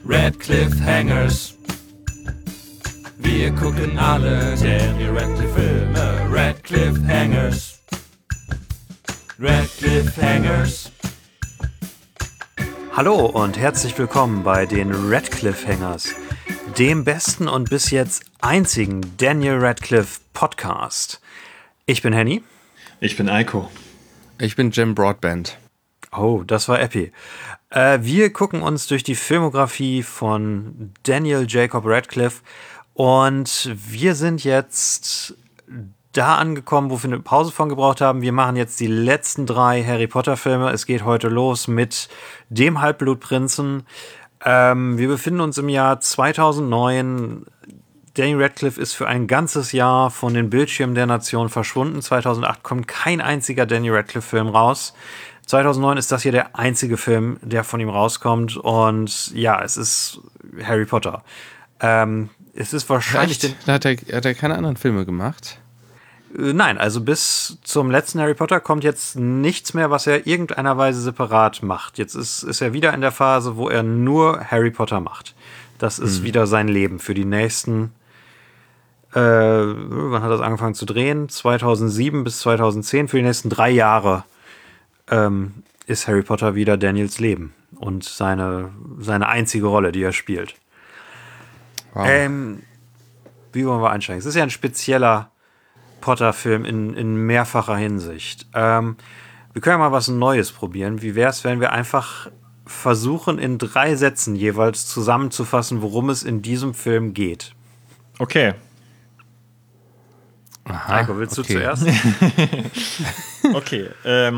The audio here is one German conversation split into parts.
Red Cliffhangers. Wir gucken alle Daniel Radcliffe Filme. Red Cliffhangers. Red Cliffhangers. Hallo und herzlich willkommen bei den Red Cliffhangers, dem besten und bis jetzt einzigen Daniel Radcliffe Podcast. Ich bin Henny. Ich bin Eiko. Ich bin Jim Broadbent. Oh, das war Epi. Wir gucken uns durch die Filmografie von Daniel Jacob Radcliffe und wir sind jetzt da angekommen, wo wir eine Pause von gebraucht haben. Wir machen jetzt die letzten 3 Harry Potter Filme. Es geht heute los mit dem Halbblutprinzen. Wir befinden uns im Jahr 2009. Daniel Radcliffe ist für ein ganzes Jahr von den Bildschirmen der Nation verschwunden. 2008 kommt kein einziger Daniel Radcliffe-Film raus. 2009 ist das hier der einzige Film, der von ihm rauskommt. Und ja, es ist Harry Potter. Es ist wahrscheinlich... Hat er keine anderen Filme gemacht? Nein, also bis zum letzten Harry Potter kommt jetzt nichts mehr, was er irgendeiner Weise separat macht. Jetzt ist er wieder in der Phase, wo er nur Harry Potter macht. Das ist wieder sein Leben für die nächsten... wann hat er das angefangen zu drehen? 2007 bis 2010. Für die nächsten 3 Jahre ist Harry Potter wieder Daniels Leben und seine einzige Rolle, die er spielt. Wow. Wie wollen wir einsteigen? Es ist ja ein spezieller Potter-Film in mehrfacher Hinsicht. Wir können mal was Neues probieren. Wie wäre es, wenn wir einfach versuchen, in 3 Sätzen jeweils zusammenzufassen, worum es in diesem Film geht? Okay. Aha, Heiko, willst du zuerst? Okay.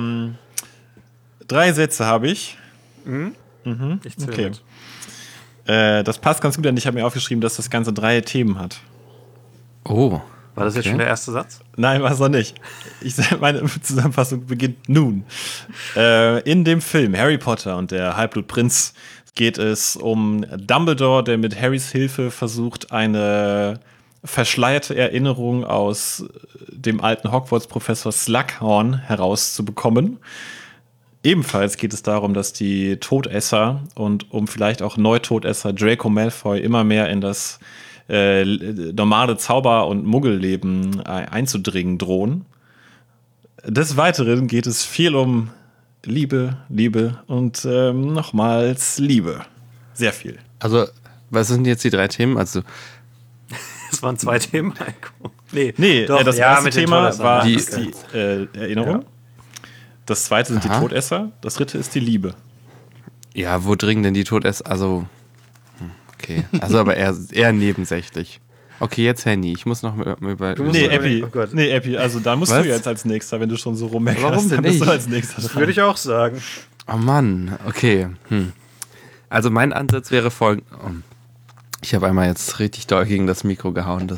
3 Sätze habe ich. Ich zähle Okay. mit. Das passt ganz gut, denn ich habe mir aufgeschrieben, dass das Ganze 3 Themen hat. Oh. War das jetzt schon der erste Satz? Nein, war es noch nicht. Meine Zusammenfassung beginnt nun. In dem Film Harry Potter und der Halbblutprinz geht es um Dumbledore, der mit Harrys Hilfe versucht, eine verschleierte Erinnerung aus dem alten Hogwarts-Professor Slughorn herauszubekommen. Ebenfalls geht es darum, dass die Todesser und vielleicht auch Neutodesser Draco Malfoy immer mehr in das normale Zauber- und Muggelleben einzudringen drohen. Des Weiteren geht es viel um Liebe und nochmals Liebe. Sehr viel. Also, was sind jetzt die 3 Themen? Also, Das waren 2 Themen, Heiko. Nee, doch, das ja, erste mit den Thema Todessern. war Die- die Erinnerung. Ja. Das zweite sind die Aha. Todesser. Das dritte ist die Liebe. ja, wo dringen denn die Todesser? Also, okay. Also, aber eher nebensächlich. Okay, jetzt Henny. Ich muss noch mal über... Du musst Nee, so- Epi, oh Gott. also da musst Was? du jetzt als Nächster, wenn du schon so rummeckerst. Warum denn dann bist du nicht? als Nächster dran. Würde ich auch sagen. Oh Mann, okay. Also mein Ansatz wäre folgend. Oh. Ich habe einmal jetzt richtig doll gegen das Mikro gehauen.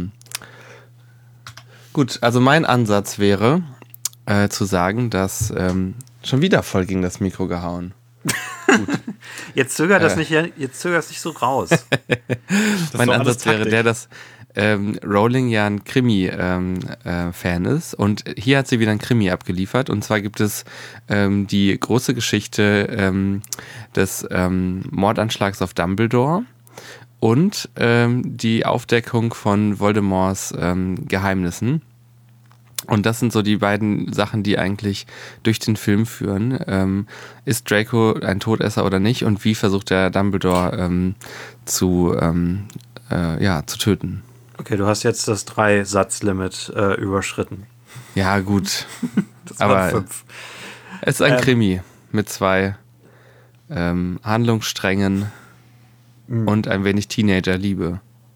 Gut, also mein Ansatz wäre zu sagen, dass schon wieder voll gegen das Mikro gehauen. Jetzt zögert das nicht so raus. Mein doch alles Ansatz wäre Taktik. der, dass Rowling ja ein Krimi-Fan ist und hier hat sie wieder ein Krimi abgeliefert und zwar gibt es die große Geschichte des Mordanschlags auf Dumbledore und die Aufdeckung von Voldemorts Geheimnissen. Und das sind so die beiden Sachen, die eigentlich durch den Film führen. Ist Draco ein Todesser oder nicht? Und wie versucht der Dumbledore zu töten? Okay, du hast jetzt das 3-Satz-Limit überschritten. Ja, gut. Das Aber waren 5. es ist ein Krimi mit 2 Handlungssträngen und ein wenig Teenager-Liebe.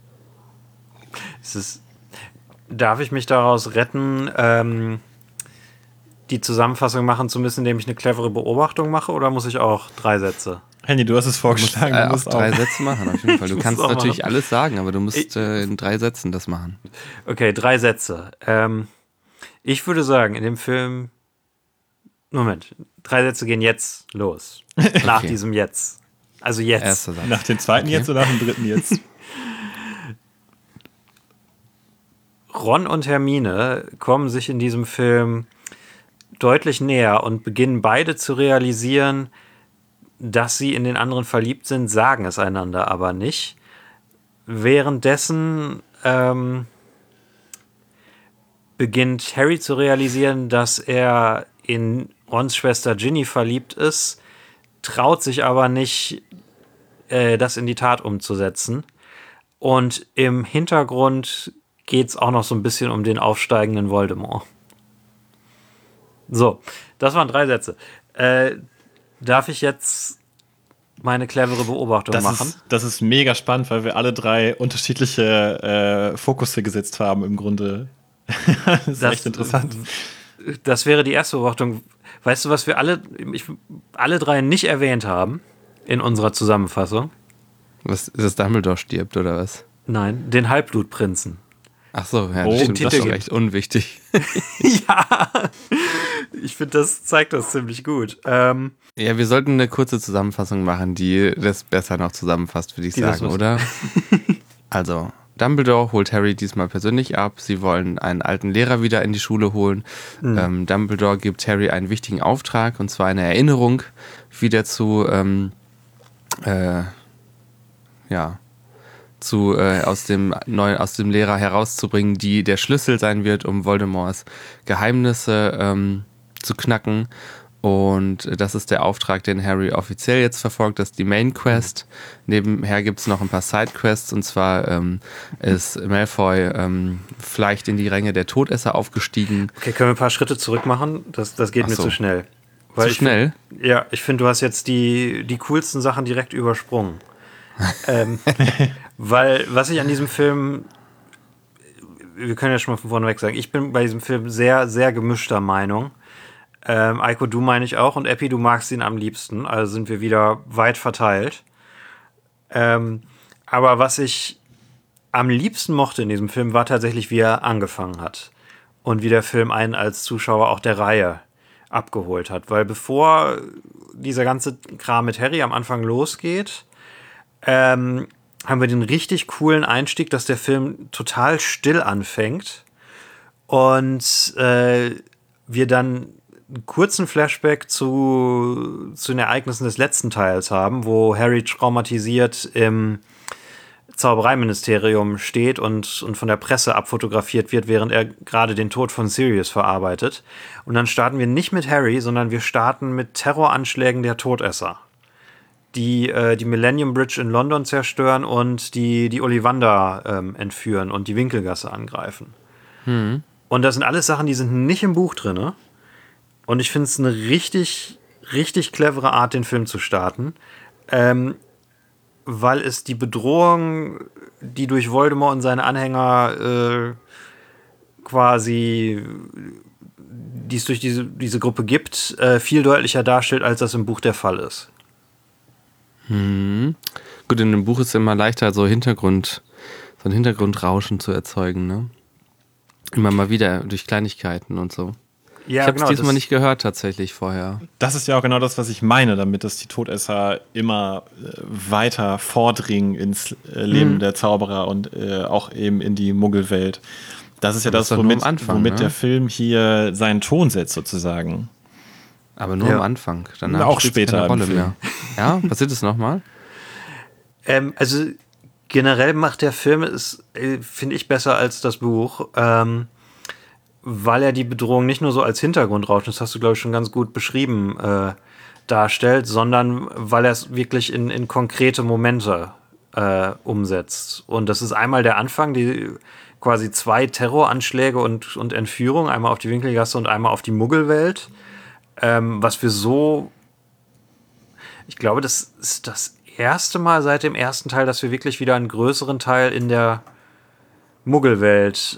Darf ich mich daraus retten, die Zusammenfassung machen zu müssen, indem ich eine clevere Beobachtung mache, oder muss ich auch 3 Sätze? Henny, du hast es vorgeschlagen. Du Auch musst 3 Sätze machen, auf jeden Fall. Du musst kannst auch natürlich machen. alles sagen, aber du musst in 3 Sätzen das machen. Okay, 3 Sätze. Ich würde sagen, in dem Film... Moment, 3 Sätze gehen jetzt los. Nach Okay. diesem Jetzt. Also jetzt. Erster Satz. Nach dem zweiten Okay. jetzt oder nach dem dritten jetzt? Ron und Hermine kommen sich in diesem Film deutlich näher und beginnen beide zu realisieren, dass sie in den anderen verliebt sind, sagen es einander aber nicht. Währenddessen beginnt Harry zu realisieren, dass er in Rons Schwester Ginny verliebt ist, traut sich aber nicht, das in die Tat umzusetzen. Und im Hintergrund geht es auch noch so ein bisschen um den aufsteigenden Voldemort. So, das waren 3 Sätze. Darf ich jetzt meine clevere Beobachtung machen? Das ist mega spannend, weil wir alle 3 unterschiedliche Fokusse gesetzt haben im Grunde. Das ist echt interessant. Das wäre die erste Beobachtung. Weißt du, was wir alle 3 nicht erwähnt haben in unserer Zusammenfassung? Was, ist das Dumbledore stirbt, oder was? Nein, den Halbblutprinzen. Ach so, ja, Oh, stimmt, das das ist ist echt unwichtig. Ja, ich finde, das zeigt das ziemlich gut. Ja, wir sollten eine kurze Zusammenfassung machen, die das besser noch zusammenfasst, würde ich sagen, oder? Also, Dumbledore holt Harry diesmal persönlich ab. Sie wollen einen alten Lehrer wieder in die Schule holen. Dumbledore gibt Harry einen wichtigen Auftrag, und zwar eine Erinnerung wieder aus dem Lehrer herauszubringen, die der Schlüssel sein wird, um Voldemorts Geheimnisse zu knacken. Und das ist der Auftrag, den Harry offiziell jetzt verfolgt. Das ist die Main Quest. Nebenher gibt es noch ein paar Sidequests. Und zwar ist Malfoy vielleicht in die Ränge der Todesser aufgestiegen. Okay, können wir ein paar Schritte zurück machen? Das geht mir zu schnell. Zu schnell? Ich finde, du hast jetzt die coolsten Sachen direkt übersprungen. Weil, was ich an diesem Film, wir können ja schon mal von vorne weg sagen, ich bin bei diesem Film sehr, sehr gemischter Meinung. Eiko, du meine ich auch, und Epi, du magst ihn am liebsten, also sind wir wieder weit verteilt. Aber was ich am liebsten mochte in diesem Film, war tatsächlich, wie er angefangen hat. Und wie der Film einen als Zuschauer auch der Reihe abgeholt hat. Weil bevor dieser ganze Kram mit Harry am Anfang losgeht, haben wir den richtig coolen Einstieg, dass der Film total still anfängt und wir dann einen kurzen Flashback zu den Ereignissen des letzten Teils haben, wo Harry traumatisiert im Zaubereiministerium steht und von der Presse abfotografiert wird, während er gerade den Tod von Sirius verarbeitet. Und dann starten wir nicht mit Harry, sondern wir starten mit Terroranschlägen der Todesser, die die Millennium Bridge in London zerstören und die Ollivander entführen und die Winkelgasse angreifen. Und das sind alles Sachen, die sind nicht im Buch drin. Und ich finde es eine richtig, richtig clevere Art, den Film zu starten. Weil es die Bedrohung, die durch Voldemort und seine Anhänger quasi, die es durch diese Gruppe gibt, viel deutlicher darstellt, als das im Buch der Fall ist. Gut, in dem Buch ist es immer leichter, so ein Hintergrundrauschen zu erzeugen, ne? Immer mal wieder durch Kleinigkeiten und so. Ja, ich habe es diesmal nicht gehört tatsächlich vorher. Das ist ja auch genau das, was ich meine, damit, dass die Todesser immer weiter vordringen ins Leben der Zauberer und auch eben in die Muggelwelt. Das ist ja das, womit der Film hier seinen Ton setzt, sozusagen. Aber nur am Anfang. Danach auch später keine Rolle mehr. Ja, passiert es nochmal? Also generell macht der Film es, finde ich, besser als das Buch, weil er die Bedrohung nicht nur so als Hintergrundrauschen, das hast du, glaube ich, schon ganz gut beschrieben, darstellt, sondern weil er es wirklich in konkrete Momente umsetzt. Und das ist einmal der Anfang, die quasi 2 Terroranschläge und Entführung, einmal auf die Winkelgasse und einmal auf die Muggelwelt. Was wir so, ich glaube, das ist das erste Mal seit dem ersten Teil, dass wir wirklich wieder einen größeren Teil in der Muggelwelt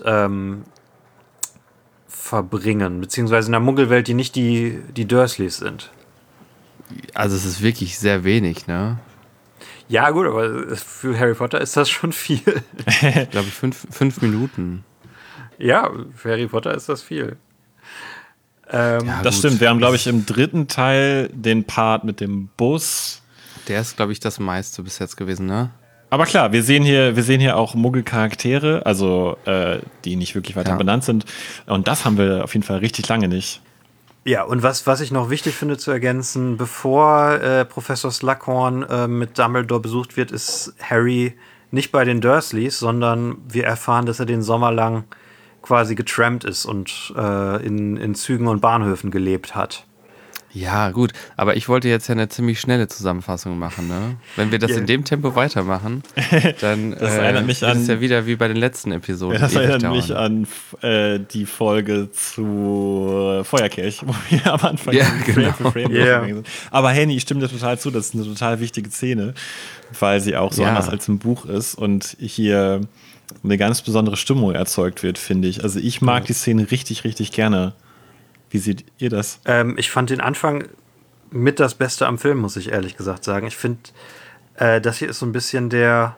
verbringen, beziehungsweise in der Muggelwelt, die nicht die Dursleys sind. Also es ist wirklich sehr wenig, ne? Ja gut, aber für Harry Potter ist das schon viel. Ich glaube 5 Minuten. Ja, für Harry Potter ist das viel. Ja, das stimmt, wir haben, glaube ich, im 3. Teil den Part mit dem Bus. Der ist, glaube ich, das meiste bis jetzt gewesen, ne? Aber klar, wir sehen hier auch Muggelcharaktere, also die nicht wirklich weiter benannt sind. Und das haben wir auf jeden Fall richtig lange nicht. Ja, und was ich noch wichtig finde zu ergänzen, bevor Professor Slughorn mit Dumbledore besucht wird, ist Harry nicht bei den Dursleys, sondern wir erfahren, dass er den Sommer lang quasi getrampt ist und in Zügen und Bahnhöfen gelebt hat. Ja, gut, aber ich wollte jetzt ja eine ziemlich schnelle Zusammenfassung machen, ne? Wenn wir das in dem Tempo weitermachen, dann Das erinnert mich wird an- es ja wieder wie bei den letzten Episoden. Das ewig erinnert dauern. mich an die Folge zu Feuerkelch, wo wir am Anfang Ja, Frame genau. für Frame Ja. durchgegangen sind. Aber Henny, ich stimme dir total zu, das ist eine total wichtige Szene, weil sie auch so Ja. anders als im Buch ist und hier eine ganz besondere Stimmung erzeugt wird, finde ich. Also ich mag die Szene richtig, richtig gerne. Wie seht ihr das? Ich fand den Anfang mit das Beste am Film, muss ich ehrlich gesagt sagen. Ich finde, das hier ist so ein bisschen der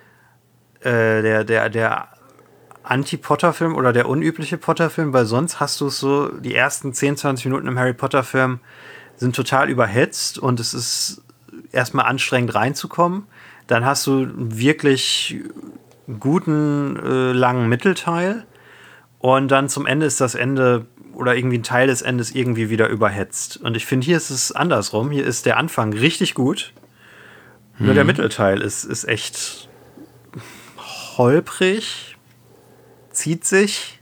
Anti-Potter-Film oder der unübliche Potter-Film, weil sonst hast du es so, die ersten 10, 20 Minuten im Harry Potter-Film sind total überhetzt und es ist erstmal anstrengend reinzukommen. Dann hast du einen wirklich guten, langen Mittelteil und dann zum Ende ist das Ende oder irgendwie ein Teil des Endes irgendwie wieder überhetzt. Und ich finde, hier ist es andersrum. Hier ist der Anfang richtig gut. Nur der Mittelteil ist echt holprig, zieht sich,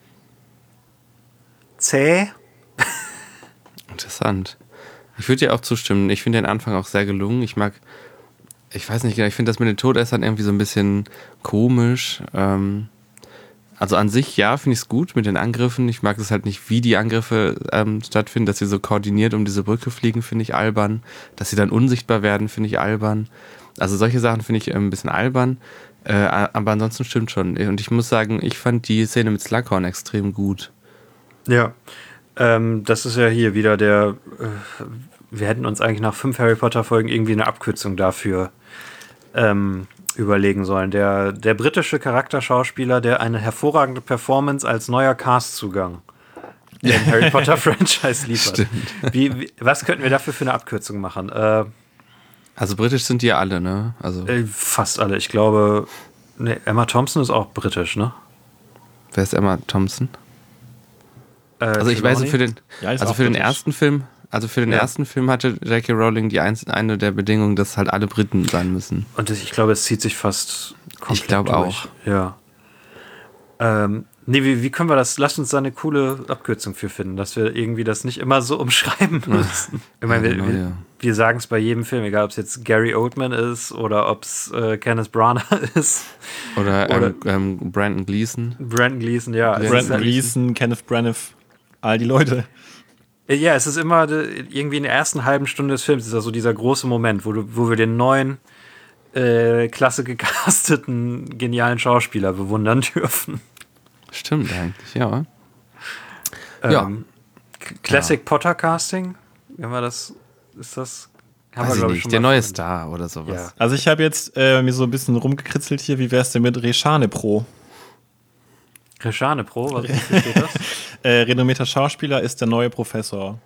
zäh. Interessant. Ich würde dir auch zustimmen. Ich finde den Anfang auch sehr gelungen. Ich weiß nicht genau, ich finde das mit den Todessern irgendwie so ein bisschen komisch. Also an sich, ja, finde ich es gut mit den Angriffen. Ich mag es halt nicht, wie die Angriffe stattfinden, dass sie so koordiniert um diese Brücke fliegen, finde ich albern. Dass sie dann unsichtbar werden, finde ich albern. Also solche Sachen finde ich ein bisschen albern. Aber ansonsten stimmt schon. Und ich muss sagen, ich fand die Szene mit Slughorn extrem gut. Ja, das ist ja hier wieder wir hätten uns eigentlich nach 5 Harry Potter Folgen irgendwie eine Abkürzung dafür überlegen sollen. Der britische Charakterschauspieler, der eine hervorragende Performance als neuer Castzugang im Harry Potter Franchise liefert. Was könnten wir dafür für eine Abkürzung machen? Also britisch sind die ja alle, ne? Also Fast alle. Ich glaube, Emma Thompson ist auch britisch, ne? wer ist Emma Thompson? Also ich weiß, für den ersten Film, ersten Film hatte J.K. Rowling eine der Bedingungen, dass halt alle Briten sein müssen. Und ich glaube, es zieht sich fast komplett Ich glaube durch. auch. Ja. Wie können wir das? Lasst uns da eine coole Abkürzung für finden, dass wir irgendwie das nicht immer so umschreiben müssen. Ich meine, genau, wir sagen es bei jedem Film, egal ob es jetzt Gary Oldman ist oder ob es Kenneth Branagh ist. Oder Brandon Gleeson. Brandon Gleeson, ja. Es ist Brandon halt- Gleeson, Kenneth Branagh, all die Leute. Ja, es ist immer irgendwie in der ersten halben Stunde des Films ist das so dieser große Moment, wo wir den neuen, klasse gecasteten, genialen Schauspieler bewundern dürfen. Stimmt eigentlich, ja. Ja. Classic Potter Casting, wenn wir das, ist das, Weiß ich glaub nicht, schon der mal neue von- Star oder sowas. Ja. Also ich habe jetzt mir so ein bisschen rumgekritzelt hier, wie wär's denn mit Reshane Pro? Reshane Pro, was steht das? Renommierter Schauspieler ist der neue Professor.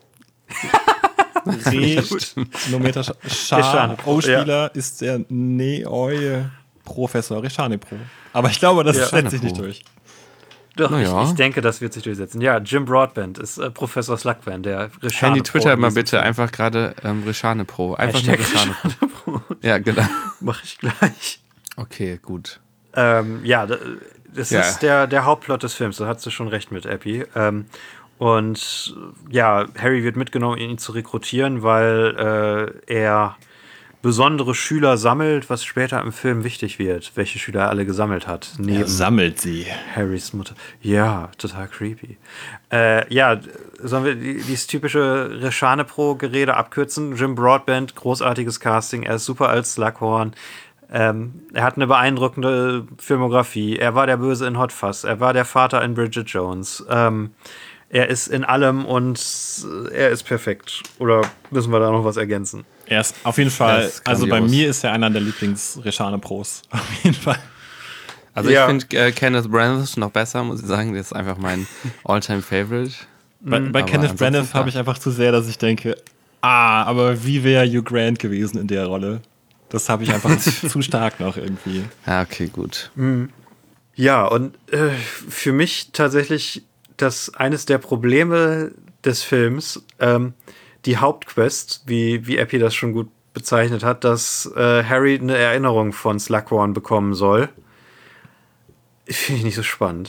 Renommierter Reshane Pro, Schauspieler ist der neue Professor Reshane Pro. Aber ich glaube, das Ja. setzt sich nicht Pro. durch. Doch, Naja. ich denke, das wird sich durchsetzen. Ja, Jim Broadbent ist Professor Slughorn, der Reshane Handy Pro Twitter in mal diesem bitte Film. einfach gerade Reshane Pro. Einfach Hashtag nur Reshane Pro. Ja, genau. Mach ich gleich. Okay, gut. Das Ja. ist der Hauptplot des Films, da hast du schon recht mit, Epi. Und ja, Harry wird mitgenommen, ihn zu rekrutieren, weil er besondere Schüler sammelt, was später im Film wichtig wird, welche Schüler er alle gesammelt hat. Neben Er sammelt sie. Harrys Mutter. Ja, total creepy. Sollen wir dieses typische Reshane-Pro-Gerede abkürzen? Jim Broadbent, großartiges Casting, er ist super als Slughorn. Er hat eine beeindruckende Filmografie. Er war der Böse in Hot Fuzz. Er war der Vater in Bridget Jones. Er ist in allem und er ist perfekt. Oder müssen wir da noch was ergänzen? Er ist auf jeden Fall, Das ist also bei grandios. mir ist er einer der Lieblings-Reshane-Pros. Auf jeden Fall. Also Ja. ich finde Kenneth Branagh noch besser, muss ich sagen. Der ist einfach mein All-Time-Favorite. Bei Aber Kenneth ansonsten Branagh klar. habe ich einfach zu sehr, dass ich denke, aber wie wäre Hugh Grant gewesen in der Rolle? Das habe ich einfach zu stark noch irgendwie. Ja, okay, gut. Ja, und für mich tatsächlich eines der Probleme des Films die Hauptquest, wie Epi das schon gut bezeichnet hat, dass Harry eine Erinnerung von Slughorn bekommen soll. Finde ich nicht so spannend.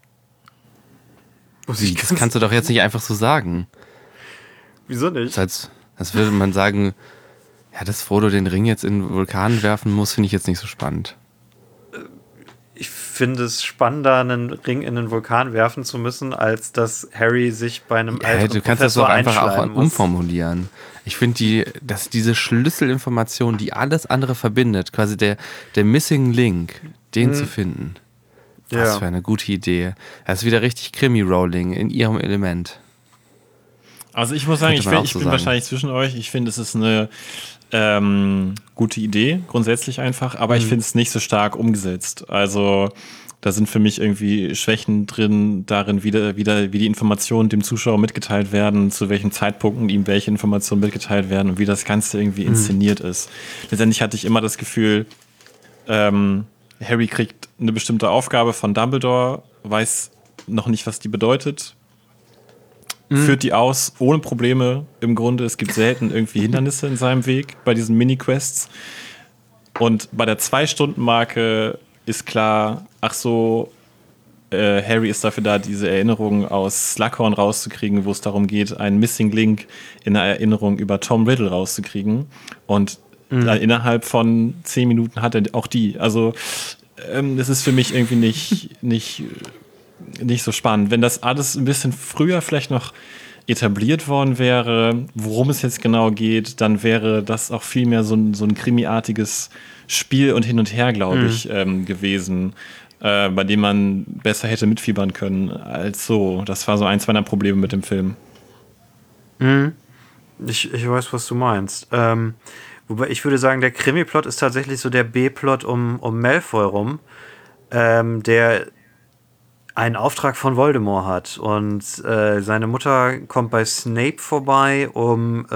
Das kannst du doch jetzt nicht einfach so sagen. Wieso nicht? Als würde man sagen, ja, dass Frodo den Ring jetzt in den Vulkan werfen muss, finde ich jetzt nicht so spannend. Ich finde es spannender, einen Ring in den Vulkan werfen zu müssen, als dass Harry sich bei einem älteren du kannst das Professor doch einfach auch einschleimen muss. umformulieren. Ich finde, dass diese Schlüsselinformation, die alles andere verbindet, quasi der Missing Link, den zu finden, das wäre eine gute Idee. Das ist wieder richtig Krimi-Rolling in ihrem Element. Also ich muss sagen, ich bin sagen. wahrscheinlich zwischen euch. Ich finde, es ist eine gute Idee, grundsätzlich einfach, aber ich finde es nicht so stark umgesetzt. Also da sind für mich irgendwie Schwächen drin, darin wieder wie die Informationen dem Zuschauer mitgeteilt werden, zu welchen Zeitpunkten ihm welche Informationen mitgeteilt werden und wie das Ganze irgendwie inszeniert ist. Letztendlich hatte ich immer das Gefühl, Harry kriegt eine bestimmte Aufgabe von Dumbledore, weiß noch nicht, was die bedeutet, führt die aus ohne Probleme im Grunde. Es gibt selten irgendwie Hindernisse in seinem Weg bei diesen Mini-Quests. Und bei der 2-Stunden-Marke ist klar, ach so, Harry ist dafür da, diese Erinnerung aus Slughorn rauszukriegen, wo es darum geht, einen Missing Link in einer Erinnerung über Tom Riddle rauszukriegen. Und dann innerhalb von 10 Minuten hat er auch die. Also es ist für mich irgendwie nicht so spannend. Wenn das alles ein bisschen früher vielleicht noch etabliert worden wäre, worum es jetzt genau geht, dann wäre das auch viel mehr so ein krimiartiges Spiel und hin und her, glaube ich, gewesen, bei dem man besser hätte mitfiebern können als so. Das war so eins meiner Probleme mit dem Film. Ich weiß, was du meinst. Wobei ich würde sagen, der Krimi-Plot ist tatsächlich so der B-Plot um Malfoy rum, der einen Auftrag von Voldemort hat. Und seine Mutter kommt bei Snape vorbei, um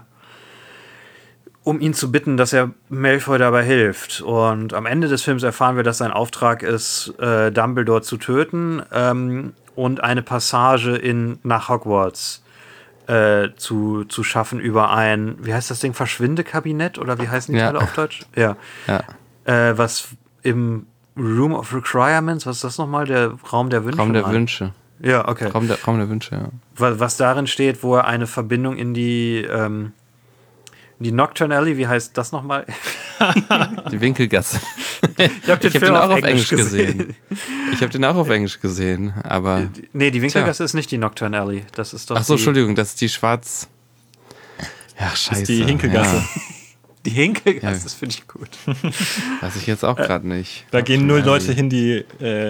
ihn zu bitten, dass er Malfoy dabei hilft. Und am Ende des Films erfahren wir, dass sein Auftrag ist, Dumbledore zu töten und eine Passage nach Hogwarts zu schaffen über ein, wie heißt das Ding, Verschwindekabinett? Oder wie heißen die Teile auf Deutsch? Ja. Was im Room of Requirements, was ist das nochmal? Der Raum der Wünsche? Raum der Wünsche. Ja, okay. Raum der Wünsche, ja. Was darin steht, wo er eine Verbindung in die Nocturne Alley, wie heißt das nochmal? Die Winkelgasse. Ich habe den auch auf Englisch gesehen. Ich habe den auch auf Englisch gesehen, aber... Nee, die Winkelgasse ist nicht die Nocturne Alley. Das ist doch Ach so, Entschuldigung, das ist die Schwarz... Ja, scheiße. Das ist die Hinkelgasse. Ja. Die Hinkelgasse, das finde ich gut. Weiß ich jetzt auch gerade nicht. Da gehen nur Leute hin, die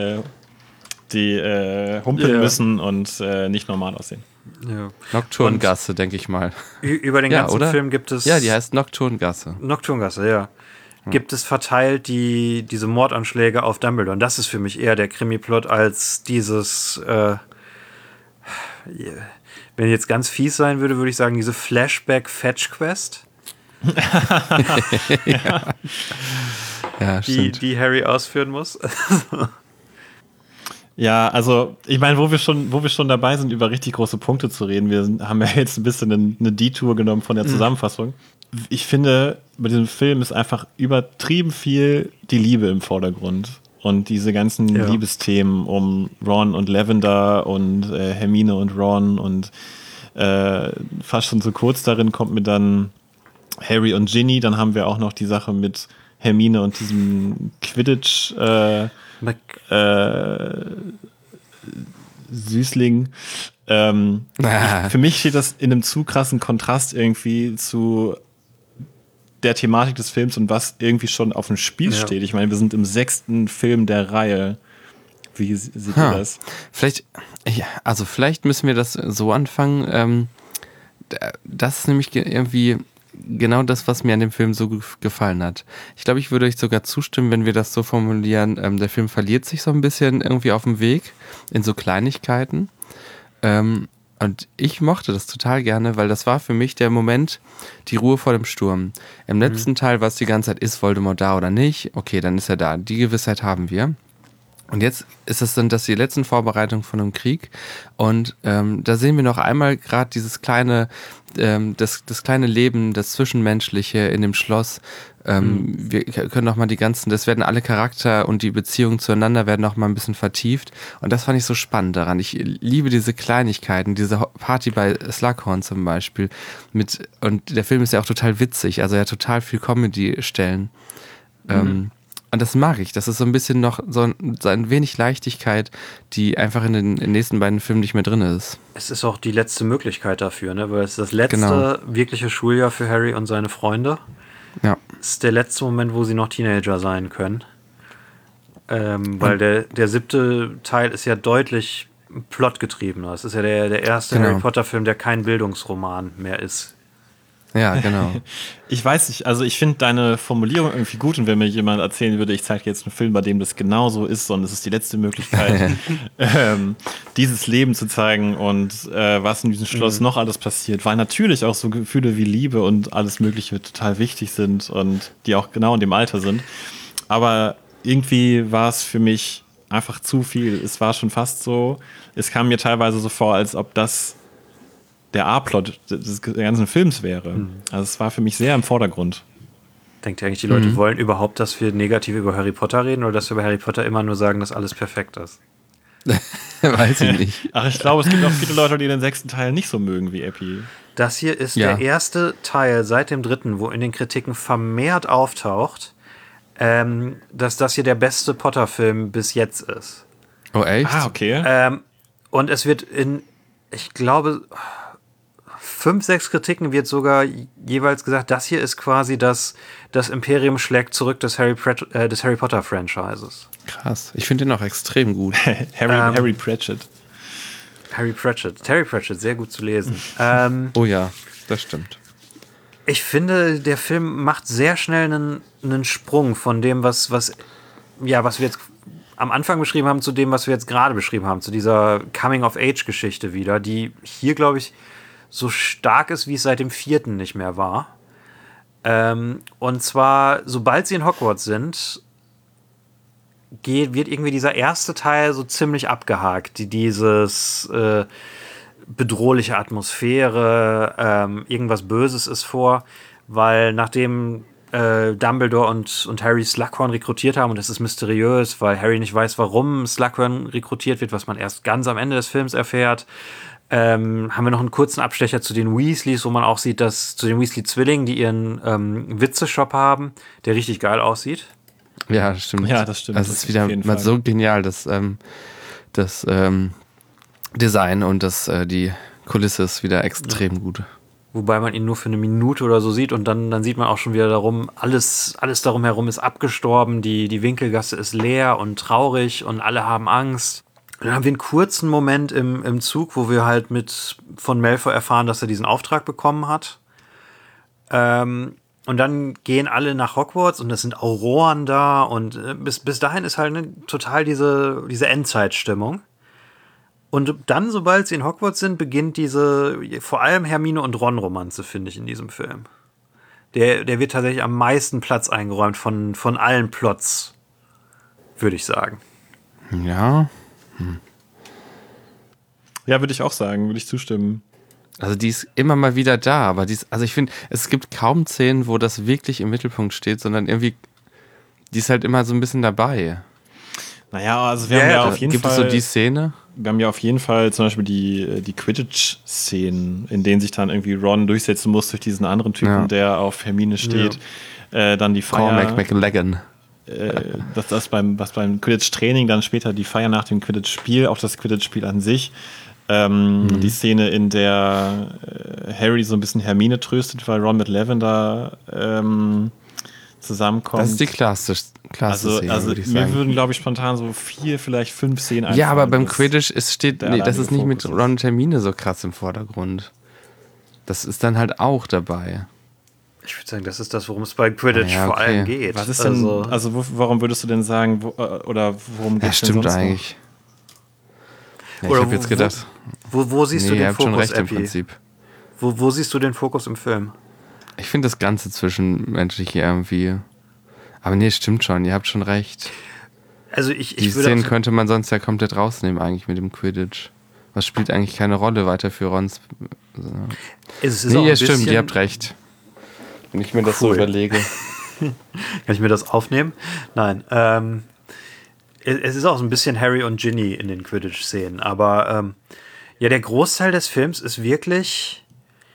humpeln müssen und nicht normal aussehen. Ja. Nocturngasse, denke ich mal. Über den ganzen Film gibt es... Ja, die heißt Nocturngasse. Nocturngasse, ja. Gibt es verteilt diese Mordanschläge auf Dumbledore. Und das ist für mich eher der Krimi-Plot als dieses... wenn ich jetzt ganz fies sein würde, würde ich sagen, diese Flashback-Fetch-Quest. Ja, stimmt. Die Harry ausführen muss. Ja, also ich meine, wo wir schon dabei sind, über richtig große Punkte zu reden, haben ja jetzt ein bisschen eine Detour genommen von der Zusammenfassung. Ich finde, bei diesem Film ist einfach übertrieben viel die Liebe im Vordergrund. Und diese ganzen Liebesthemen um Ron und Lavender und Hermine und Ron und fast schon so kurz darin kommt mir dann Harry und Ginny. Dann haben wir auch noch die Sache mit Hermine und diesem Quidditch Süßling. Für mich steht das in einem zu krassen Kontrast irgendwie zu der Thematik des Films und was irgendwie schon auf dem Spiel steht. Ich meine, wir sind im 6. Film der Reihe. Wie seht ihr das? Vielleicht müssen wir das so anfangen. Das ist nämlich irgendwie genau das, was mir an dem Film so gefallen hat. Ich glaube, ich würde euch sogar zustimmen, wenn wir das so formulieren. Der Film verliert sich so ein bisschen irgendwie auf dem Weg in so Kleinigkeiten. Und ich mochte das total gerne, weil das war für mich der Moment, die Ruhe vor dem Sturm. Im letzten Teil war es die ganze Zeit, ist Voldemort da oder nicht? Okay, dann ist er da. Die Gewissheit haben wir. Und jetzt ist es dann die letzten Vorbereitungen von einem Krieg. Und da sehen wir noch einmal gerade dieses kleine, das kleine Leben, das Zwischenmenschliche in dem Schloss. Wir können noch mal das werden alle Charakter und die Beziehungen zueinander werden noch mal ein bisschen vertieft. Und das fand ich so spannend daran. Ich liebe diese Kleinigkeiten, diese Party bei Slughorn zum Beispiel. Und der Film ist ja auch total witzig. Also er hat total viel Comedy-Stellen. Und das mag ich. Das ist so ein bisschen noch so ein wenig Leichtigkeit, die einfach in den nächsten beiden Filmen nicht mehr drin ist. Es ist auch die letzte Möglichkeit dafür, ne? Weil es ist das letzte wirkliche Schuljahr für Harry und seine Freunde. Ja. Es ist der letzte Moment, wo sie noch Teenager sein können. Weil der 7. Teil ist ja deutlich plotgetriebener. Es ist ja der erste Harry Potter-Film, der kein Bildungsroman mehr ist. Ja, genau. Ich weiß nicht, also ich finde deine Formulierung irgendwie gut, und wenn mir jemand erzählen würde, ich zeige jetzt einen Film, bei dem das genauso ist und es ist die letzte Möglichkeit, dieses Leben zu zeigen und was in diesem Schloss noch alles passiert, weil natürlich auch so Gefühle wie Liebe und alles Mögliche total wichtig sind und die auch genau in dem Alter sind. Aber irgendwie war es für mich einfach zu viel. Es war schon fast so, es kam mir teilweise so vor, als ob das der A-Plot des ganzen Films wäre. Also es war für mich sehr im Vordergrund. Denkt ihr eigentlich, die Leute wollen überhaupt, dass wir negativ über Harry Potter reden, oder dass wir bei Harry Potter immer nur sagen, dass alles perfekt ist? Weiß ich nicht. Ach, ich glaube, es gibt auch viele Leute, die den 6. Teil nicht so mögen wie Epi. Das hier ist der erste Teil seit dem 3., wo in den Kritiken vermehrt auftaucht, dass das hier der beste Potter-Film bis jetzt ist. Oh, echt? Ah, okay. Und es wird ich glaube, 5, 6 Kritiken wird sogar jeweils gesagt, das hier ist quasi das Imperium schlägt zurück des Harry Potter-Franchises. Krass. Ich finde den auch extrem gut. Harry Pratchett. Terry Pratchett, sehr gut zu lesen. Oh ja, das stimmt. Ich finde, der Film macht sehr schnell einen Sprung von dem, was wir jetzt am Anfang beschrieben haben, zu dem, was wir jetzt gerade beschrieben haben, zu dieser Coming-of-Age-Geschichte wieder, die hier, glaube ich, so stark ist, wie es seit dem 4. nicht mehr war. Und zwar, sobald sie in Hogwarts sind, wird irgendwie dieser erste Teil so ziemlich abgehakt. Dieses bedrohliche Atmosphäre, irgendwas Böses ist vor, weil nachdem Dumbledore und Harry Slughorn rekrutiert haben, und das ist mysteriös, weil Harry nicht weiß, warum Slughorn rekrutiert wird, was man erst ganz am Ende des Films erfährt, haben wir noch einen kurzen Abstecher zu den Weasleys, wo man auch sieht, dass zu den Weasley-Zwillingen, die ihren Witzeshop haben, der richtig geil aussieht. Ja, das stimmt. Ja, das stimmt. Also es ist wieder mal so genial, das Design und die Kulisse ist wieder extrem gut. Wobei man ihn nur für eine Minute oder so sieht, und dann sieht man auch schon wieder alles darum herum ist abgestorben, die Winkelgasse ist leer und traurig und alle haben Angst. Und dann haben wir einen kurzen Moment im Zug, wo wir halt von Malfoy erfahren, dass er diesen Auftrag bekommen hat. Und dann gehen alle nach Hogwarts und es sind Auroren da, und bis dahin ist halt total diese Endzeitstimmung. Und dann, sobald sie in Hogwarts sind, beginnt diese vor allem Hermine und Ron-Romanze, finde ich, in diesem Film. Der wird tatsächlich am meisten Platz eingeräumt von allen Plots, würde ich sagen. Ja. Ja, würde ich auch sagen, würde ich zustimmen. Also die ist immer mal wieder da, aber also ich finde, es gibt kaum Szenen, wo das wirklich im Mittelpunkt steht, sondern irgendwie, die ist halt immer so ein bisschen dabei. Naja, also wir haben ja auf jeden Fall... Gibt es so die Szene? Wir haben ja auf jeden Fall zum Beispiel die Quidditch-Szenen, in denen sich dann irgendwie Ron durchsetzen muss durch diesen anderen Typen, der auf Hermine steht. Ja. Dann die Feier... Cormac McLaggen. Was beim Quidditch-Training, dann später die Feier nach dem Quidditch-Spiel, auch das Quidditch-Spiel an sich. Die Szene, in der Harry so ein bisschen Hermine tröstet, weil Ron mit Lavender zusammenkommt. Das ist die klasse Szene, also würde ich sagen. mir würden, glaube ich, spontan so 4, vielleicht 5 Szenen einfallen. Ja, aber beim Quidditch das ist nicht mit Ron und Hermine so krass im Vordergrund. Das ist dann halt auch dabei. Ich würde sagen, das ist das, worum es bei Quidditch vor allem geht. Was ist denn, warum würdest du denn sagen, worum geht es denn sonst eigentlich? Ja, ich habe jetzt gedacht... Wo siehst du den Fokus, schon recht, Epi? im Prinzip. Wo siehst du den Fokus im Film? Ich finde das Ganze Zwischenmenschliche irgendwie... Aber nee, stimmt schon, ihr habt schon recht. Also Die ich würde Szenen auch, könnte man sonst ja komplett rausnehmen eigentlich mit dem Quidditch. Was spielt eigentlich keine Rolle weiter für Rons. es ist auch Nee, ein stimmt, bisschen, ihr habt recht. Wenn ich mir das so Cool. überlege. Kann ich mir das aufnehmen? Nein. Es ist auch so ein bisschen Harry und Ginny in den Quidditch-Szenen, aber ja, der Großteil des Films ist wirklich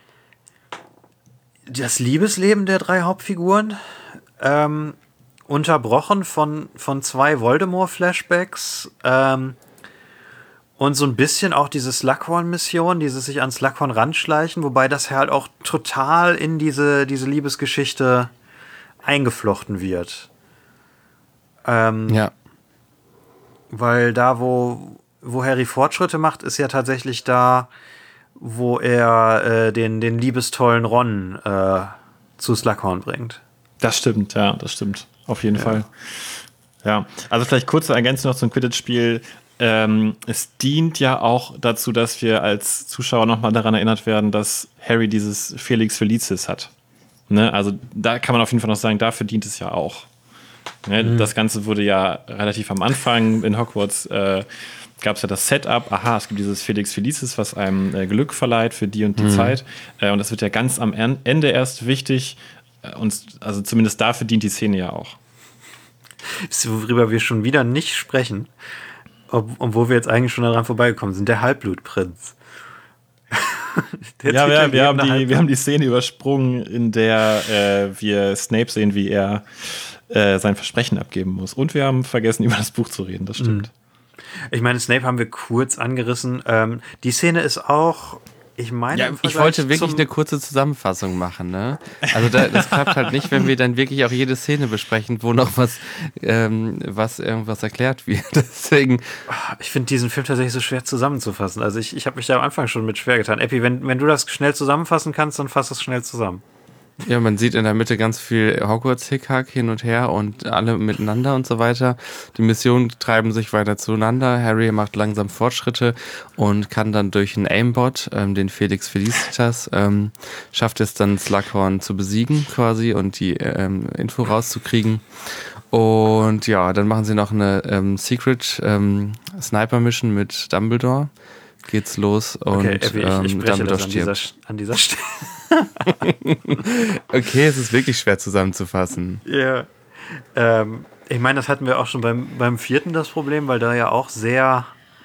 das Liebesleben der 3 Hauptfiguren, unterbrochen von 2 Voldemort-Flashbacks, und so ein bisschen auch diese Slughorn-Mission, dieses sich an Slughorn ranschleichen, wobei das halt auch total in diese Liebesgeschichte eingeflochten wird. Ja. Weil da, wo Harry Fortschritte macht, ist ja tatsächlich da, wo er den liebestollen Ron zu Slughorn bringt. Das stimmt, ja, das stimmt. Auf jeden Fall. Ja, also vielleicht kurze Ergänzung noch zum Quidditch-Spiel. Es dient ja auch dazu, dass wir als Zuschauer nochmal daran erinnert werden, dass Harry dieses Felix Felicis hat. Ne? Also da kann man auf jeden Fall noch sagen, dafür dient es ja auch. Ne? Das Ganze wurde ja relativ am Anfang in Hogwarts, gab es ja das Setup, es gibt dieses Felix Felicis, was einem Glück verleiht für die und die Zeit. Und das wird ja ganz am Ende erst wichtig. Und also zumindest dafür dient die Szene ja auch. Wisst ihr, worüber wir schon wieder nicht sprechen, obwohl wir jetzt eigentlich schon daran vorbeigekommen sind? Der Halbblutprinz. Ja, wir haben die Szene übersprungen, in der wir Snape sehen, wie er sein Versprechen abgeben muss. Und wir haben vergessen, über das Buch zu reden, das stimmt. Ich meine, Snape haben wir kurz angerissen. Die Szene ist auch, ich meine, Ja, im ich Vergleich wollte wirklich zum- eine kurze Zusammenfassung machen, ne? Also das klappt halt nicht, wenn wir dann wirklich auch jede Szene besprechen, wo noch was irgendwas erklärt wird. Deswegen, Ich finde diesen Film tatsächlich so schwer zusammenzufassen. Also ich habe mich da am Anfang schon mit schwer getan. Epi, wenn du das schnell zusammenfassen kannst, dann fass es schnell zusammen. ja, man sieht in der Mitte ganz viel Hogwarts-Hickhack hin und her und alle miteinander und so weiter. Die Missionen treiben sich weiter zueinander. Harry macht langsam Fortschritte und kann dann durch einen Aimbot, den Felix Felicitas, schafft es dann Slughorn zu besiegen quasi und die Info rauszukriegen. Und ja, dann machen sie noch eine Secret Sniper-Mission mit Dumbledore. Geht's los und Okay, Epi, ich spreche Dumbledore das an dieser Stelle. Okay, es ist wirklich schwer zusammenzufassen. Ja. Ich meine, das hatten wir auch schon beim 4. das Problem, weil da ja auch sehr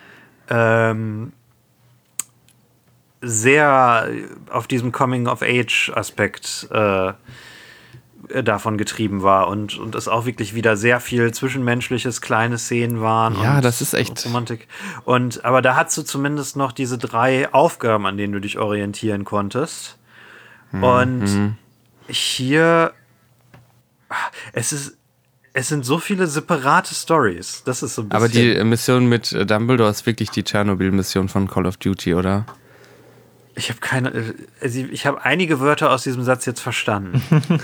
auf diesem Coming-of-Age-Aspekt davon getrieben war und es auch wirklich wieder sehr viel zwischenmenschliches, kleine Szenen waren. Ja, und, das ist echt- und Romantik. Aber da hast du zumindest noch diese 3 Aufgaben, an denen du dich orientieren konntest. Und hier, es sind so viele separate Stories. Das ist so ein bisschen. Aber die Mission mit Dumbledore ist wirklich die Tschernobyl-Mission von Call of Duty, oder? Ich habe einige Wörter aus diesem Satz jetzt verstanden.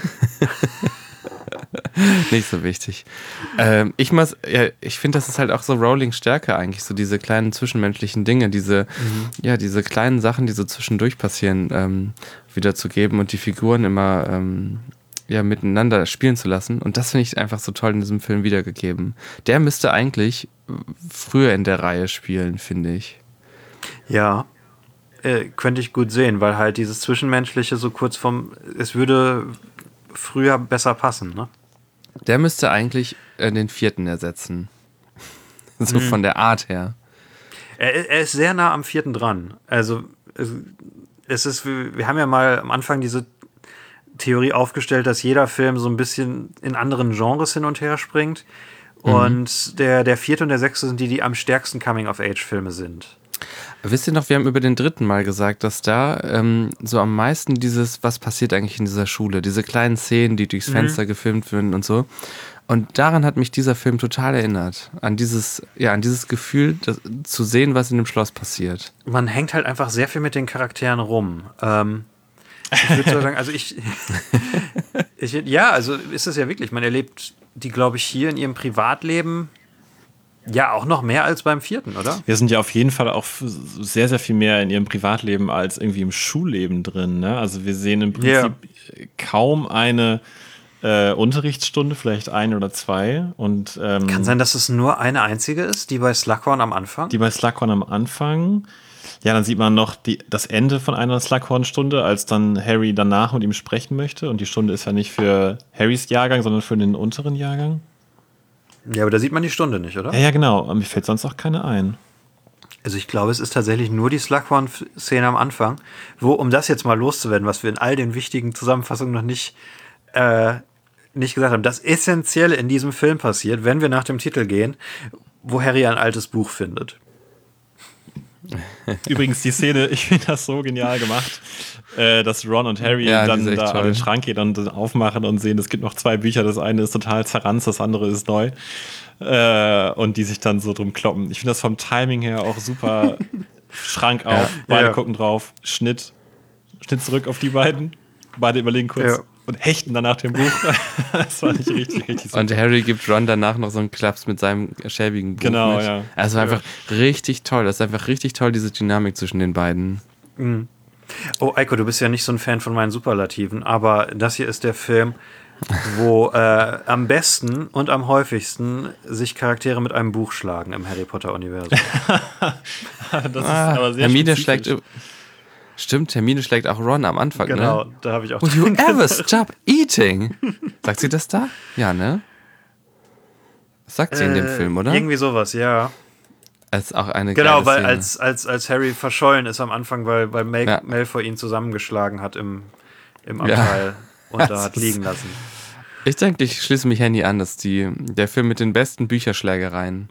Nicht so wichtig. Ich finde, das ist halt auch so Rowlings Stärke eigentlich, so diese kleinen zwischenmenschlichen Dinge, diese kleinen Sachen, die so zwischendurch passieren, wiederzugeben und die Figuren immer miteinander spielen zu lassen. Und das finde ich einfach so toll in diesem Film wiedergegeben. Der müsste eigentlich früher in der Reihe spielen, finde ich. Ja, könnte ich gut sehen, weil halt dieses Zwischenmenschliche so es würde früher besser passen, ne? Der müsste eigentlich den 4. ersetzen. So von der Art her. Er ist sehr nah am 4. dran. Also wir haben ja mal am Anfang diese Theorie aufgestellt, dass jeder Film so ein bisschen in anderen Genres hin und her springt. Und der 4. und der 6. sind die am stärksten Coming-of-Age-Filme sind. Wisst ihr noch, wir haben über den 3. Mal gesagt, dass da so am meisten was passiert eigentlich in dieser Schule, diese kleinen Szenen, die durchs Fenster gefilmt werden und so. Und daran hat mich dieser Film total erinnert. An dieses Gefühl, zu sehen, was in dem Schloss passiert. Man hängt halt einfach sehr viel mit den Charakteren rum. Ich würde so sagen, also also ist es ja wirklich, man erlebt die, glaube ich, hier in ihrem Privatleben ja auch noch mehr als beim 4., oder? Wir sind ja auf jeden Fall auch sehr, sehr viel mehr in ihrem Privatleben als irgendwie im Schulleben drin. Ne? Also wir sehen im Prinzip kaum eine Unterrichtsstunde, vielleicht 1 oder 2. Und, Kann sein, dass es nur eine einzige ist, die bei Slughorn am Anfang? die bei Slughorn am Anfang. Ja, dann sieht man noch das Ende von einer Slughorn-Stunde, als dann Harry danach mit ihm sprechen möchte. Und die Stunde ist ja nicht für Harrys Jahrgang, sondern für den unteren Jahrgang. Ja, aber da sieht man die Stunde nicht, oder? Ja, genau. Aber mir fällt sonst auch keine ein. Also ich glaube, es ist tatsächlich nur die Slughorn-Szene am Anfang, wo, um das jetzt mal loszuwerden, was wir in all den wichtigen Zusammenfassungen noch nicht gesagt haben, das Essentielle in diesem Film passiert, wenn wir nach dem Titel gehen, wo Harry ein altes Buch findet. Übrigens, die Szene, ich finde das so genial gemacht, dass Ron und Harry dann da an den Schrank gehen und aufmachen und sehen, es gibt noch 2 Bücher, das eine ist total zerranzt, das andere ist neu. Und die sich dann so drum kloppen. Ich finde das vom Timing her auch super. Schrank auf, beide gucken drauf, Schnitt zurück auf die beiden, beide überlegen kurz und hechten danach dem Buch. Das war nicht richtig super. Und Harry gibt Ron danach noch so einen Klaps mit seinem schäbigen Buch mit. Ja. Also einfach richtig toll. Das ist einfach richtig toll, diese Dynamik zwischen den beiden. Mhm. Oh, Eiko, du bist ja nicht so ein Fan von meinen Superlativen, aber das hier ist der Film, wo am besten und am häufigsten sich Charaktere mit einem Buch schlagen im Harry Potter-Universum. Das ist aber sehr Hermine spezifisch. Hermine schlägt auch Ron am Anfang, Genau, ne? da habe ich auch Will you ever stop eating? Sagt sie das da? Ja, ne? Das sagt sie in dem Film, oder? Irgendwie sowas, ja. Das ist auch eine Genau, geile weil Szene. als Harry verschollen ist am Anfang, weil Malfoy ihn zusammengeschlagen hat im Abteil und da hat liegen lassen. Ich denke, ich schließe mich Henny an, dass der Film mit den besten Bücherschlägereien.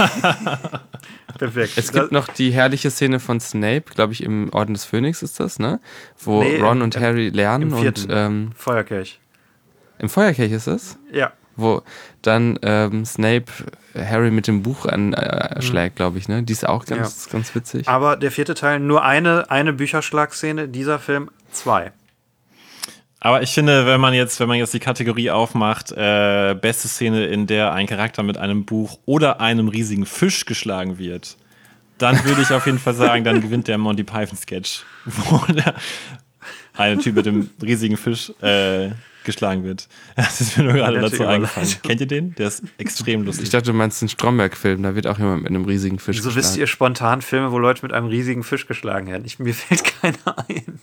Perfekt. Es gibt noch die herrliche Szene von Snape, glaube ich, im Orden des Phönix ist das, ne? Wo Ron und Harry lernen im 4. und Feuerkelch. im Feuerkelch ist es? Ja. Wo dann Snape Harry mit dem Buch anschlägt, glaube ich, ne? Die ist auch ganz witzig. Aber der 4. Teil, nur eine Bücherschlagszene, dieser Film 2. Aber ich finde, wenn man jetzt die Kategorie aufmacht, beste Szene, in der ein Charakter mit einem Buch oder einem riesigen Fisch geschlagen wird, dann würde ich auf jeden Fall sagen, dann gewinnt der Monty Python Sketch, wo der eine Typ mit dem riesigen Fisch geschlagen wird. Das ist mir nur gerade dazu eingefallen. Kennt ihr den? Der ist extrem lustig. Ich dachte, du meinst den Stromberg-Film, da wird auch jemand mit einem riesigen Fisch geschlagen. So wisst ihr spontan Filme, wo Leute mit einem riesigen Fisch geschlagen werden. Mir fällt keiner ein.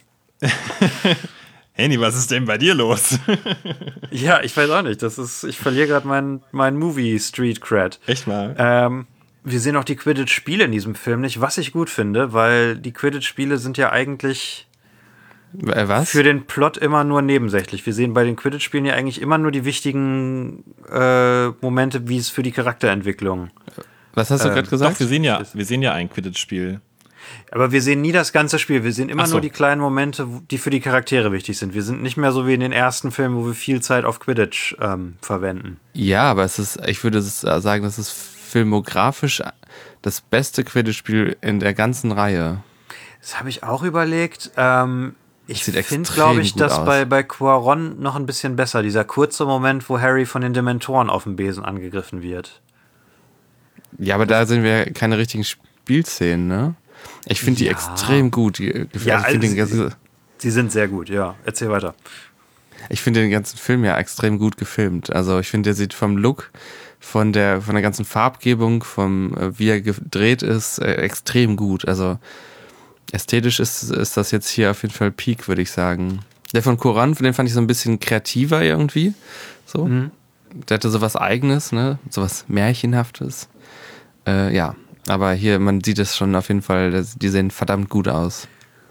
Henny, was ist denn bei dir los? Ja, ich weiß auch nicht. Ich verliere gerade mein Movie-Street-Cred. Echt mal? Wir sehen auch die Quidditch-Spiele in diesem Film nicht, was ich gut finde, weil die Quidditch-Spiele sind ja eigentlich für den Plot immer nur nebensächlich. Wir sehen bei den Quidditch-Spielen ja eigentlich immer nur die wichtigen Momente, wie es für die Charakterentwicklung. Was hast du gerade gesagt? Doch, wir sehen ja ein Quidditch-Spiel. Aber wir sehen nie das ganze Spiel. Wir sehen immer nur die kleinen Momente, die für die Charaktere wichtig sind. Wir sind nicht mehr so wie in den ersten Filmen, wo wir viel Zeit auf Quidditch verwenden. Ja, aber ich würde sagen, das ist filmografisch das beste Quidditch-Spiel in der ganzen Reihe. Das habe ich auch überlegt. Ich Sieht finde, extrem glaube ich, gut das aus. bei Quaron noch ein bisschen besser. Dieser kurze Moment, wo Harry von den Dementoren auf dem Besen angegriffen wird. Ja, aber da sind wir keine richtigen Spielszenen, ne? Ich finde die extrem gut. Sie sind sehr gut, ja. Erzähl weiter. Ich finde den ganzen Film ja extrem gut gefilmt. Also ich finde, der sieht vom Look, von der ganzen Farbgebung, wie er gedreht ist, extrem gut. Also ästhetisch ist das jetzt hier auf jeden Fall Peak, würde ich sagen. Der von Koran, den fand ich so ein bisschen kreativer irgendwie. So. Mhm. Der hatte sowas Eigenes, ne? Sowas Märchenhaftes. Ja. Aber hier, man sieht es schon auf jeden Fall, die sehen verdammt gut aus.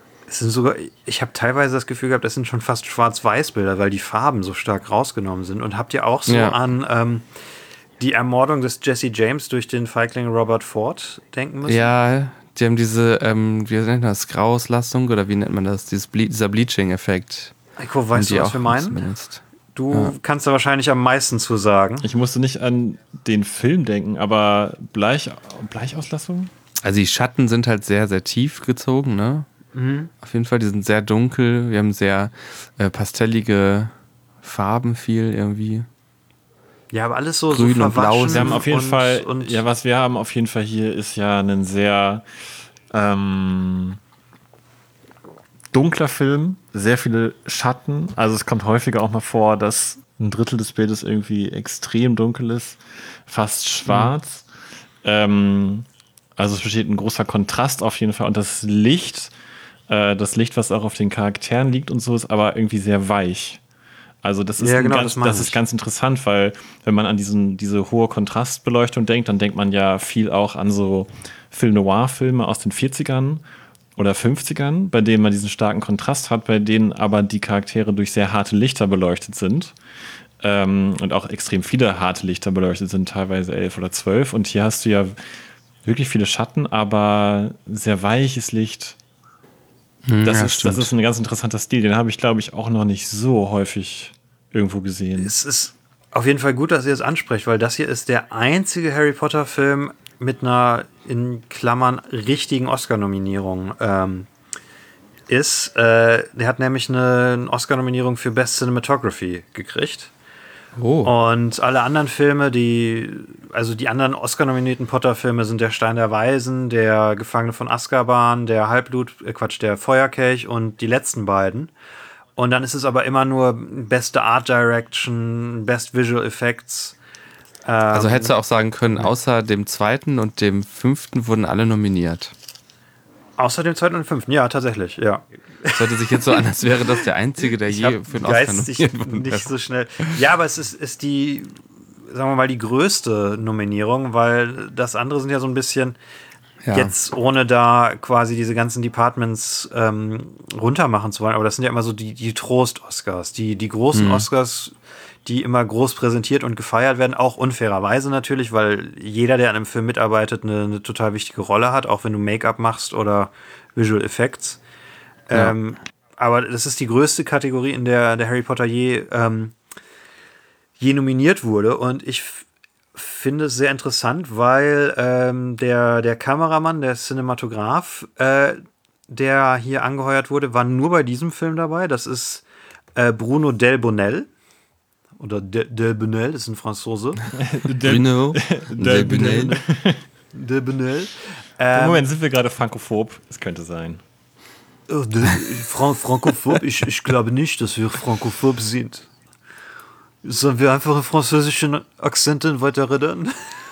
Ich habe teilweise das Gefühl gehabt, das sind schon fast Schwarz-Weiß-Bilder, weil die Farben so stark rausgenommen sind. Und habt ihr auch so an die Ermordung des Jesse James durch den Feigling Robert Ford denken müssen? Ja, die haben diese, wie nennt man das, Grauauslastung oder wie nennt man das, dieser Bleaching-Effekt. Eiko, weißt du, was wir meinen? Du kannst da wahrscheinlich am meisten zu sagen. Ich musste nicht an den Film denken, aber Bleichauslastung? Also die Schatten sind halt sehr, sehr tief gezogen, ne? Mhm. Auf jeden Fall, die sind sehr dunkel. Wir haben sehr pastellige Farben viel irgendwie. Ja, aber alles so grün und blau. Wir haben auf jeden Fall, was wir haben auf jeden Fall hier ist ja ein sehr dunkler Film, sehr viele Schatten. Also es kommt häufiger auch mal vor, dass ein Drittel des Bildes irgendwie extrem dunkel ist, fast schwarz. Also es besteht ein großer Kontrast auf jeden Fall. Und das Licht, was auch auf den Charakteren liegt und so, ist aber irgendwie sehr weich. Also das ist, das ist ganz interessant, weil wenn man an diese hohe Kontrastbeleuchtung denkt, dann denkt man ja viel auch an so Film-Noir-Filme aus den 40ern oder 50ern, bei denen man diesen starken Kontrast hat, bei denen aber die Charaktere durch sehr harte Lichter beleuchtet sind. Und auch extrem viele harte Lichter beleuchtet sind, teilweise 11 oder 12. Und hier hast du ja wirklich viele Schatten, aber sehr weiches Licht. Das ist ein ganz interessanter Stil. Den habe ich, glaube ich, auch noch nicht so häufig irgendwo gesehen. Es ist auf jeden Fall gut, dass ihr es ansprecht, weil das hier ist der einzige Harry Potter-Film mit einer, in Klammern, richtigen Oscar-Nominierung. Der hat nämlich eine Oscar-Nominierung für Best Cinematography gekriegt. Oh. Und alle anderen Filme, die anderen Oscar-nominierten Potter-Filme sind Der Stein der Weisen, Der Gefangene von Azkaban, der der Feuerkelch und die letzten beiden. Und dann ist es aber immer nur beste Art Direction, Best Visual Effects. Also hättest du auch sagen können, außer dem zweiten und dem fünften wurden alle nominiert. Außer dem zweiten und fünften, ja, tatsächlich, ja. Es hörte sich jetzt so an, als wäre das der einzige, der je für einen Oscar nominiert wurde. Nicht so schnell. Ja, aber es ist die, sagen wir mal, die größte Nominierung, weil das andere sind ja so ein bisschen jetzt, ohne da quasi diese ganzen Departments runtermachen zu wollen, aber das sind ja immer so die Trost-Oscars, die großen Oscars, die immer groß präsentiert und gefeiert werden, auch unfairerweise natürlich, weil jeder, der an einem Film mitarbeitet, eine total wichtige Rolle hat, auch wenn du Make-up machst oder Visual Effects. Ja. Aber das ist die größte Kategorie, in der Harry Potter je nominiert wurde. Und ich finde es sehr interessant, weil der Kameramann, der Cinematograph, der hier angeheuert wurde, war nur bei diesem Film dabei. Das ist Bruno Delbonnel. Oder Delbonnel, das ist ein Franzose. Bruno Delbonnel. Delbonnel. Moment, sind wir gerade frankophob? Das könnte sein. Frankophob? Ich glaube nicht, dass wir frankophob sind. Sollen wir einfach in französischen Akzenten weiterreden?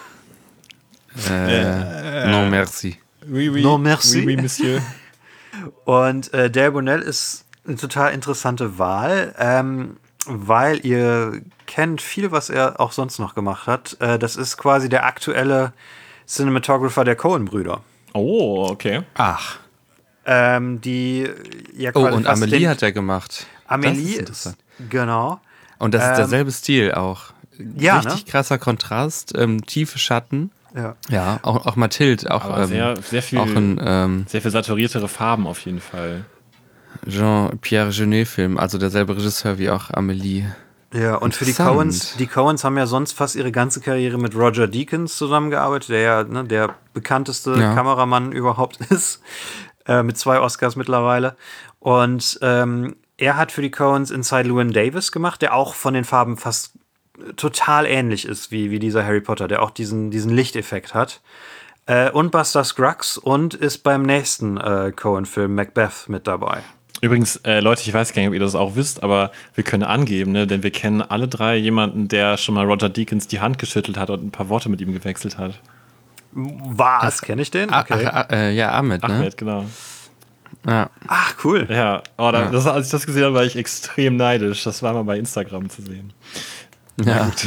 Non, merci. Oui, non, merci. Oui, monsieur. Und Delbonnel ist eine total interessante Wahl, weil ihr kennt viel, was er auch sonst noch gemacht hat. Das ist quasi der aktuelle Cinematographer der Coen-Brüder. Oh, okay. Ach. Die ja quasi und Amelie hat er gemacht. Amelie ist genau. Und das ist derselbe Stil auch. Ja, richtig krasser Kontrast, tiefe Schatten. Ja, auch Mathilde. Auch, sehr viel saturiertere Farben auf jeden Fall. Jean-Pierre Jeunet-Film, also derselbe Regisseur wie auch Amelie. Ja, und für die Coens haben ja sonst fast ihre ganze Karriere mit Roger Deakins zusammengearbeitet, der ja der bekannteste Kameramann überhaupt ist, mit 2 Oscars mittlerweile. Und er hat für die Coens Inside Llewyn Davis gemacht, der auch von den Farben fast total ähnlich ist wie dieser Harry Potter, der auch diesen Lichteffekt hat. Und Buster Scruggs und ist beim nächsten Coen-Film Macbeth mit dabei. Übrigens, Leute, ich weiß gar nicht, ob ihr das auch wisst, aber wir können angeben, ne? Denn wir kennen alle 3 jemanden, der schon mal Roger Deakins die Hand geschüttelt hat und ein paar Worte mit ihm gewechselt hat. Was? Kenne ich den? Okay. Ahmed, ne? Ahmed, genau. Ja. Ach, cool. Ja, als ich das gesehen habe, war ich extrem neidisch. Das war mal bei Instagram zu sehen. Ja. Gut.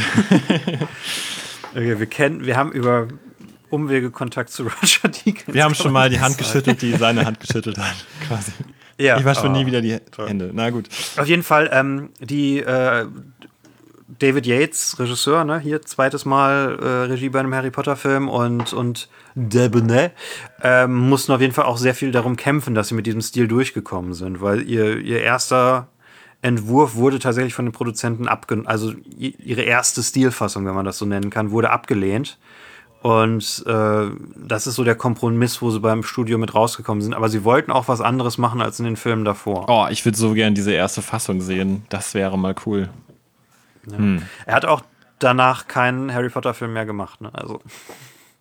Okay, wir haben über Umwege Kontakt zu Roger Deakins. Wir haben schon mal die Hand geschüttelt, die seine Hand geschüttelt hat, quasi. Ja, ich wasche nie wieder die Hände. Na gut. Auf jeden Fall, David Yates, Regisseur, ne, hier zweites Mal Regie bei einem Harry Potter Film und Delbonnel mussten auf jeden Fall auch sehr viel darum kämpfen, dass sie mit diesem Stil durchgekommen sind, weil ihr erster Entwurf wurde tatsächlich von den Produzenten also ihre erste Stilfassung, wenn man das so nennen kann, wurde abgelehnt. Und das ist so der Kompromiss, wo sie beim Studio mit rausgekommen sind. Aber sie wollten auch was anderes machen als in den Filmen davor. Oh, ich würde so gerne diese erste Fassung sehen. Das wäre mal cool. Ja. Er hat auch danach keinen Harry Potter-Film mehr gemacht. Ne? Also.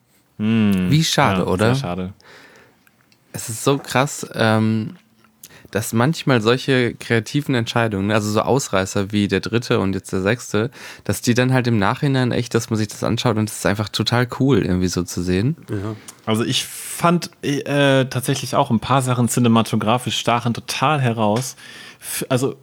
Wie schade, oder? Sehr schade. Es ist so krass. dass manchmal solche kreativen Entscheidungen, also so Ausreißer wie der 3. und jetzt der 6., dass die dann halt im Nachhinein echt, dass man sich das anschaut und es ist einfach total cool, irgendwie so zu sehen. Ja. Also ich fand tatsächlich auch ein paar Sachen cinematografisch stachen total heraus. Also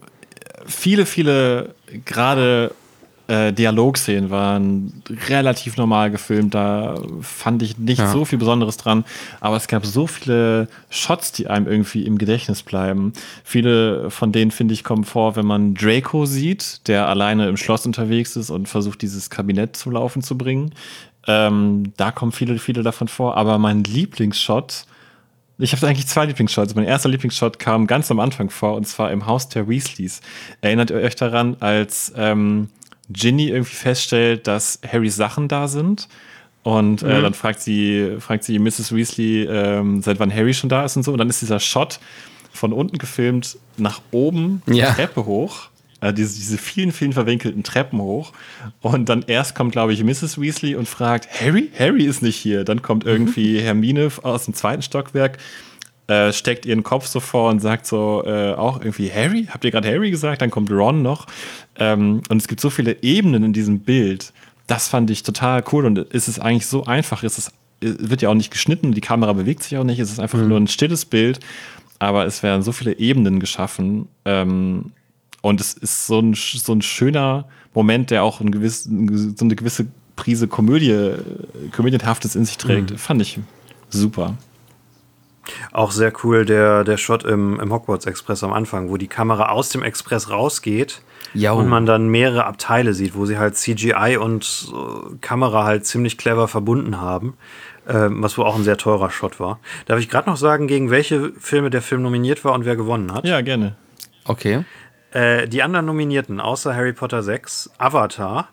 viele gerade Dialogszenen waren relativ normal gefilmt, da fand ich nicht so viel Besonderes dran, aber es gab so viele Shots, die einem irgendwie im Gedächtnis bleiben. Viele von denen, finde ich, kommen vor, wenn man Draco sieht, der alleine im Schloss unterwegs ist und versucht, dieses Kabinett zum Laufen zu bringen. Da kommen viele davon vor, aber mein Lieblingsshot, ich habe eigentlich 2 Lieblingsshots. Mein erster Lieblingsshot kam ganz am Anfang vor, und zwar im Haus der Weasleys. Erinnert ihr euch daran, als Ginny irgendwie feststellt, dass Harrys Sachen da sind? Und dann fragt sie Mrs. Weasley, seit wann Harry schon da ist und so. Und dann ist dieser Shot von unten gefilmt nach oben, die Treppe hoch. Diese vielen verwinkelten Treppen hoch. Und dann erst kommt, glaube ich, Mrs. Weasley und fragt, Harry ist nicht hier. Dann kommt irgendwie Hermine aus dem 2. Stockwerk, steckt ihren Kopf so vor und sagt so auch irgendwie, Harry? Habt ihr gerade Harry gesagt? Dann kommt Ron noch. Und es gibt so viele Ebenen in diesem Bild. Das fand ich total cool. Und es ist eigentlich so einfach. Es wird ja auch nicht geschnitten, die Kamera bewegt sich auch nicht. Es ist einfach nur ein stilles Bild. Aber es werden so viele Ebenen geschaffen. Und es ist so ein schöner Moment, der auch so eine gewisse Prise Komödienhaftes in sich trägt. Fand ich super. Auch sehr cool der Shot im Hogwarts Express am Anfang, wo die Kamera aus dem Express rausgeht und man dann mehrere Abteile sieht, wo sie halt CGI und Kamera halt ziemlich clever verbunden haben, was wohl auch ein sehr teurer Shot war. Darf ich gerade noch sagen, gegen welche Filme der Film nominiert war und wer gewonnen hat? Ja, gerne. Okay. Die anderen Nominierten, außer Harry Potter 6, Avatar,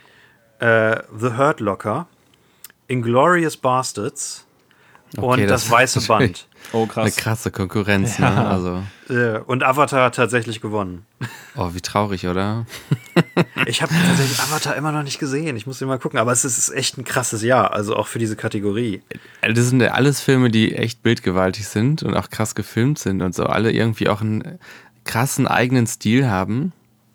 The Hurt Locker, Inglourious Basterds und das Weiße Band. Oh, krass. Eine krasse Konkurrenz, ne? Also. Und Avatar hat tatsächlich gewonnen. Oh, wie traurig, oder? Ich habe tatsächlich Avatar immer noch nicht gesehen. Ich muss ihn mal gucken. Aber es ist echt ein krasses Jahr, also auch für diese Kategorie. Das sind ja alles Filme, die echt bildgewaltig sind und auch krass gefilmt sind und so. Alle irgendwie auch einen krassen eigenen Stil haben.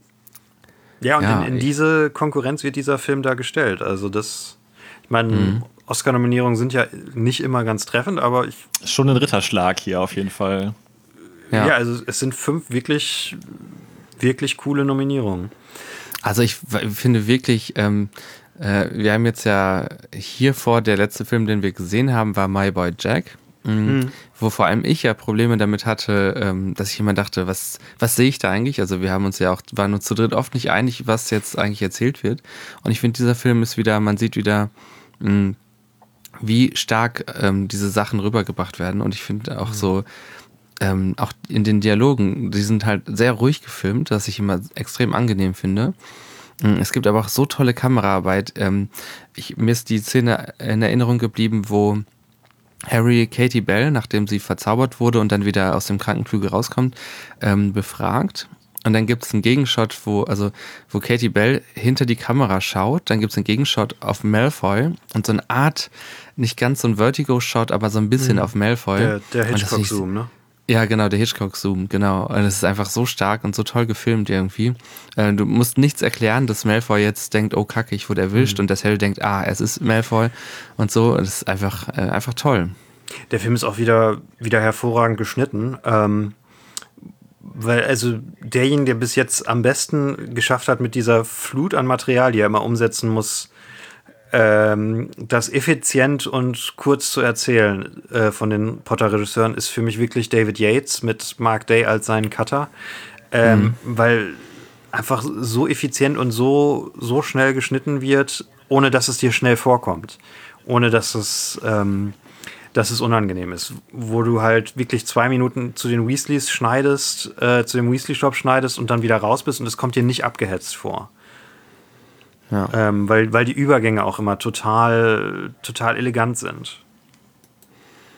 Ja, und in diese Konkurrenz wird dieser Film da gestellt. Also das, ich meine, Oscar-Nominierungen sind ja nicht immer ganz treffend, aber schon ein Ritterschlag hier auf jeden Fall. Ja, also es sind 5 wirklich, wirklich coole Nominierungen. Also ich finde wirklich, wir haben jetzt ja hier der letzte Film, den wir gesehen haben, war My Boy Jack. Wo vor allem ich ja Probleme damit hatte, dass ich immer dachte, was sehe ich da eigentlich? Also wir haben waren uns zu dritt oft nicht einig, was jetzt eigentlich erzählt wird. Und ich finde, dieser Film ist wieder, man sieht wieder, wie stark diese Sachen rübergebracht werden. Und ich finde auch so, auch in den Dialogen, die sind halt sehr ruhig gefilmt, was ich immer extrem angenehm finde. Es gibt aber auch so tolle Kameraarbeit. Mir ist die Szene in Erinnerung geblieben, wo Harry Katie Bell, nachdem sie verzaubert wurde und dann wieder aus dem Krankenflügel rauskommt, befragt. Und dann gibt es einen Gegenshot, wo Katie Bell hinter die Kamera schaut. Dann gibt es einen Gegenshot auf Malfoy und so eine Art, nicht ganz so ein Vertigo-Shot, aber so ein bisschen auf Malfoy. Der Hitchcock-Zoom, ne? Ja, genau, der Hitchcock-Zoom, genau. Und es ist einfach so stark und so toll gefilmt irgendwie. Du musst nichts erklären, dass Malfoy jetzt denkt, oh Kacke, ich wurde erwischt, und dass Harry denkt, es ist Malfoy und so. Das ist einfach toll. Der Film ist auch wieder hervorragend geschnitten. Weil also derjenige, der bis jetzt am besten geschafft hat mit dieser Flut an Material, die er immer umsetzen muss, das effizient und kurz zu erzählen von den Potter-Regisseuren, ist für mich wirklich David Yates mit Mark Day als seinen Cutter, weil einfach so effizient und so schnell geschnitten wird, ohne dass es dir schnell vorkommt, ohne dass es unangenehm ist, wo du halt wirklich 2 Minuten zu den Weasleys schneidest, zu dem Weasley-Shop schneidest und dann wieder raus bist und es kommt dir nicht abgehetzt vor. Ja. Weil die Übergänge auch immer total elegant sind.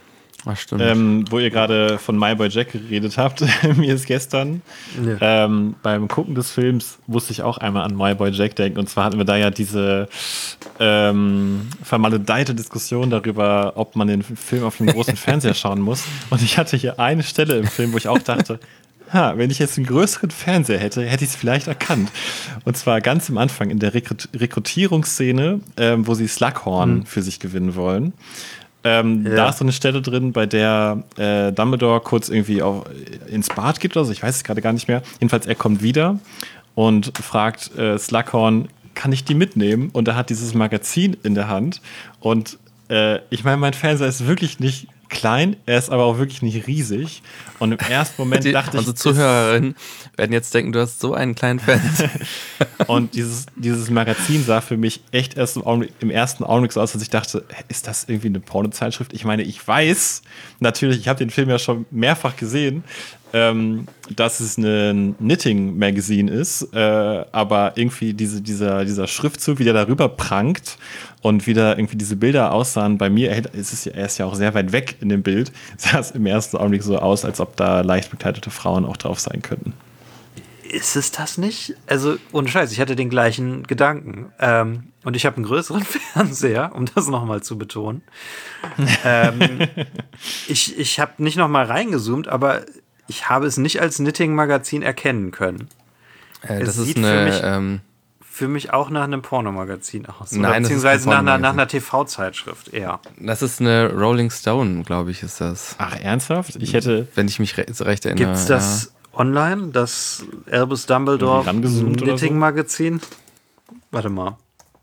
Ach, stimmt. Wo ihr gerade von My Boy Jack geredet habt. Mir ist gestern beim Gucken des Films musste ich auch einmal an My Boy Jack denken. Und zwar hatten wir da ja diese vermaledeite Diskussion darüber, ob man den Film auf einem großen Fernseher schauen muss. Und ich hatte hier eine Stelle im Film, wo ich auch dachte, wenn ich jetzt einen größeren Fernseher hätte, hätte ich es vielleicht erkannt. Und zwar ganz am Anfang in der Rekrutierungsszene, wo sie Slughorn für sich gewinnen wollen. Da ist so eine Stelle drin, bei der Dumbledore kurz irgendwie auch ins Bad geht oder so. Ich weiß es gerade gar nicht mehr. Jedenfalls, er kommt wieder und fragt Slughorn, kann ich die mitnehmen? Und er hat dieses Magazin in der Hand. Und ich meine, mein Fernseher ist wirklich nicht klein, er ist aber auch wirklich nicht riesig. Und im ersten Moment dachte ich... Unsere Zuhörerinnen werden jetzt denken, du hast so einen kleinen Fernseher. Und dieses Magazin sah für mich echt erst im ersten Augenblick so aus, dass ich dachte, ist das irgendwie eine Pornozeitschrift? Ich meine, ich weiß natürlich, ich habe den Film ja schon mehrfach gesehen, dass es ein Knitting-Magazin ist, aber irgendwie dieser Schriftzug, wie der darüber prangt und wie da irgendwie diese Bilder aussahen, bei mir, er ist ja auch sehr weit weg in dem Bild, sah es im ersten Augenblick so aus, als ob da leicht bekleidete Frauen auch drauf sein könnten. Ist es das nicht? Also, ohne Scheiß, ich hatte den gleichen Gedanken. Und ich habe einen größeren Fernseher, um das nochmal zu betonen. Ich habe nicht nochmal reingezoomt, aber ich habe es nicht als Knitting-Magazin erkennen können. Das ist sieht für mich auch nach einem Pornomagazin aus. Nein, beziehungsweise nach einer TV-Zeitschrift eher. Das ist eine Rolling Stone, glaube ich, ist das. Ach, ernsthaft? Wenn ich mich recht erinnere. Gibt es das online, das Albus Dumbledore Knitting-Magazin? Warte mal.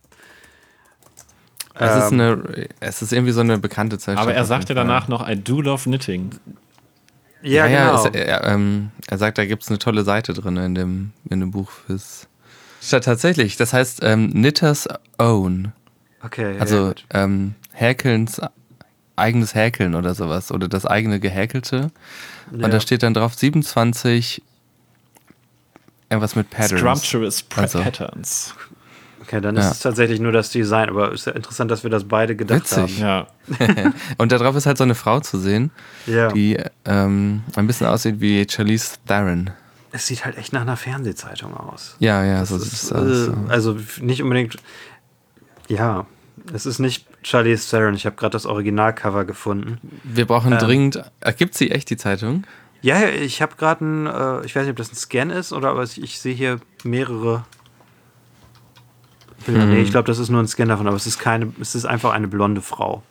Es ist irgendwie so eine bekannte Zeitschrift. Aber er sagte danach noch, I do love knitting. Ja, genau. Er sagt, da gibt es eine tolle Seite drin in dem Buch fürs. Tatsächlich, das heißt Knitters Own. Okay. Also Häkelns, eigenes Häkeln oder sowas. Oder das eigene Gehäkelte. Ja. Und da steht dann drauf 27 irgendwas mit Patterns. Scrumptious Patterns. Okay, dann ist es tatsächlich nur das Design, aber es ist ja interessant, dass wir das beide gedacht Witzig. haben. Ja. Und da drauf ist halt so eine Frau zu sehen, Ja. die ein bisschen aussieht wie Charlize Theron. Es sieht halt echt nach einer Fernsehzeitung aus. Ja, so sieht es aus. Also nicht unbedingt, ja, es ist nicht Charlize Theron. Ich habe gerade das Originalcover gefunden. Wir brauchen dringend, gibt sie echt die Zeitung? Ja, ich habe gerade ich weiß nicht, ob das ein Scan ist oder aber ich sehe hier mehrere Bilder. Nee, ich glaube, das ist nur ein Scan davon, aber es ist einfach eine blonde Frau.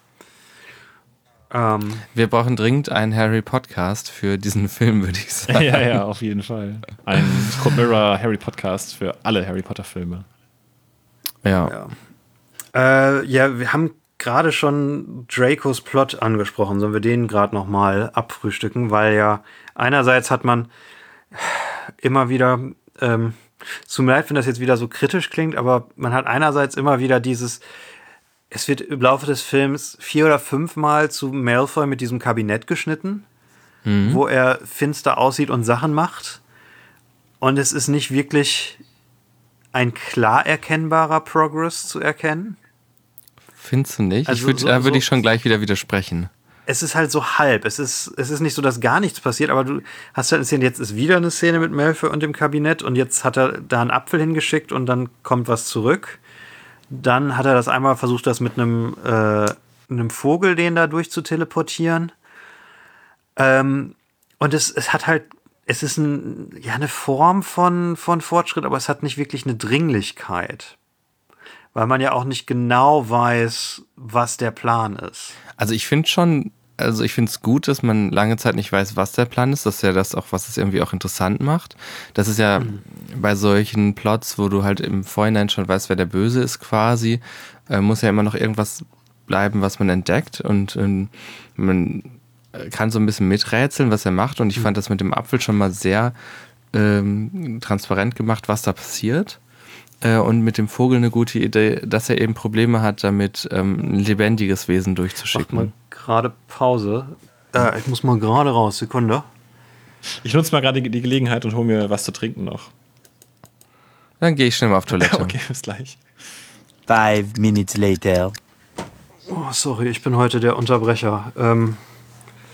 Wir brauchen dringend einen Harry-Podcast für diesen Film, würde ich sagen. Ja, auf jeden Fall. Ein Scott Mirror Harry-Podcast für alle Harry Potter-Filme. Ja. Wir haben gerade schon Dracos Plot angesprochen. Sollen wir den gerade nochmal abfrühstücken? Weil ja einerseits hat man immer wieder, es tut mir leid, wenn das jetzt wieder so kritisch klingt, aber man hat einerseits immer wieder es wird im Laufe des Films 4 oder 5 Mal zu Malfoy mit diesem Kabinett geschnitten, wo er finster aussieht und Sachen macht. Und es ist nicht wirklich ein klar erkennbarer Progress zu erkennen. Findest du nicht? Also Da würde ich schon gleich wieder widersprechen. Es ist halt so halb. Es ist nicht so, dass gar nichts passiert, aber du hast halt eine Szene, jetzt ist wieder eine Szene mit Malfoy und dem Kabinett und jetzt hat er da einen Apfel hingeschickt und dann kommt was zurück. Dann hat er das einmal versucht, das mit einem Vogel, den da durchzuteleportieren. Und es hat halt, es ist eine Form von Fortschritt, aber es hat nicht wirklich eine Dringlichkeit. Weil man ja auch nicht genau weiß, was der Plan ist. Also ich finde es gut, dass man lange Zeit nicht weiß, was der Plan ist. Das ist ja das auch, was es irgendwie auch interessant macht. Das ist ja bei solchen Plots, wo du halt im Vorhinein schon weißt, wer der Böse ist quasi, muss ja immer noch irgendwas bleiben, was man entdeckt. Und man kann so ein bisschen miträtseln, was er macht. Und ich fand das mit dem Apfel schon mal sehr transparent gemacht, was da passiert. Und mit dem Vogel eine gute Idee, dass er eben Probleme hat, damit ein lebendiges Wesen durchzuschicken. Mach mal gerade Pause. Ich muss mal gerade raus. Sekunde. Ich nutze mal gerade die Gelegenheit und hole mir was zu trinken noch. Dann gehe ich schnell mal auf Toilette. Okay, bis gleich. 5 minutes later. Oh, sorry, ich bin heute der Unterbrecher.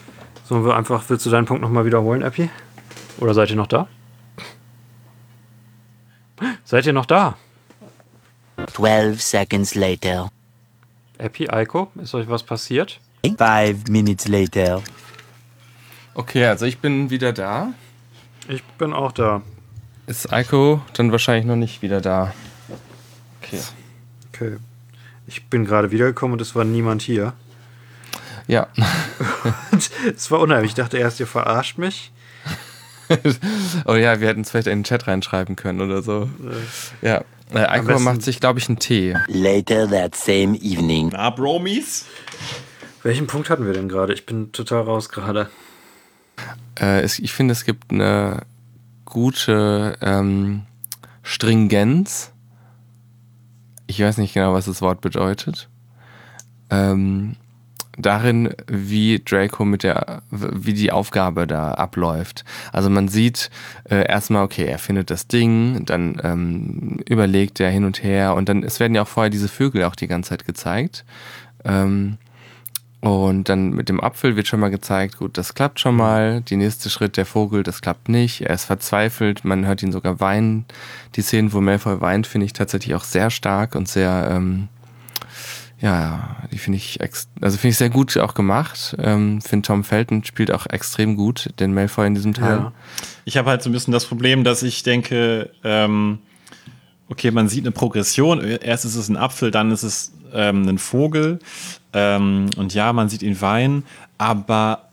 Sollen wir einfach, willst du deinen Punkt nochmal wiederholen, Epi? Oder seid ihr noch da? Seid ihr noch da? 12 seconds later. Epi, Eiko, ist euch was passiert? 5 minutes later. Okay, also ich bin wieder da. Ich bin auch da. Ist Eiko dann wahrscheinlich noch nicht wieder da? Okay. Okay. Ich bin gerade wiedergekommen und es war niemand hier. Ja. Und es war unheimlich. Ich dachte erst, ihr verarscht mich. Oh ja, wir hätten es vielleicht in den Chat reinschreiben können oder so. Ja. Eiko besten- macht sich, glaube ich, einen Tee. Later that same evening. Na, Bromies? Welchen Punkt hatten wir denn gerade? Ich bin total raus gerade. Ich finde, es gibt eine gute Stringenz. Ich weiß nicht genau, was das Wort bedeutet. Darin, wie Draco wie die Aufgabe da abläuft. Also man sieht erstmal, okay, er findet das Ding, dann überlegt er hin und her und dann, es werden ja auch vorher diese Vögel auch die ganze Zeit gezeigt. Und dann mit dem Apfel wird schon mal gezeigt, gut, das klappt schon mal. Der nächste Schritt, der Vogel, das klappt nicht. Er ist verzweifelt, man hört ihn sogar weinen. Die Szenen, wo Malfoy weint, finde ich tatsächlich auch sehr stark und sehr, die finde ich, finde ich sehr gut auch gemacht. Finde Tom Felton spielt auch extrem gut, den Malfoy in diesem Teil. Ja. Ich habe halt so ein bisschen das Problem, dass ich denke, okay, man sieht eine Progression. Erst ist es ein Apfel, dann ist es ein Vogel. Und ja, man sieht ihn weinen. Aber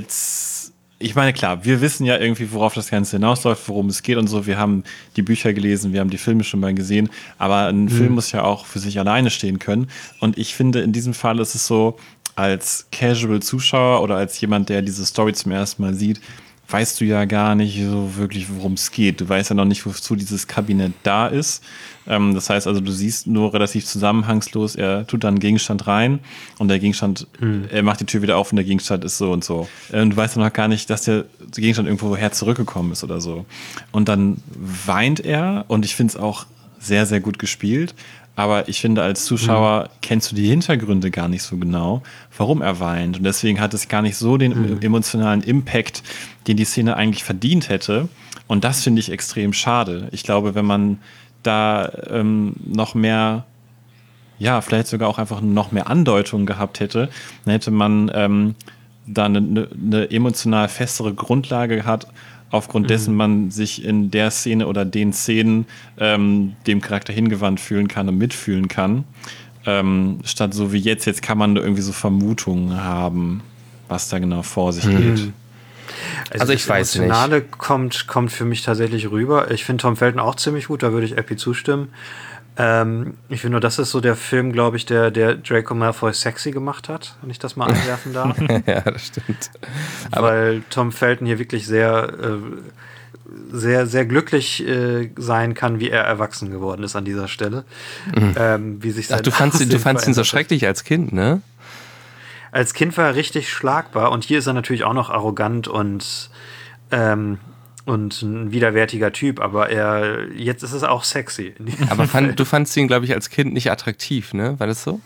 ich meine, klar, wir wissen ja irgendwie, worauf das Ganze hinausläuft, worum es geht und so. Wir haben die Bücher gelesen, wir haben die Filme schon mal gesehen. Aber ein Film muss ja auch für sich alleine stehen können. Und ich finde, in diesem Fall ist es so, als Casual-Zuschauer oder als jemand, der diese Story zum ersten Mal sieht, weißt du ja gar nicht so wirklich, worum es geht. Du weißt ja noch nicht, wozu dieses Kabinett da ist. Das heißt also, du siehst nur relativ zusammenhangslos, er tut dann einen Gegenstand rein und der Gegenstand, er macht die Tür wieder auf und der Gegenstand ist so und so. Und du weißt ja noch gar nicht, dass der Gegenstand irgendwoher zurückgekommen ist oder so. Und dann weint er und ich finde es auch sehr, sehr gut gespielt. Aber ich finde, als Zuschauer kennst du die Hintergründe gar nicht so genau, warum er weint. Und deswegen hat es gar nicht so den emotionalen Impact, den die Szene eigentlich verdient hätte. Und das finde ich extrem schade. Ich glaube, wenn man da noch mehr, ja, vielleicht sogar auch einfach noch mehr Andeutungen gehabt hätte, dann hätte man da eine emotional festere Grundlage gehabt, aufgrund dessen man sich in der Szene oder den Szenen dem Charakter hingewandt fühlen kann und mitfühlen kann. Statt so wie jetzt kann man irgendwie so Vermutungen haben, was da genau vor sich geht. Also ich das weiß nicht. Emotionale kommt für mich tatsächlich rüber. Ich finde Tom Felton auch ziemlich gut, da würde ich Epi zustimmen. Ich finde nur, das ist so der Film, glaube ich, der Draco Malfoy sexy gemacht hat, wenn ich das mal anwerfen darf. Ja, das stimmt. Weil Tom Felton hier wirklich sehr, sehr glücklich sein kann, wie er erwachsen geworden ist an dieser Stelle. Wie sich Ach, du fandst ihn so schrecklich als Kind, ne? Als Kind war er richtig schlagbar und hier ist er natürlich auch noch arrogant und ein widerwärtiger Typ, aber jetzt ist es auch sexy. Aber du fandst ihn, glaube ich, als Kind nicht attraktiv, ne? War das so?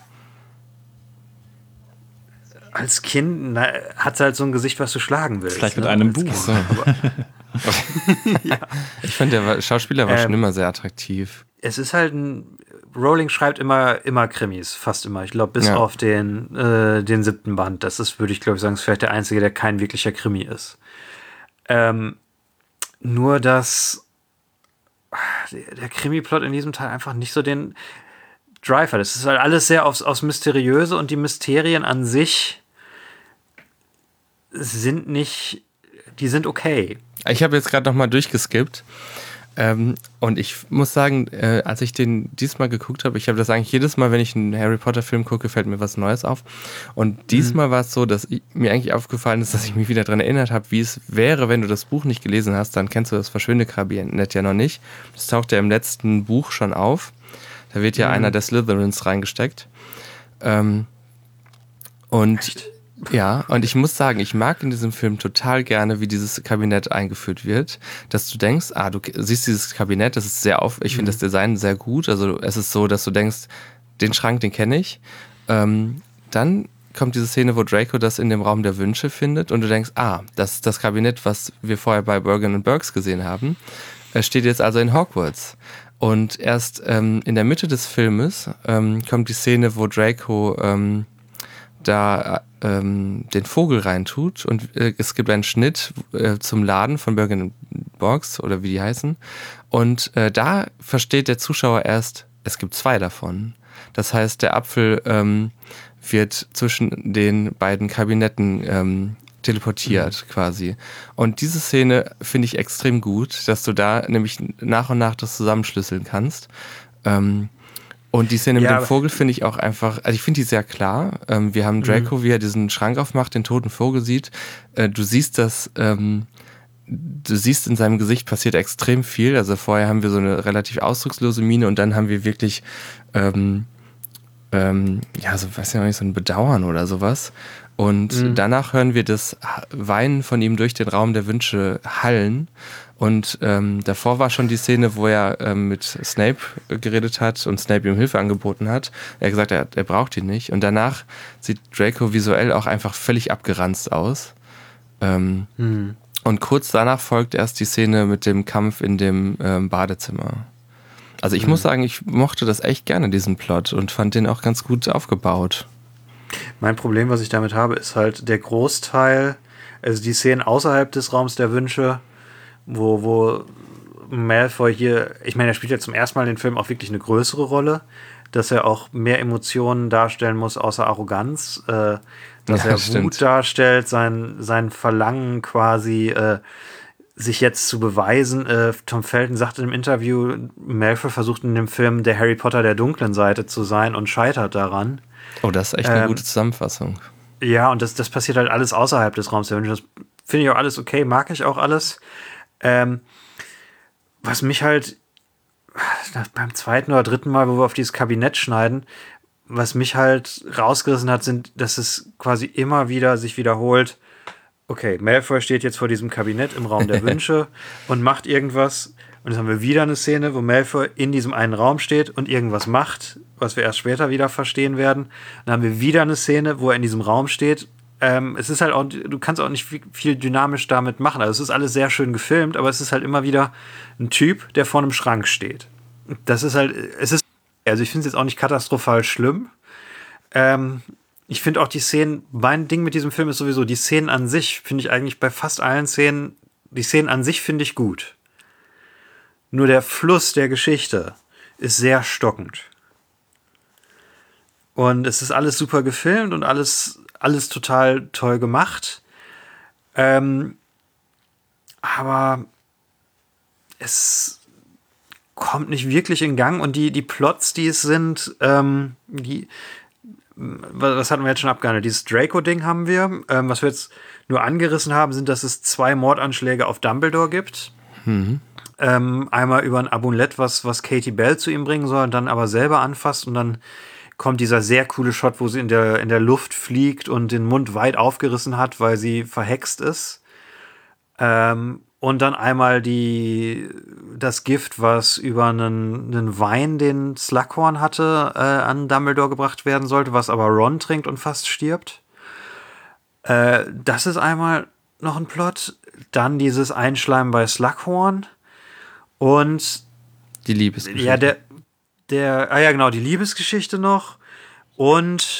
Als Kind hat es halt so ein Gesicht, was du schlagen willst. Vielleicht mit ne? einem Als Buch. Kind. So. Aber Ich fand, der Schauspieler war schon immer sehr attraktiv. es ist halt Rowling schreibt immer Krimis, fast immer. Ich glaube, bis auf den 7. Band. Das ist, würde ich glaube ich sagen, ist vielleicht der einzige, der kein wirklicher Krimi ist. Nur, dass der Krimi-Plot in diesem Teil einfach nicht so den Drive hat. Es ist halt alles sehr aufs Mysteriöse und die Mysterien an sich sind okay. Ich habe jetzt gerade noch mal durchgeskippt und ich muss sagen, als ich den diesmal geguckt habe, ich habe das eigentlich jedes Mal, wenn ich einen Harry Potter Film gucke, fällt mir was Neues auf. Und diesmal war es so, dass mir eigentlich aufgefallen ist, dass ich mich wieder daran erinnert habe, wie es wäre, wenn du das Buch nicht gelesen hast, dann kennst du das Verschwinde-Kabinett ja noch nicht. Das taucht ja im letzten Buch schon auf. Da wird ja einer der Slytherins reingesteckt. Und ja, und ich muss sagen, ich mag in diesem Film total gerne, wie dieses Kabinett eingeführt wird, dass du denkst, du siehst dieses Kabinett, das ist ich finde das Design sehr gut, also es ist so, dass du denkst, den Schrank, den kenne ich. Dann kommt diese Szene, wo Draco das in dem Raum der Wünsche findet und du denkst, das ist das Kabinett, was wir vorher bei Bergen und Burks gesehen haben. Es steht jetzt also in Hogwarts. Und erst in der Mitte des Filmes kommt die Szene, wo Draco den Vogel reintut und es gibt einen Schnitt zum Laden von Bergen Burks oder wie die heißen. Und da versteht der Zuschauer erst, es gibt 2 davon. Das heißt, der Apfel wird zwischen den beiden Kabinetten teleportiert quasi. Und diese Szene finde ich extrem gut, dass du da nämlich nach und nach das zusammenschlüsseln kannst. Und die Szene mit dem Vogel finde ich auch einfach, also ich finde die sehr klar. Wir haben Draco, wie er diesen Schrank aufmacht, den toten Vogel sieht. Du siehst in seinem Gesicht passiert extrem viel. Also vorher haben wir so eine relativ ausdruckslose Miene und dann haben wir wirklich so weiß ich noch nicht, so ein Bedauern oder sowas. Und danach hören wir das Weinen von ihm durch den Raum der Wünsche hallen. Und davor war schon die Szene, wo er mit Snape geredet hat und Snape ihm Hilfe angeboten hat. Er hat gesagt, er braucht ihn nicht. Und danach sieht Draco visuell auch einfach völlig abgeranzt aus. Und kurz danach folgt erst die Szene mit dem Kampf in dem Badezimmer. Also ich muss sagen, ich mochte das echt gerne, diesen Plot, und fand den auch ganz gut aufgebaut. Mein Problem, was ich damit habe, ist halt der Großteil, also die Szenen außerhalb des Raums der Wünsche, wo Malfoy hier, ich meine, er spielt ja zum ersten Mal in den Film auch wirklich eine größere Rolle, dass er auch mehr Emotionen darstellen muss, außer Arroganz, dass er stimmt. Wut darstellt, sein Verlangen quasi, sich jetzt zu beweisen. Tom Felton sagte im Interview, Malfoy versucht in dem Film der Harry Potter der dunklen Seite zu sein und scheitert daran. Oh, das ist echt eine gute Zusammenfassung. Ja, und das passiert halt alles außerhalb des Raums der Wünsche. Das finde ich auch alles okay, mag ich auch alles. Was mich halt beim 2. oder 3. Mal, wo wir auf dieses Kabinett schneiden, was mich halt rausgerissen hat, sind, dass es quasi immer wieder sich wiederholt. Okay, Malfoy steht jetzt vor diesem Kabinett im Raum der Wünsche und macht irgendwas. Und jetzt haben wir wieder eine Szene, wo Malfoy in diesem einen Raum steht und irgendwas macht, was wir erst später wieder verstehen werden. Dann haben wir wieder eine Szene, wo er in diesem Raum steht. Es ist halt auch, du kannst auch nicht viel dynamisch damit machen. Also es ist alles sehr schön gefilmt, aber es ist halt immer wieder ein Typ, der vor einem Schrank steht. Das ist halt, also ich finde es jetzt auch nicht katastrophal schlimm. Ich finde auch die Szenen, mein Ding mit diesem Film ist sowieso, die Szenen an sich finde ich eigentlich bei fast allen Szenen, die Szenen an sich finde ich gut. Nur der Fluss der Geschichte ist sehr stockend. Und es ist alles super gefilmt und alles total toll gemacht. Aber es kommt nicht wirklich in Gang und die Plots, die es sind, was hatten wir jetzt schon abgehandelt? Dieses Draco-Ding haben wir. Was wir jetzt nur angerissen haben, sind, dass es 2 Mordanschläge auf Dumbledore gibt. Einmal über ein Amulett, was Katie Bell zu ihm bringen soll und dann aber selber anfasst. Und dann kommt dieser sehr coole Shot, wo sie in der Luft fliegt und den Mund weit aufgerissen hat, weil sie verhext ist. Und dann einmal das Gift, was über einen Wein, den Slughorn hatte, an Dumbledore gebracht werden sollte, was aber Ron trinkt und fast stirbt. Das ist einmal noch ein Plot. Dann dieses Einschleimen bei Slughorn. Und die Liebesgeschichte. Ja, genau, die Liebesgeschichte noch. Und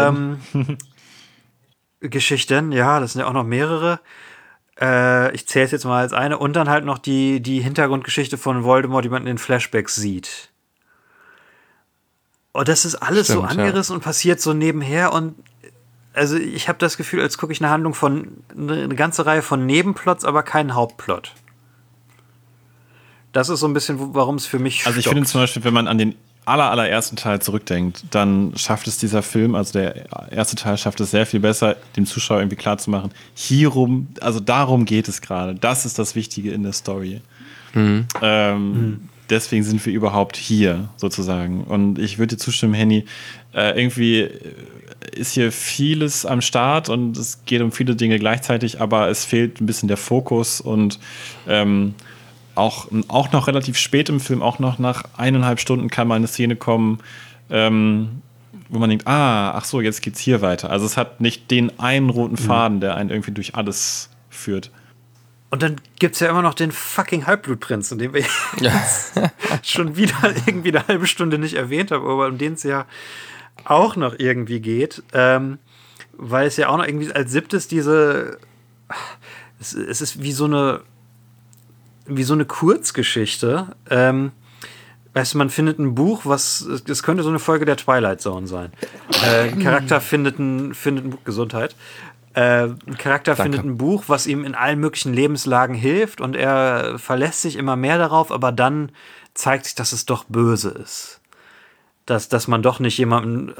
Geschichten, ja, das sind ja auch noch mehrere. Ich zähle es jetzt mal als eine. Und dann halt noch die Hintergrundgeschichte von Voldemort, die man in den Flashbacks sieht. Und das ist alles so angerissen und passiert so nebenher. Und also ich habe das Gefühl, als gucke ich eine ganze Reihe von Nebenplots, aber keinen Hauptplot. Das ist so ein bisschen, warum es für mich Also ich finde zum Beispiel, wenn man an den allerersten Teil zurückdenkt, dann schafft es dieser Film, also der erste Teil schafft es sehr viel besser, dem Zuschauer irgendwie klarzumachen, darum geht es gerade. Das ist das Wichtige in der Story. Deswegen sind wir überhaupt hier, sozusagen. Und ich würde dir zustimmen, Henny, irgendwie ist hier vieles am Start und es geht um viele Dinge gleichzeitig, aber es fehlt ein bisschen der Fokus und auch noch relativ spät im Film, auch noch nach 1,5 Stunden kann mal eine Szene kommen, wo man denkt, ach so, jetzt geht's hier weiter. Also es hat nicht den einen roten Faden, der einen irgendwie durch alles führt. Und dann gibt's ja immer noch den fucking Halbblutprinzen, den wir jetzt schon wieder irgendwie eine halbe Stunde nicht erwähnt haben, aber um den es ja auch noch irgendwie geht. Weil es ja auch noch irgendwie als siebtes es ist wie so eine Kurzgeschichte. Weißt du, man findet ein Buch, es könnte so eine Folge der Twilight Zone sein. Ein Charakter findet ein Buch, Gesundheit. Ein Charakter findet ein Buch, was ihm in allen möglichen Lebenslagen hilft und er verlässt sich immer mehr darauf, aber dann zeigt sich, dass es doch böse ist. Dass man doch nicht jemand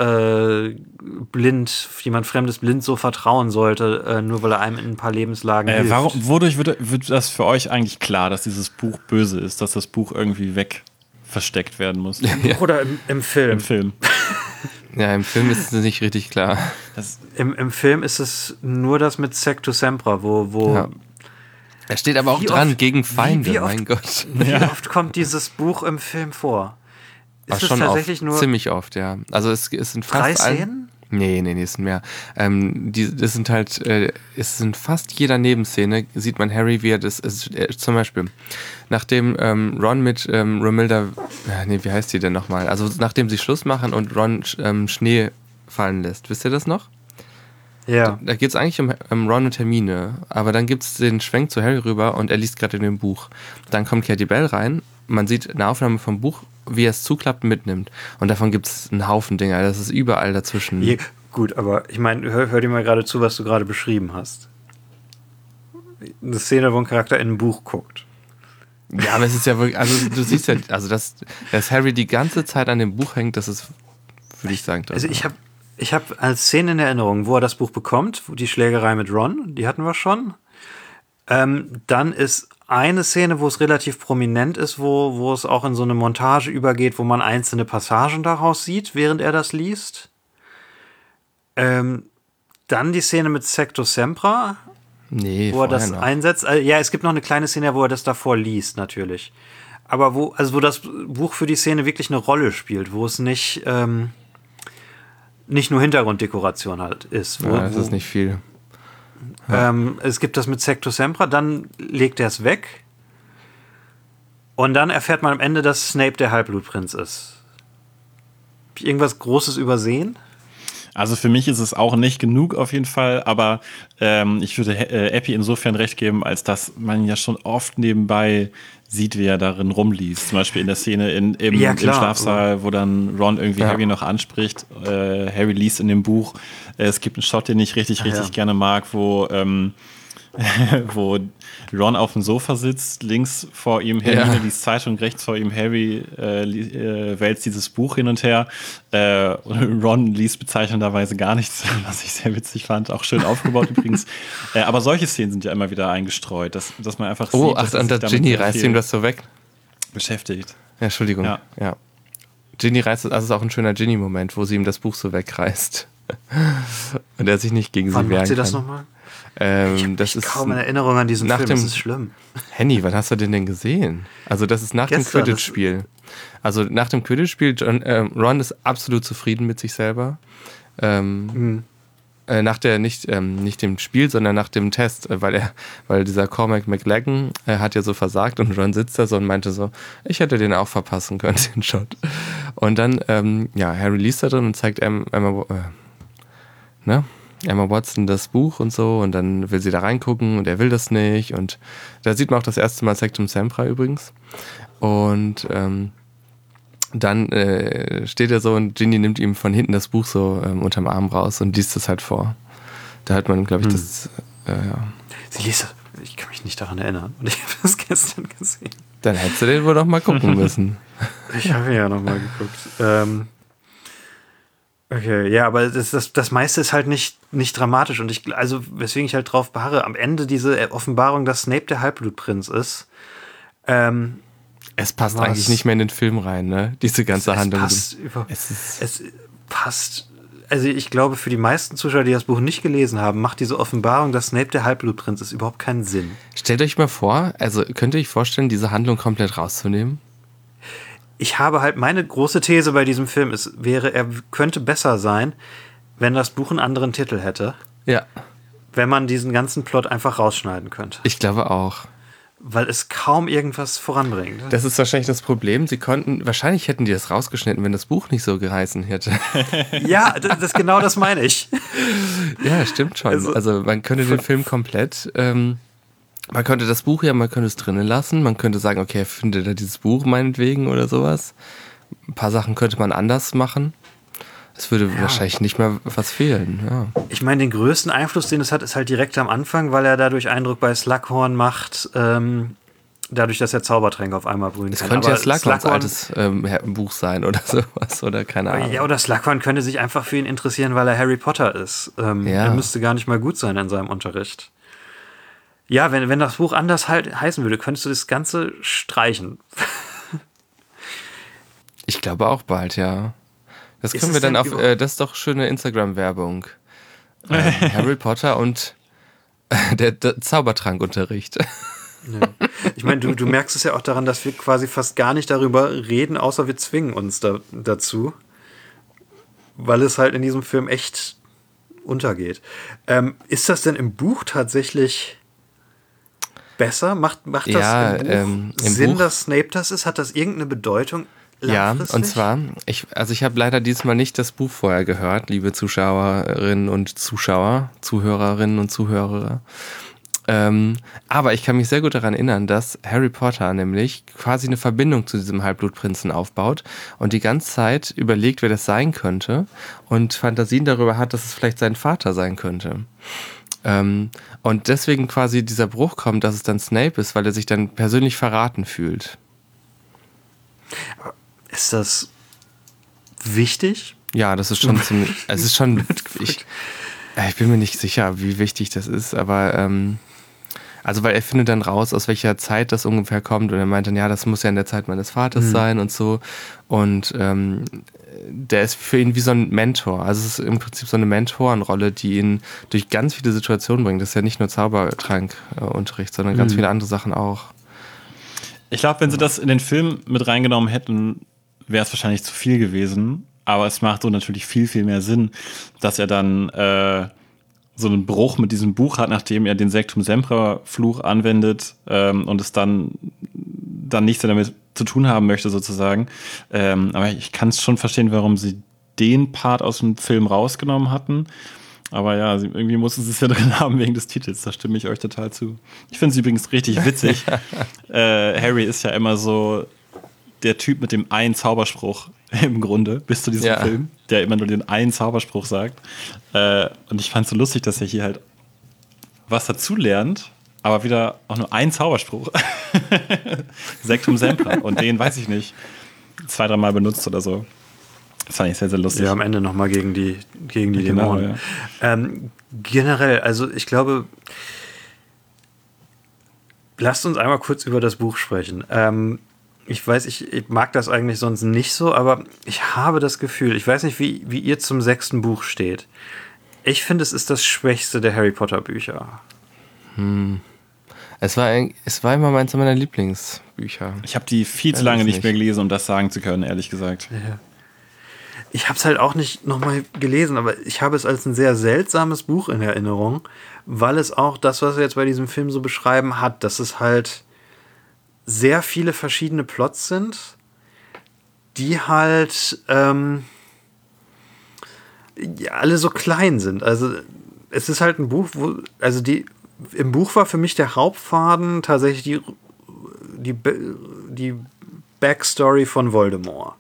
Fremdes blind so vertrauen sollte, nur weil er einem in ein paar Lebenslagen hilft. Wodurch wird das für euch eigentlich klar, dass dieses Buch böse ist, dass das Buch irgendwie versteckt werden muss? Oder im Film. Im Film. Ja, im Film ist es nicht richtig klar. Im Film ist es nur das mit Secto Sempra, wo Ja. Er steht aber auch dran, gegen Feinde, mein Gott. Wie oft kommt dieses Buch im Film vor? Ist es schon tatsächlich oft, nur ziemlich oft, ja. Also es sind fast 3 Szenen? Nee, es sind mehr. Es sind fast jeder Nebenszene sieht man Harry, wie er das ist. Zum Beispiel, nachdem Ron mit Romilda, wie heißt die denn nochmal? Also nachdem sie Schluss machen und Ron Schnee fallen lässt. Wisst ihr das noch? Ja. Da geht es eigentlich um Ron und Hermine, aber dann gibt es den Schwenk zu Harry rüber und er liest gerade in dem Buch. Dann kommt Katie Bell rein, man sieht eine Aufnahme vom Buch, wie er es zuklappt und mitnimmt. Und davon gibt es einen Haufen Dinger, das ist überall dazwischen. Ja, gut, aber ich meine, hör dir mal gerade zu, was du gerade beschrieben hast. Eine Szene, wo ein Charakter in ein Buch guckt. Ja, aber es ist ja wirklich, also du siehst ja, also dass Harry die ganze Zeit an dem Buch hängt, das ist, würde ich sagen. Also ich hab als Szene in Erinnerung, wo er das Buch bekommt, wo die Schlägerei mit Ron, die hatten wir schon. Dann ist eine Szene, wo es relativ prominent ist, wo es auch in so eine Montage übergeht, wo man einzelne Passagen daraus sieht, während er das liest. Dann die Szene mit Secto Sempra, wo er das einsetzt. Ja, es gibt noch eine kleine Szene, wo er das davor liest, natürlich. Aber wo das Buch für die Szene wirklich eine Rolle spielt, wo es nicht nur Hintergrunddekoration halt ist. Das ist nicht viel. Es gibt das mit Secto Sempra, dann legt er es weg und dann erfährt man am Ende, dass Snape der Halbblutprinz ist. Hab ich irgendwas Großes übersehen? Also für mich ist es auch nicht genug auf jeden Fall, aber ich würde Epi insofern recht geben, als dass man ja schon oft nebenbei sieht, wie er darin rumliest. Zum Beispiel in der Szene im Schlafsaal, wo dann Ron irgendwie Harry noch anspricht. Harry liest in dem Buch. Es gibt einen Shot, den ich richtig gerne mag, wo Ron auf dem Sofa sitzt, links vor ihm Hermine liest Zeitung, rechts vor ihm Harry wälzt dieses Buch hin und her. Ron liest bezeichnenderweise gar nichts, was ich sehr witzig fand. Auch schön aufgebaut übrigens. Aber solche Szenen sind ja immer wieder eingestreut, dass man einfach sieht, und der Ginny reißt ihm das so weg. Beschäftigt. Ja, Entschuldigung. Ja. Ginny reißt das ist auch ein schöner Ginny-Moment, wo sie ihm das Buch so wegreißt. Und er sich nicht gegen sie wehren kann. Macht sie das nochmal? Das ist kaum in Erinnerung an diesen Film, das ist schlimm. Henny, wann hast du den denn gesehen? Also das ist nach dem Quidditch-Spiel. Also nach dem Quidditch-Spiel, Ron ist absolut zufrieden mit sich selber. Nach der, nicht dem Spiel, sondern nach dem Test, weil dieser Cormac McLaggen hat ja so versagt und Ron sitzt da so und meinte so, ich hätte den auch verpassen können, den Shot. Und dann, Harry liest da drin und zeigt Emma Watson das Buch und so und dann will sie da reingucken und er will das nicht und da sieht man auch das erste Mal Sectum Sempra übrigens und dann steht er so und Ginny nimmt ihm von hinten das Buch so unterm Arm raus und liest es halt vor. Da hat man, glaube ich, das Sie liest das, ich kann mich nicht daran erinnern und ich habe das gestern gesehen. Dann hättest du den wohl noch mal gucken müssen. Ich habe ja noch mal geguckt. Okay, ja, aber das meiste ist halt nicht dramatisch und weswegen ich halt drauf beharre, am Ende diese Offenbarung, dass Snape der Halbblutprinz ist. Es passt eigentlich nicht mehr in den Film rein, ne? Diese ganze Handlung. Es passt. Also ich glaube, für die meisten Zuschauer, die das Buch nicht gelesen haben, macht diese Offenbarung, dass Snape der Halbblutprinz ist, überhaupt keinen Sinn. Stellt euch mal vor, also könnt ihr euch vorstellen, diese Handlung komplett rauszunehmen? ich habe halt meine große These bei diesem Film er könnte besser sein, wenn das Buch einen anderen Titel hätte. Ja, Wenn man diesen ganzen Plot einfach rausschneiden könnte. ich glaube auch. Weil es kaum irgendwas voranbringt. Das ist wahrscheinlich das Problem. Wahrscheinlich hätten die das rausgeschnitten, wenn das Buch nicht so geheißen hätte. Ja, genau das meine ich. Ja, stimmt schon. Also man könnte den Film komplett, man könnte das Buch man könnte es drinnen lassen. Man könnte sagen, okay, findet er dieses Buch meinetwegen oder sowas. Ein paar Sachen könnte man anders machen. Es würde wahrscheinlich nicht mehr was fehlen. Ja. Ich meine, den größten Einfluss, den es hat, ist halt direkt am Anfang, weil er dadurch Eindruck bei Slughorn macht, dadurch, dass er Zaubertränke auf einmal brühen kann. Es könnte ja Slughorns altes Buch sein oder sowas oder keine Ahnung. Ja, oder Slughorn könnte sich einfach für ihn interessieren, weil er Harry Potter ist. Er müsste gar nicht mal gut sein in seinem Unterricht. Ja, wenn das Buch anders heißen würde, könntest du das Ganze streichen. Ich glaube auch bald, ja. Das können wir dann das ist doch schöne Instagram-Werbung. Harry Potter und der Zaubertrankunterricht. Ja. Ich meine, du merkst es ja auch daran, dass wir quasi fast gar nicht darüber reden, außer wir zwingen uns dazu. Weil es halt in diesem Film echt untergeht. Ist das denn im Buch tatsächlich besser? Macht das im Sinn, dass Snape das ist? Hat das irgendeine Bedeutung? Ja, und zwar, ich habe leider diesmal nicht das Buch vorher gehört, liebe Zuschauerinnen und Zuschauer, Zuhörerinnen und Zuhörer. Aber ich kann mich sehr gut daran erinnern, dass Harry Potter nämlich quasi eine Verbindung zu diesem Halbblutprinzen aufbaut und die ganze Zeit überlegt, wer das sein könnte und Fantasien darüber hat, dass es vielleicht sein Vater sein könnte. Und deswegen quasi dieser Bruch kommt, dass es dann Snape ist, weil er sich dann persönlich verraten fühlt. Ist das wichtig? Ja, das ist schon ziemlich. Es ist schon. Ich bin mir nicht sicher, wie wichtig das ist, aber weil er findet dann raus, aus welcher Zeit das ungefähr kommt, und er meint dann, ja, das muss ja in der Zeit meines Vaters sein und so. Und der ist für ihn wie so ein Mentor. Also es ist im Prinzip so eine Mentorenrolle, die ihn durch ganz viele Situationen bringt. Das ist ja nicht nur Zaubertrankunterricht, sondern ganz viele andere Sachen auch. Ich glaube, wenn sie das in den Film mit reingenommen hätten, wäre es wahrscheinlich zu viel gewesen. Aber es macht so natürlich viel, viel mehr Sinn, dass er dann so einen Bruch mit diesem Buch hat, nachdem er den Sectum-Sempra-Fluch anwendet und es dann nichts mehr damit zu tun haben möchte, sozusagen. Aber ich kann es schon verstehen, warum sie den Part aus dem Film rausgenommen hatten. Aber ja, irgendwie mussten sie es ja drin haben wegen des Titels. Da stimme ich euch total zu. Ich finde es übrigens richtig witzig. Harry ist ja immer so der Typ mit dem einen Zauberspruch im Grunde, bis zu diesem Film, der immer nur den einen Zauberspruch sagt. Und ich fand es so lustig, dass er hier halt was dazu lernt, aber wieder auch nur einen Zauberspruch. Sectum Sempra. Und den, weiß ich nicht, 2-3 Mal benutzt oder so. Das fand ich sehr, sehr lustig. Ja, am Ende nochmal gegen die Dämonen. Ja. Generell, also ich glaube, lasst uns einmal kurz über das Buch sprechen. Ich weiß, ich mag das eigentlich sonst nicht so, aber ich habe das Gefühl, ich weiß nicht, wie ihr zum 6. Buch steht. Ich finde, es ist das schwächste der Harry Potter Bücher. Es war immer eins meiner Lieblingsbücher. Ich habe die viel zu lange nicht mehr gelesen, um das sagen zu können, ehrlich gesagt. Ja. Ich habe es halt auch nicht nochmal gelesen, aber ich habe es als ein sehr seltsames Buch in Erinnerung, weil es auch das, was wir jetzt bei diesem Film so beschreiben, hat, dass es halt sehr viele verschiedene Plots sind, die halt alle so klein sind. Also es ist halt ein Buch, im Buch war für mich der Hauptfaden tatsächlich die Backstory von Voldemort.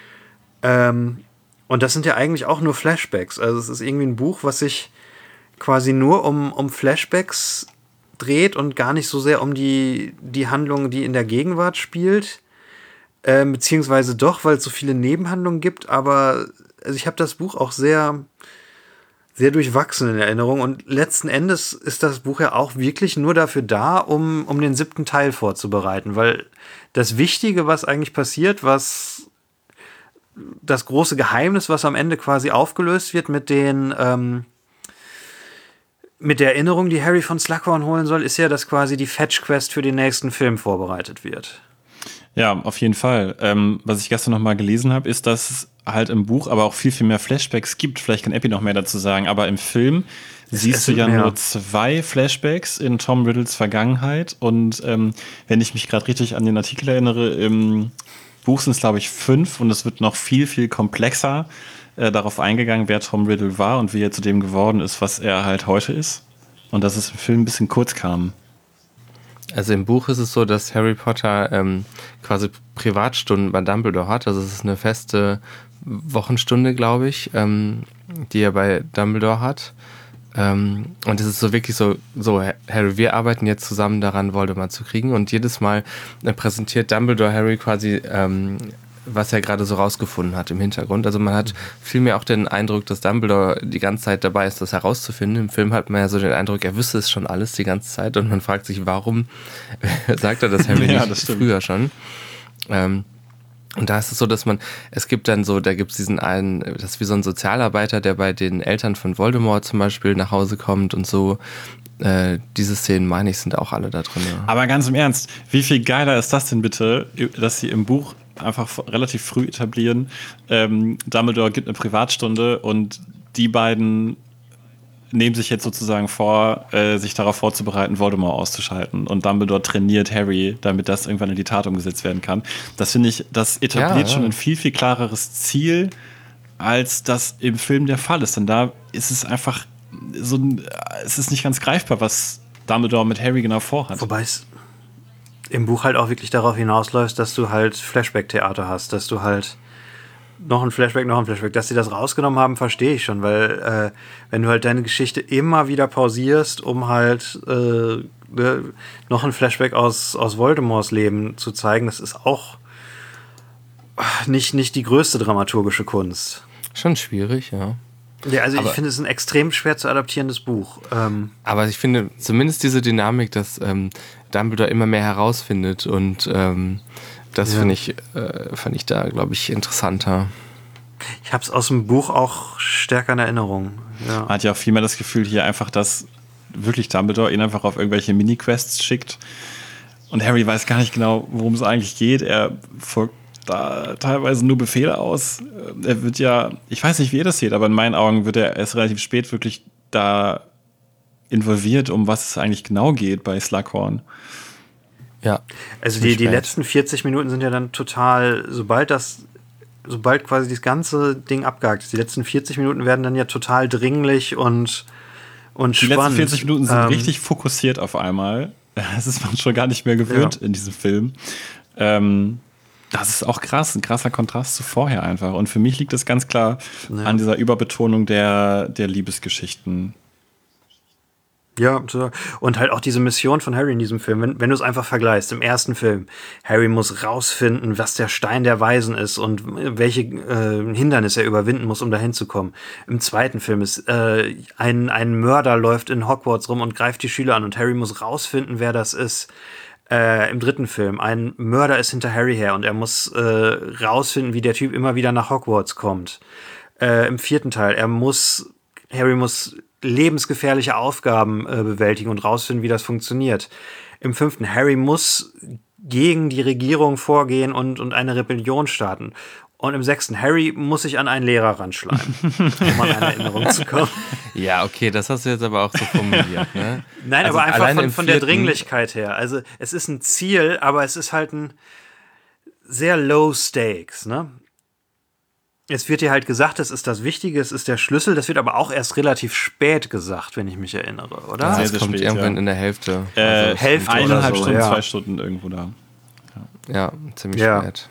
Und das sind ja eigentlich auch nur Flashbacks. Also es ist irgendwie ein Buch, was sich quasi nur um Flashbacks dreht und gar nicht so sehr um die Handlung, die in der Gegenwart spielt. Beziehungsweise doch, weil es so viele Nebenhandlungen gibt. Aber also ich habe das Buch auch sehr, sehr durchwachsen in Erinnerung. Und letzten Endes ist das Buch ja auch wirklich nur dafür da, um den 7. Teil vorzubereiten. Weil das Wichtige, was eigentlich passiert, was das große Geheimnis, was am Ende quasi aufgelöst wird mit der Erinnerung, die Harry von Slughorn holen soll, ist ja, dass quasi die Fetch-Quest für den nächsten Film vorbereitet wird. Ja, auf jeden Fall. Was ich gestern noch mal gelesen habe, ist, dass es halt im Buch aber auch viel, viel mehr Flashbacks gibt. Vielleicht kann Epi noch mehr dazu sagen, aber im Film siehst du ja nur 2 Flashbacks in Tom Riddles Vergangenheit. Und wenn ich mich gerade richtig an den Artikel erinnere, im Buch sind es, glaube ich, 5 und es wird noch viel, viel komplexer darauf eingegangen, wer Tom Riddle war und wie er zu dem geworden ist, was er halt heute ist. Und dass es im Film ein bisschen kurz kam. Also im Buch ist es so, dass Harry Potter quasi Privatstunden bei Dumbledore hat. Also es ist eine feste Wochenstunde, glaube ich, die er bei Dumbledore hat. Und es ist so wirklich so, Harry, wir arbeiten jetzt zusammen daran, Voldemort zu kriegen. Und jedes Mal präsentiert Dumbledore Harry quasi, was er gerade so rausgefunden hat im Hintergrund. Also man hat vielmehr auch den Eindruck, dass Dumbledore die ganze Zeit dabei ist, das herauszufinden. Im Film hat man ja so den Eindruck, er wüsste es schon alles die ganze Zeit. Und man fragt sich, warum sagt er das Harry nicht früher schon? Und da ist es so, dass es gibt dann so, da gibt es diesen einen, das ist wie so ein Sozialarbeiter, der bei den Eltern von Voldemort zum Beispiel nach Hause kommt und so. Diese Szenen, meine ich, sind auch alle da drin. Ja. Aber ganz im Ernst, wie viel geiler ist das denn bitte, dass sie im Buch einfach relativ früh etablieren, Dumbledore gibt eine Privatstunde und die beiden nehmen sich jetzt sozusagen vor, sich darauf vorzubereiten, Voldemort auszuschalten. Und Dumbledore trainiert Harry, damit das irgendwann in die Tat umgesetzt werden kann. Das finde ich, das etabliert schon ein viel, viel klareres Ziel, als das im Film der Fall ist. Denn da ist es einfach es ist nicht ganz greifbar, was Dumbledore mit Harry genau vorhat. Wobei es im Buch halt auch wirklich darauf hinausläuft, dass du halt Flashback-Theater hast, dass du halt noch ein Flashback. Dass sie das rausgenommen haben, verstehe ich schon, weil wenn du halt deine Geschichte immer wieder pausierst, um halt noch ein Flashback aus Voldemorts Leben zu zeigen, das ist auch nicht die größte dramaturgische Kunst. Schon schwierig, ja. Ja, also ich finde, es ist ein extrem schwer zu adaptierendes Buch. Aber ich finde zumindest diese Dynamik, dass Dumbledore immer mehr herausfindet und das fand ich da, glaube ich, interessanter. Ich habe es aus dem Buch auch stärker in Erinnerung. Ja. Man hat ja auch viel mehr das Gefühl hier einfach, dass wirklich Dumbledore ihn einfach auf irgendwelche Mini-Quests schickt und Harry weiß gar nicht genau, worum es eigentlich geht. Er folgt da teilweise nur Befehle aus. Er wird ja, ich weiß nicht, wie ihr das seht, aber in meinen Augen wird er erst relativ spät wirklich da involviert, um was es eigentlich genau geht bei Slughorn. Ja. Also die letzten 40 Minuten sind ja dann total, sobald quasi das ganze Ding abgehakt ist, die letzten 40 Minuten werden dann ja total dringlich und spannend. Die letzten 40 Minuten sind richtig fokussiert auf einmal. Das ist man schon gar nicht mehr gewöhnt in diesem Film. Das ist auch krass, ein krasser Kontrast zu vorher einfach. Und für mich liegt es ganz klar an dieser Überbetonung der Liebesgeschichten. Ja, und halt auch diese Mission von Harry in diesem Film, wenn du es einfach vergleichst, im ersten Film, Harry muss rausfinden, was der Stein der Weisen ist und welche Hindernisse er überwinden muss, um dahin zu kommen. Im zweiten Film ist ein Mörder läuft in Hogwarts rum und greift die Schüler an und Harry muss rausfinden, wer das ist. Im dritten Film, ein Mörder ist hinter Harry her und er muss rausfinden, wie der Typ immer wieder nach Hogwarts kommt. Im vierten Teil, Harry muss lebensgefährliche Aufgaben bewältigen und rausfinden, wie das funktioniert. Im fünften, Harry muss gegen die Regierung vorgehen und eine Rebellion starten. Und im sechsten, Harry muss sich an einen Lehrer ranschleimen, um an eine Erinnerung zu kommen. Ja, okay, das hast du jetzt aber auch so formuliert, ne? Nein, also aber einfach von der Dringlichkeit her. Also es ist ein Ziel, aber es ist halt ein sehr low stakes, ne? Es wird dir halt gesagt, es ist das Wichtige, es ist der Schlüssel. Das wird aber auch erst relativ spät gesagt, wenn ich mich erinnere, oder? Ja, Sehr, das sehr kommt spät, irgendwann in der Hälfte. Hälfte 1,5 so, Stunden, ja. 2 Stunden irgendwo da. Ja, ziemlich spät.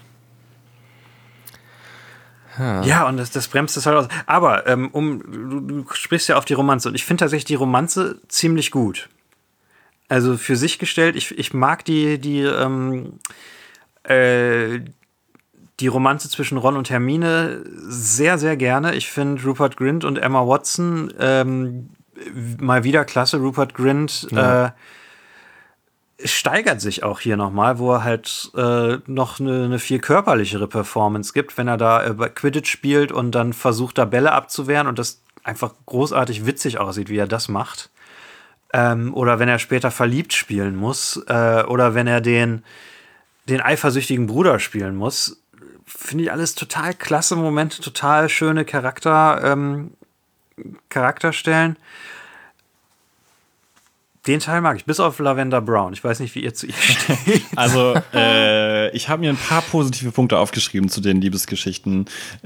Ja, und das bremst es halt aus. Aber du sprichst ja auf die Romanze und ich finde tatsächlich die Romanze ziemlich gut. Also für sich gestellt, ich mag die Romanze zwischen Ron und Hermine sehr, sehr gerne. Ich finde Rupert Grint und Emma Watson mal wieder klasse. Rupert Grint steigert sich auch hier nochmal, wo er halt noch eine viel körperlichere Performance gibt, wenn er da bei Quidditch spielt und dann versucht, da Bälle abzuwehren und das einfach großartig witzig aussieht, wie er das macht. Oder wenn er später verliebt spielen muss. Oder wenn er den den eifersüchtigen Bruder spielen muss. Finde ich alles total klasse Momente, total schöne Charakterstellen. Den Teil mag ich, bis auf Lavender Brown. Ich weiß nicht, wie ihr zu ihr steht. Also, ich habe mir ein paar positive Punkte aufgeschrieben zu den Liebesgeschichten.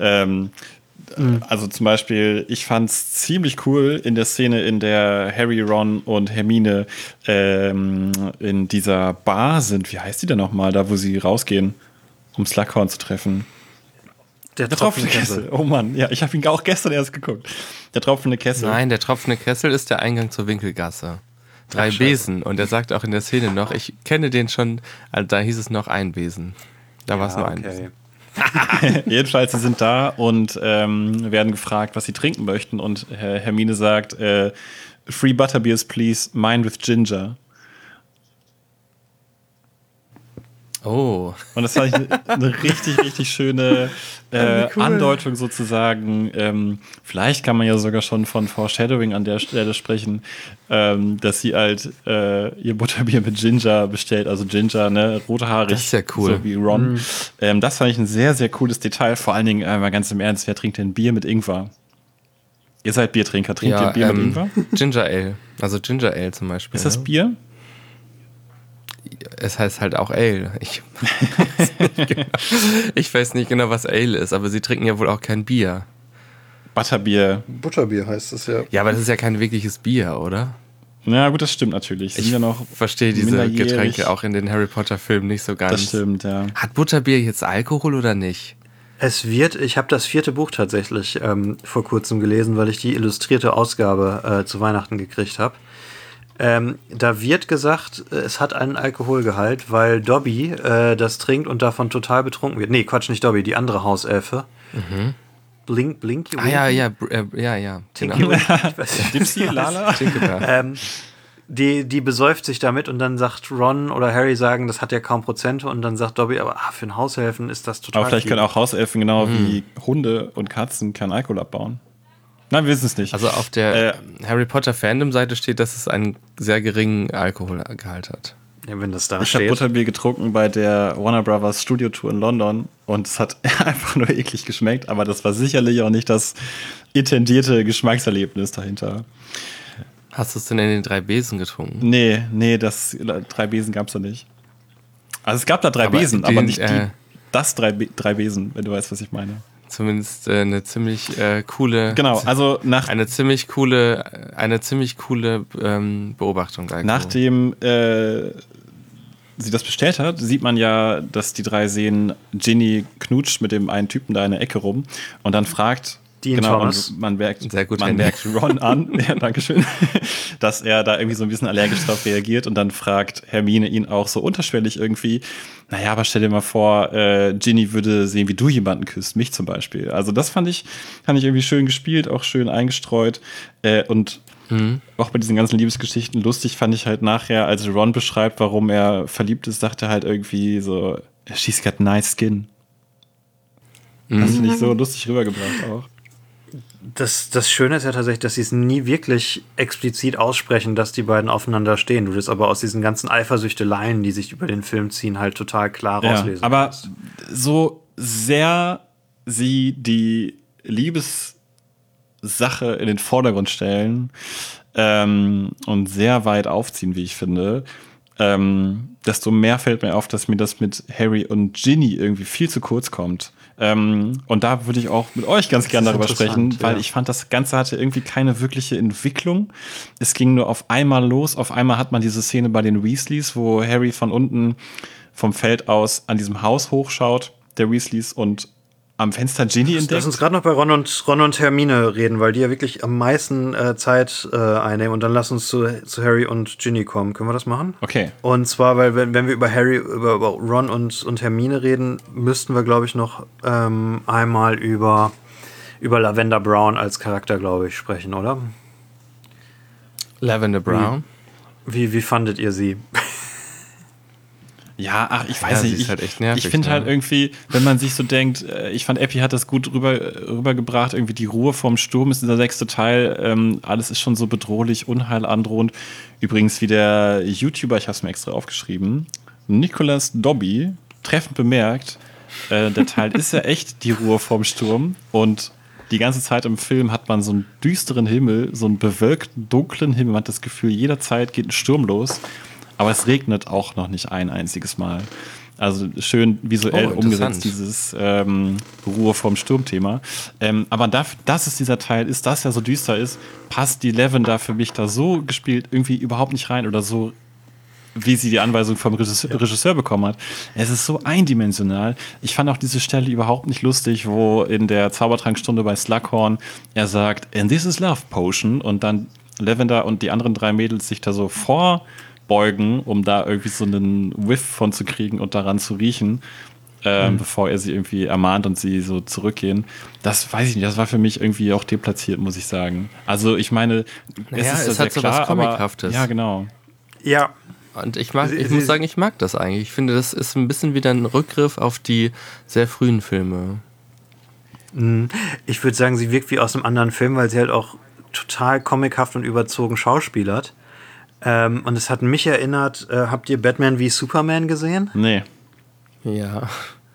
Also zum Beispiel, ich fand's ziemlich cool in der Szene, in der Harry, Ron und Hermine in dieser Bar sind. Wie heißt die denn nochmal, da wo sie rausgehen, um Slughorn zu treffen? Der tropfende Kessel. Oh Mann, ja, ich habe ihn auch gestern erst geguckt. Der tropfende Kessel. Nein, der tropfende Kessel ist der Eingang zur Winkelgasse. 3 Besen. Und er sagt auch in der Szene noch, ich kenne den schon, also da hieß es noch ein Besen. Da war es nur ein Besen. Jedenfalls, sie sind da und werden gefragt, was sie trinken möchten. Und Hermine sagt, Free Butterbeers, please, mine with ginger. Oh. Und das fand ich eine richtig, richtig schöne Andeutung sozusagen. Vielleicht kann man ja sogar schon von Foreshadowing an der Stelle sprechen, dass sie halt ihr Butterbier mit Ginger bestellt. Also Ginger, ne, rothaarig. Das ist ja cool. So wie Ron. Das fand ich ein sehr, sehr cooles Detail. Vor allen Dingen, mal ganz im Ernst, wer trinkt denn Bier mit Ingwer? Ihr seid Biertrinker. Trinkt ihr Bier mit Ingwer? Ginger Ale. Also Ginger Ale zum Beispiel. Ist das Bier? Es heißt halt auch Ale. Ich weiß nicht genau, was Ale ist, aber sie trinken ja wohl auch kein Bier. Butterbier. Butterbier heißt es ja. Ja, aber das ist ja kein wirkliches Bier, oder? Na gut, das stimmt natürlich. Sie sind ja noch verstehe diese minderjährig. Getränke auch in den Harry Potter Filmen nicht so ganz. Das stimmt, ja. Hat Butterbier jetzt Alkohol oder nicht? Ich habe das 4. Buch tatsächlich vor kurzem gelesen, weil ich die illustrierte Ausgabe zu Weihnachten gekriegt habe. Da wird gesagt, es hat einen Alkoholgehalt, weil Dobby das trinkt und davon total betrunken wird. Nee, Quatsch, nicht Dobby, die andere Hauselfe. Blinky. Ja. Tinky Genau. Winky, ich weiß nicht, Dipsy, Lala. die besäuft sich damit und dann sagt Ron oder Harry sagen, das hat ja kaum Prozente und dann sagt Dobby, aber für einen Haushelfen ist das total Aber vielleicht viel. können auch Hauselfen genau wie Hunde und Katzen keinen Alkohol abbauen. Nein, wir wissen es nicht. Also auf der Harry Potter Fandom-Seite steht, dass es einen sehr geringen Alkoholgehalt hat. Ja, wenn das da ich habe steht. Butterbier getrunken bei der Warner Brothers Studio Tour in London und es hat einfach nur eklig geschmeckt, aber das war sicherlich auch nicht das intendierte Geschmackserlebnis dahinter. Hast du es denn in den 3 Besen getrunken? Nee, das 3 Besen gab es da nicht. Also es gab da 3 Aber Besen, den, aber nicht das 3 Besen, wenn du weißt, was ich meine. Zumindest eine ziemlich coole. Genau, also eine ziemlich coole Beobachtung eigentlich. Nachdem sie das bestellt hat, sieht man ja, dass die 3 sehen, Ginny knutscht mit dem einen Typen da in der Ecke rum und dann fragt Dean Thomas. und man merkt Handy. Ron an, ja, dankeschön, dass er da irgendwie so ein bisschen allergisch drauf reagiert und dann fragt Hermine ihn auch so unterschwellig irgendwie, naja, aber stell dir mal vor, Ginny würde sehen, wie du jemanden küsst, mich zum Beispiel. Also das fand ich irgendwie schön gespielt, auch schön eingestreut und auch bei diesen ganzen Liebesgeschichten lustig fand ich halt nachher, als Ron beschreibt, warum er verliebt ist, sagt er halt irgendwie so, she's got nice skin. Das finde ich so lustig rübergebracht auch. Das Schöne ist ja tatsächlich, dass sie es nie wirklich explizit aussprechen, dass die beiden aufeinander stehen. Du das aber aus diesen ganzen Eifersüchteleien, die sich über den Film ziehen, halt total klar rauslesen. Ja, aber so sehr sie die Liebessache in den Vordergrund stellen und sehr weit aufziehen, wie ich finde, desto mehr fällt mir auf, dass mir das mit Harry und Ginny irgendwie viel zu kurz kommt. Und da würde ich auch mit euch ganz gerne darüber sprechen, weil ich fand, das Ganze hatte irgendwie keine wirkliche Entwicklung. Es ging nur auf einmal los. Auf einmal hat man diese Szene bei den Weasleys, wo Harry von unten vom Feld aus an diesem Haus hochschaut, der Weasleys, und am Fenster Ginny entdeckt. Lass uns gerade noch bei Ron und Hermine reden, weil die ja wirklich am meisten Zeit einnehmen. Und dann lass uns zu Harry und Ginny kommen. Können wir das machen? Okay. Und zwar, weil wenn wir über Ron und Hermine reden, müssten wir, glaube ich, noch einmal über Lavender Brown als Charakter, glaube ich, sprechen, oder? Lavender Brown? Wie fandet ihr sie? Ja, ich weiß nicht. Sie ist halt echt nervig, ich finde ne? halt irgendwie, wenn man sich so denkt, ich fand, Epi hat das gut rübergebracht, irgendwie die Ruhe vorm Sturm ist dieser 6. Teil, alles ist schon so bedrohlich, Unheil androhend. Übrigens, wie der YouTuber, ich habe es mir extra aufgeschrieben, Nicholas Dobby, treffend bemerkt. Der Teil ist ja echt die Ruhe vorm Sturm und die ganze Zeit im Film hat man so einen düsteren Himmel, so einen bewölkten, dunklen Himmel. Man hat das Gefühl, jederzeit geht ein Sturm los, aber es regnet auch noch nicht ein einziges Mal. Also schön visuell umgesetzt, dieses Ruhe vorm Sturm-Thema. Aber dafür, dass es dieser Teil ist, dass er so düster ist, passt die Lavender für mich da so gespielt irgendwie überhaupt nicht rein oder so, wie sie die Anweisung vom Regisseur bekommen hat. Es ist so eindimensional. Ich fand auch diese Stelle überhaupt nicht lustig, wo in der Zaubertrankstunde bei Slughorn er sagt, and this is love potion, und dann Lavender und die anderen 3 Mädels sich da so vorbeugen, um da irgendwie so einen Whiff von zu kriegen und daran zu riechen, bevor er sie irgendwie ermahnt und sie so zurückgehen. Das weiß ich nicht, das war für mich irgendwie auch deplatziert, muss ich sagen. Also ich meine, es hat so was Comichaftes. Ja, genau. Ja. Und ich muss sagen, ich mag das eigentlich. Ich finde, das ist ein bisschen wieder ein Rückgriff auf die sehr frühen Filme. Ich würde sagen, sie wirkt wie aus einem anderen Film, weil sie halt auch total comichaft und überzogen schauspielert. Und es hat mich erinnert, habt ihr Batman wie Superman gesehen? Nee. Ja.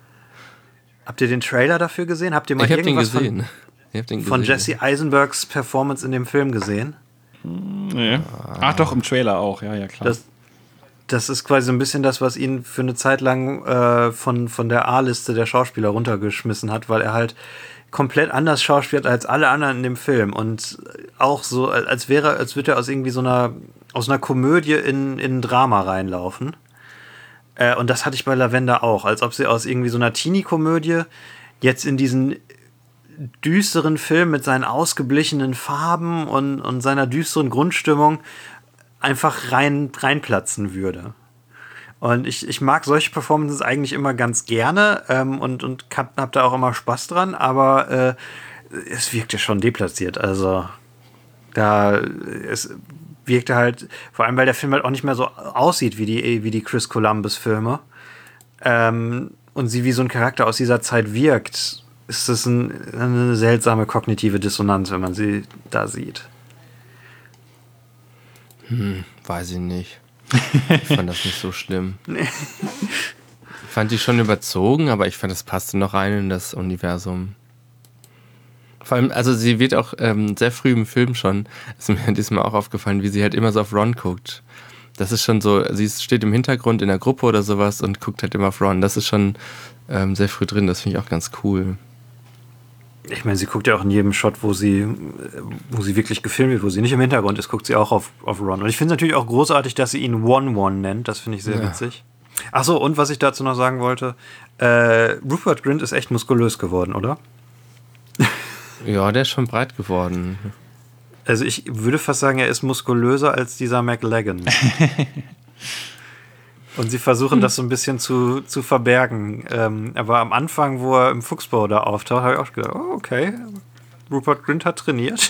Habt ihr den Trailer dafür gesehen? Habt ihr mal irgendwas von Jesse Eisenbergs Performance in dem Film gesehen? Nee. Ach doch, im Trailer auch, ja klar. Das ist quasi so ein bisschen das, was ihn für eine Zeit lang von der A-Liste der Schauspieler runtergeschmissen hat, weil er halt komplett anders schauspielt als alle anderen in dem Film und auch so, als würde er aus irgendwie aus einer Komödie in ein Drama reinlaufen. Und das hatte ich bei Lavender auch, als ob sie aus irgendwie so einer Teenie-Komödie jetzt in diesen düsteren Film mit seinen ausgeblichenen Farben und seiner düsteren Grundstimmung einfach reinplatzen würde. Und ich mag solche Performances eigentlich immer ganz gerne und hab da auch immer Spaß dran, aber es wirkte schon deplatziert. Also es wirkte halt, vor allem weil der Film halt auch nicht mehr so aussieht wie die Chris Columbus-Filme und sie wie so ein Charakter aus dieser Zeit wirkt, ist das eine seltsame kognitive Dissonanz, wenn man sie da sieht. Weiß ich nicht. Ich fand das nicht so schlimm. Ich fand die schon überzogen, aber ich fand, das passte noch rein in das Universum. Vor allem, also sie wird auch sehr früh im Film schon, ist mir diesmal auch aufgefallen, wie sie halt immer so auf Ron guckt. Das ist schon so, sie steht im Hintergrund in der Gruppe oder sowas und guckt halt immer auf Ron. Das ist schon sehr früh drin, das finde ich auch ganz cool. Ich meine, sie guckt ja auch in jedem Shot, wo sie wirklich gefilmt wird, wo sie nicht im Hintergrund ist, guckt sie auch auf Ron. Und ich finde es natürlich auch großartig, dass sie ihn One-One nennt. Das finde ich sehr witzig. Achso, und was ich dazu noch sagen wollte, Rupert Grint ist echt muskulös geworden, oder? Ja, der ist schon breit geworden. Also ich würde fast sagen, er ist muskulöser als dieser McLagan. Und sie versuchen das so ein bisschen zu verbergen. Aber am Anfang, wo er im Fuchsbau da auftaucht, habe ich auch gedacht, oh, okay, Rupert Grint hat trainiert.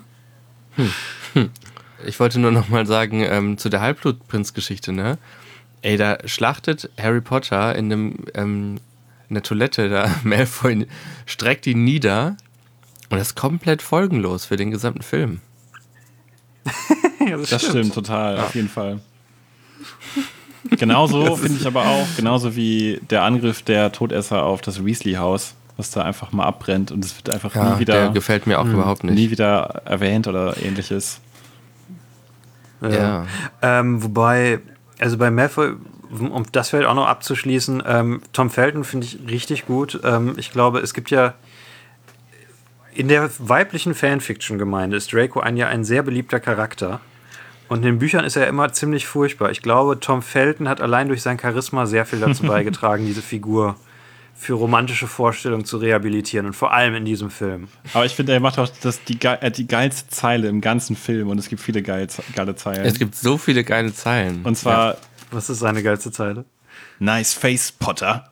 Ich wollte nur noch mal sagen, zu der Halbblutprinz-Geschichte, ne? Ey, da schlachtet Harry Potter in der Toilette, da Malfoy streckt ihn nieder und das ist komplett folgenlos für den gesamten Film. Ja, das stimmt total, auf jeden Fall. Genauso finde ich aber auch, genauso wie der Angriff der Todesser auf das Weasley-Haus, was da einfach mal abbrennt und es wird einfach nie wieder. Der gefällt mir auch überhaupt nicht. Nie wieder erwähnt oder ähnliches. Ja. Wobei, also bei Malfoy, um das Feld auch noch abzuschließen, Tom Felton finde ich richtig gut. Ich glaube, es gibt ja in der weiblichen Fanfiction-Gemeinde ist Draco ein sehr beliebter Charakter. Und in den Büchern ist er immer ziemlich furchtbar. Ich glaube, Tom Felton hat allein durch sein Charisma sehr viel dazu beigetragen, diese Figur für romantische Vorstellungen zu rehabilitieren. Und vor allem in diesem Film. Aber ich finde, er macht auch die geilste Zeile im ganzen Film. Und es gibt viele geile Zeilen. Es gibt so viele geile Zeilen. Und zwar... Ja. Was ist seine geilste Zeile? Nice face, Potter.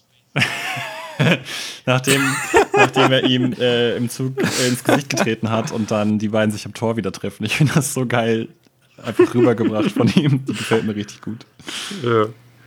nachdem er ihm im Zug ins Gesicht getreten hat und dann die beiden sich am Tor wieder treffen. Ich finde das so geil einfach rübergebracht von ihm. Die gefällt mir richtig gut. Ja.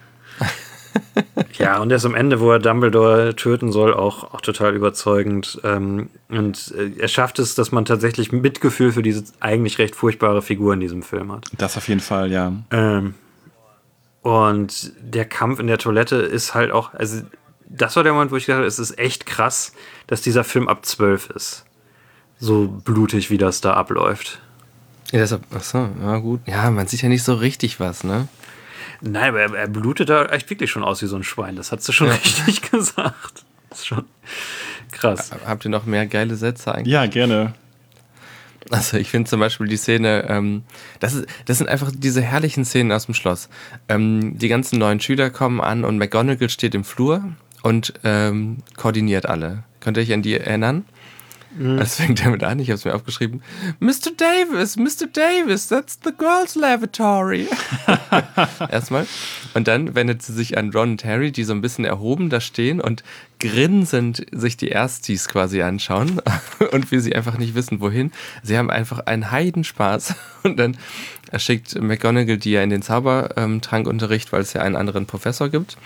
Ja, und erst am Ende, wo er Dumbledore töten soll, auch total überzeugend. Und er schafft es, dass man tatsächlich Mitgefühl für diese eigentlich recht furchtbare Figur in diesem Film hat. Das auf jeden Fall, ja. Und der Kampf in der Toilette ist halt auch, also das war der Moment, wo ich gedacht habe, es ist echt krass, dass dieser Film ab 12 ist. So blutig, wie das da abläuft. Ja, deshalb, achso, ja gut. Ja, man sieht ja nicht so richtig was, ne? Nein, aber er blutet da echt wirklich schon aus wie so ein Schwein. Das hast du schon richtig gesagt. Das ist schon krass. Habt ihr noch mehr geile Sätze eigentlich? Ja, gerne. Also ich finde zum Beispiel die Szene, das sind einfach diese herrlichen Szenen aus dem Schloss. Die ganzen neuen Schüler kommen an und McGonagall steht im Flur und koordiniert alle. Könnt ihr euch an die erinnern? Das fängt damit an, ich habe es mir aufgeschrieben. Mr. Davis, that's the girls' lavatory. Erstmal. Und dann wendet sie sich an Ron und Harry, die so ein bisschen erhoben da stehen und grinsend sich die Erstis quasi anschauen und wie sie einfach nicht wissen, wohin. Sie haben einfach einen Heidenspaß. Und dann schickt McGonagall die ja in den Zaubertrankunterricht, weil es ja einen anderen Professor gibt.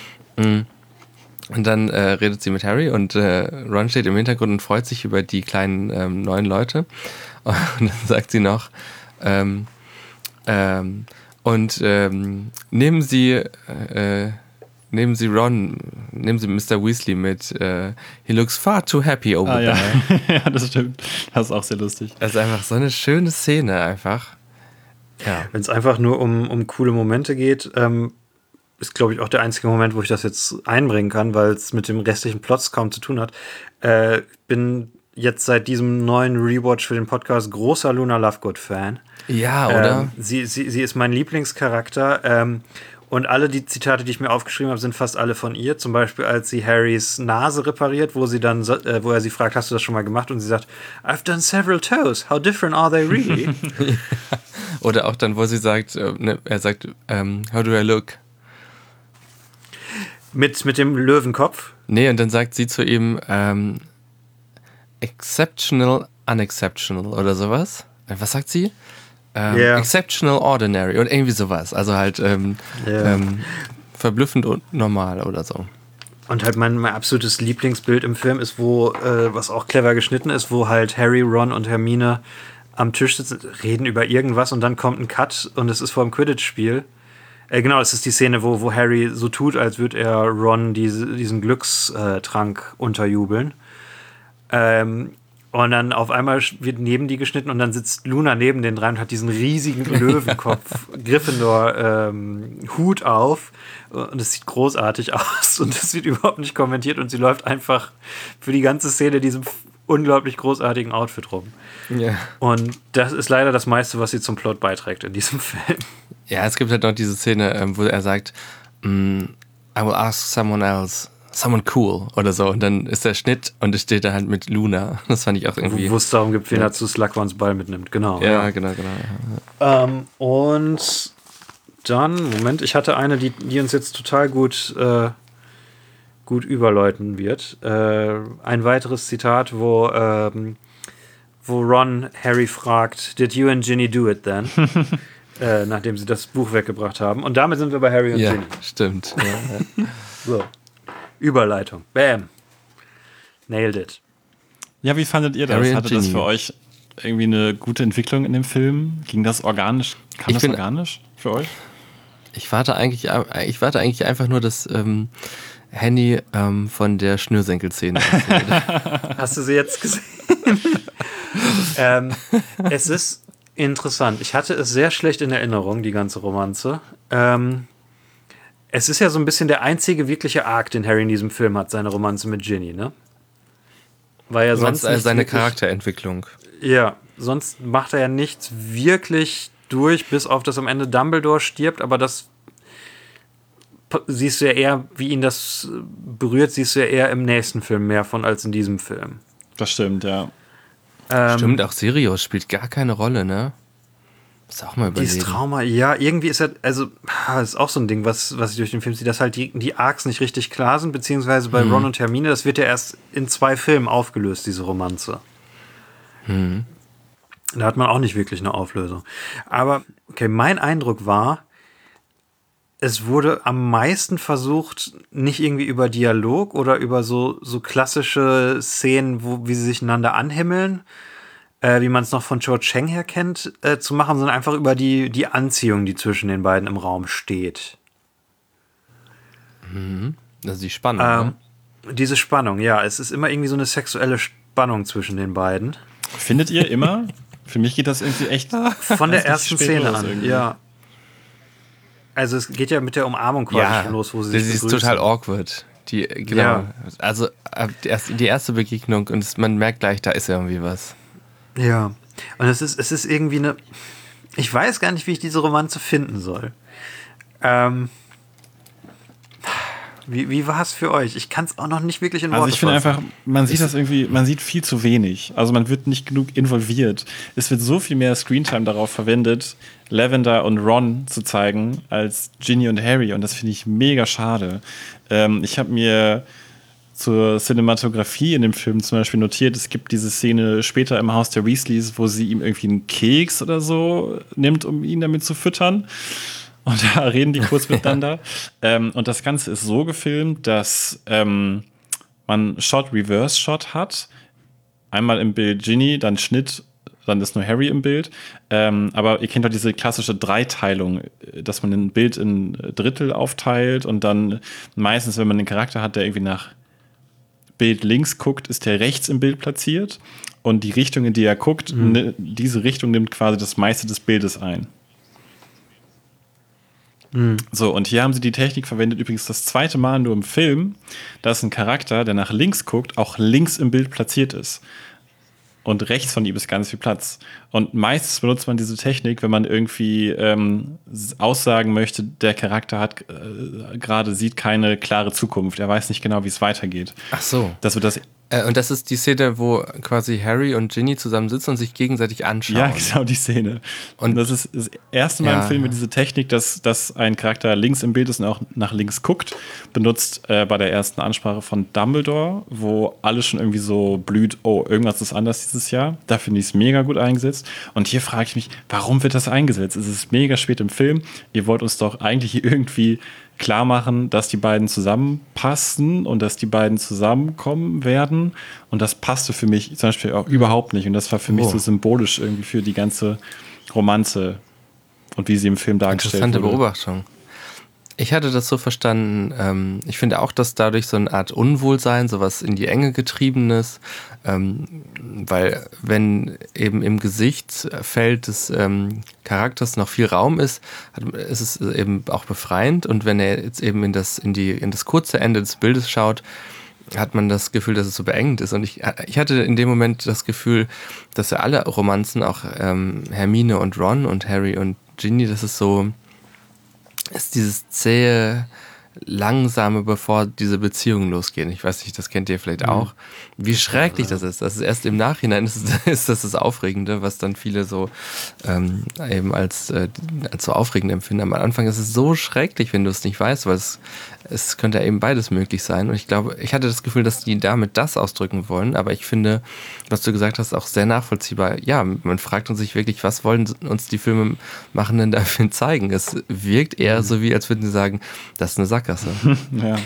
Und dann redet sie mit Harry und Ron steht im Hintergrund und freut sich über die kleinen neuen Leute. Und dann sagt sie noch, nehmen Sie Ron, nehmen Sie Mr. Weasley mit. He looks far too happy over there. Ja. Ja, das stimmt. Das ist auch sehr lustig. Das ist einfach so eine schöne Szene einfach. Ja. Wenn es einfach nur um coole Momente geht, ist, glaube ich, auch der einzige Moment, wo ich das jetzt einbringen kann, weil es mit dem restlichen Plots kaum zu tun hat. Bin jetzt seit diesem neuen Rewatch für den Podcast großer Luna Lovegood-Fan. Ja, oder? Sie ist mein Lieblingscharakter. Und alle die Zitate, die ich mir aufgeschrieben habe, sind fast alle von ihr. Zum Beispiel, als sie Harrys Nase repariert, wo er sie fragt, hast du das schon mal gemacht? Und sie sagt, I've done several toes. How different are they really? Oder auch dann, wo sie sagt, er sagt, how do I look? Mit dem Löwenkopf? Nee, und dann sagt sie zu ihm, exceptional, unexceptional oder sowas. Was sagt sie? Exceptional, ordinary oder irgendwie sowas. Also halt verblüffend und normal oder so. Und halt mein absolutes Lieblingsbild im Film ist, was auch clever geschnitten ist, wo halt Harry, Ron und Hermine am Tisch sitzen, reden über irgendwas und dann kommt ein Cut und es ist vor dem Quidditch-Spiel. Genau, das ist die Szene, wo Harry so tut, als würde er Ron diesen Glückstrank unterjubeln. Und dann auf einmal wird neben die geschnitten und dann sitzt Luna neben den dreien und hat diesen riesigen Löwenkopf, Gryffindor-Hut auf. Und es sieht großartig aus und es wird überhaupt nicht kommentiert und sie läuft einfach für die ganze Szene diesem unglaublich großartigen Outfit rum. Ja. Und das ist leider das meiste, was sie zum Plot beiträgt in diesem Film. Ja, es gibt halt noch diese Szene, wo er sagt, I will ask someone else, someone cool oder so. Und dann ist der Schnitt und es steht da halt mit Luna. Das fand ich auch irgendwie... Wo es darum gibt, wen er zu Slughorns Ball mitnimmt. Genau. Ja, genau. Und dann, Moment, ich hatte eine, die uns jetzt total gut überläuten wird. Ein weiteres Zitat, wo Ron Harry fragt, did you and Ginny do it then? Nachdem sie das Buch weggebracht haben. Und damit sind wir bei Harry und Ginny. Stimmt. Ja. So. Überleitung. Bam. Nailed it. Ja, wie fandet ihr das? Harry und Hatte das Ginny. für euch irgendwie eine gute Entwicklung in dem Film? Ging das organisch? Kam das organisch für euch? Ich warte eigentlich einfach nur, dass Henny von der Schnürsenkelszene erzählt. Hast du sie jetzt gesehen? Es ist interessant. Ich hatte es sehr schlecht in Erinnerung, die ganze Romanze. Es ist ja so ein bisschen der einzige wirkliche Arc, den Harry in diesem Film hat, seine Romanze mit Ginny, ne? Weil er sonst seine wirklich, Charakterentwicklung. Ja, sonst macht er ja nichts wirklich durch, bis auf das am Ende Dumbledore stirbt, aber das siehst du ja eher, wie ihn das berührt, siehst du ja eher im nächsten Film mehr von als in diesem Film. Das stimmt, ja. Stimmt, auch Sirius spielt gar keine Rolle, ne? Muss auch mal überlegen. Dieses Trauma, ja, irgendwie ist das ist auch so ein Ding, was ich durch den Film sehe, dass halt die Arcs nicht richtig klar sind, beziehungsweise bei Ron und Hermine, das wird ja erst in 2 Filmen aufgelöst, diese Romanze. Da hat man auch nicht wirklich eine Auflösung. Aber, okay, mein Eindruck war, es wurde am meisten versucht, nicht irgendwie über Dialog oder über so klassische Szenen, wie sie sich einander anhimmeln, wie man es noch von Cho Chang her kennt, zu machen, sondern einfach über die Anziehung, die zwischen den beiden im Raum steht. Also die Spannung, ne? Diese Spannung, ja. Es ist immer irgendwie so eine sexuelle Spannung zwischen den beiden. Findet ihr immer? Für mich geht das irgendwie echt Von der ersten spät Szene los an, irgendwie. ja. Also es geht ja mit der Umarmung quasi schon los, wo sie das sich ist begrüßen. total awkward. Genau. Ja. Also die erste Begegnung und man merkt gleich, da ist irgendwie was. Ja. Und es ist irgendwie eine. Ich weiß gar nicht, wie ich diese Romanze finden soll. Wie war es für euch? Ich kann es auch noch nicht wirklich in Worte Also ich finde fassen. einfach, man sieht das irgendwie, man sieht viel zu wenig. Also man wird nicht genug involviert. Es wird so viel mehr Screentime darauf verwendet, Lavender und Ron zu zeigen, als Ginny und Harry. Und das finde ich mega schade. Ich habe mir zur Cinematografie in dem Film zum Beispiel notiert, es gibt diese Szene später im Haus der Weasleys, wo sie ihm irgendwie einen Keks oder so nimmt, um ihn damit zu füttern. Und da reden die kurz miteinander. Und das Ganze ist so gefilmt, dass man Shot-Reverse-Shot hat. Einmal im Bild Ginny, dann Schnitt, dann ist nur Harry im Bild. Aber ihr kennt doch diese klassische Dreiteilung, dass man ein Bild in Drittel aufteilt und dann meistens, wenn man einen Charakter hat, der irgendwie nach Bild links guckt, ist der rechts im Bild platziert. Und die Richtung, in die er guckt, diese Richtung nimmt quasi das meiste des Bildes ein. So, und hier haben sie die Technik verwendet, übrigens das zweite Mal nur im Film, dass ein Charakter, der nach links guckt, auch links im Bild platziert ist. Und rechts von ihm ist ganz viel Platz. Und meistens benutzt man diese Technik, wenn man irgendwie aussagen möchte, der Charakter hat sieht keine klare Zukunft. Er weiß nicht genau, wie es weitergeht. Ach so. Das wird das. Und das ist die Szene, wo quasi Harry und Ginny zusammen sitzen und sich gegenseitig anschauen. Ja, genau die Szene. Und das ist das erste Mal im Film mit dieser Technik, dass ein Charakter links im Bild ist und auch nach links guckt, benutzt bei der ersten Ansprache von Dumbledore, wo alles schon irgendwie so blüht, oh, irgendwas ist anders dieses Jahr. Da finde ich es mega gut eingesetzt. Und hier frage ich mich, warum wird das eingesetzt? Es ist mega spät im Film. Ihr wollt uns doch eigentlich irgendwie klar machen, dass die beiden zusammenpassen und dass die beiden zusammenkommen werden. Und das passte für mich zum Beispiel auch überhaupt nicht. Und das war für mich so symbolisch irgendwie für die ganze Romanze und wie sie im Film dargestellt wurde. Interessante Beobachtung. Ich hatte das so verstanden, ich finde auch, dass dadurch so eine Art Unwohlsein, sowas in die Enge getriebenes, weil wenn eben im Gesichtsfeld des Charakters noch viel Raum ist, ist es eben auch befreiend, und wenn er jetzt eben in das kurze Ende des Bildes schaut, hat man das Gefühl, dass es so beengend ist. Und ich hatte in dem Moment das Gefühl, dass ja alle Romanzen, auch Hermine und Ron und Harry und Ginny, das ist so, ist dieses zähe, langsame, bevor diese Beziehungen losgehen. Ich weiß nicht, das kennt ihr vielleicht auch. Wie schrecklich das ist. Das ist erst im Nachhinein ist das Aufregende, was dann viele so eben als so aufregend empfinden. Am Anfang ist es so schrecklich, wenn du es nicht weißt, weil es könnte eben beides möglich sein. Und ich glaube, ich hatte das Gefühl, dass die damit das ausdrücken wollen, aber ich finde, was du gesagt hast, auch sehr nachvollziehbar. Ja, man fragt sich wirklich, was wollen uns die Filmemachenden dafür zeigen? Es wirkt eher so, wie als würden sie sagen, das ist eine Sackgasse. Ja.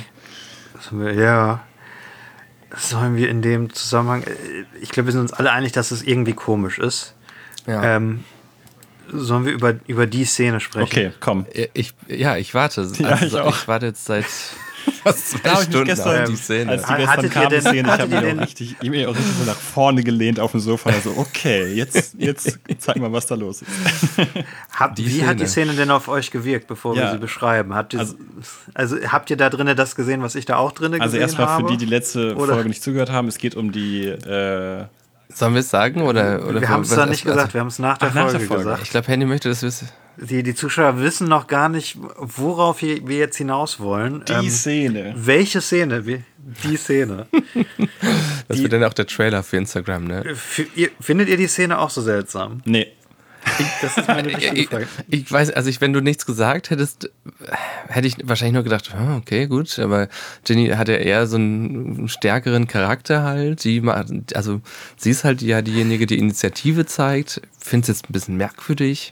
Ja. Sollen wir in dem Zusammenhang, ich glaube, wir sind uns alle einig, dass es irgendwie komisch ist. Ja. Sollen wir über die Szene sprechen? Okay, komm. Ich warte. Ja, ich auch. Ich warte jetzt seit fast 2 Da hab ich mich Stunden gestern, auf die Szene. als die gestern Hattet ihr kam, die denn- Szene, ich hattet habe ihr mir denn- auch richtig so nach vorne gelehnt auf dem Sofa. Also, okay, jetzt zeig mal, was da los ist. Wie hat die Szene denn auf euch gewirkt, bevor wir Ja. sie beschreiben? Also habt ihr da drinnen das gesehen, was ich da auch drinnen Also gesehen habe? erstmal für die letzte Oder- Folge nicht zugehört haben, es geht um die Sollen wir es sagen? Oder Wir haben es da nicht gesagt, wir haben es nach der Ach, nach Folge der Folge. gesagt. Ich glaube, Henny möchte das wissen. Die Zuschauer wissen noch gar nicht, worauf wir jetzt hinaus wollen. die Szene. Welche Szene? Die Szene. Das wird dann auch der Trailer für Instagram, ne? Findet ihr die Szene auch so seltsam? Nee. Das ist meine wichtige Frage. Ich weiß, also wenn du nichts gesagt hättest, hätte ich wahrscheinlich nur gedacht, okay, gut, aber Ginny hat ja eher so einen stärkeren Charakter halt. Sie ist halt ja diejenige, die Initiative zeigt. Finde es jetzt ein bisschen merkwürdig.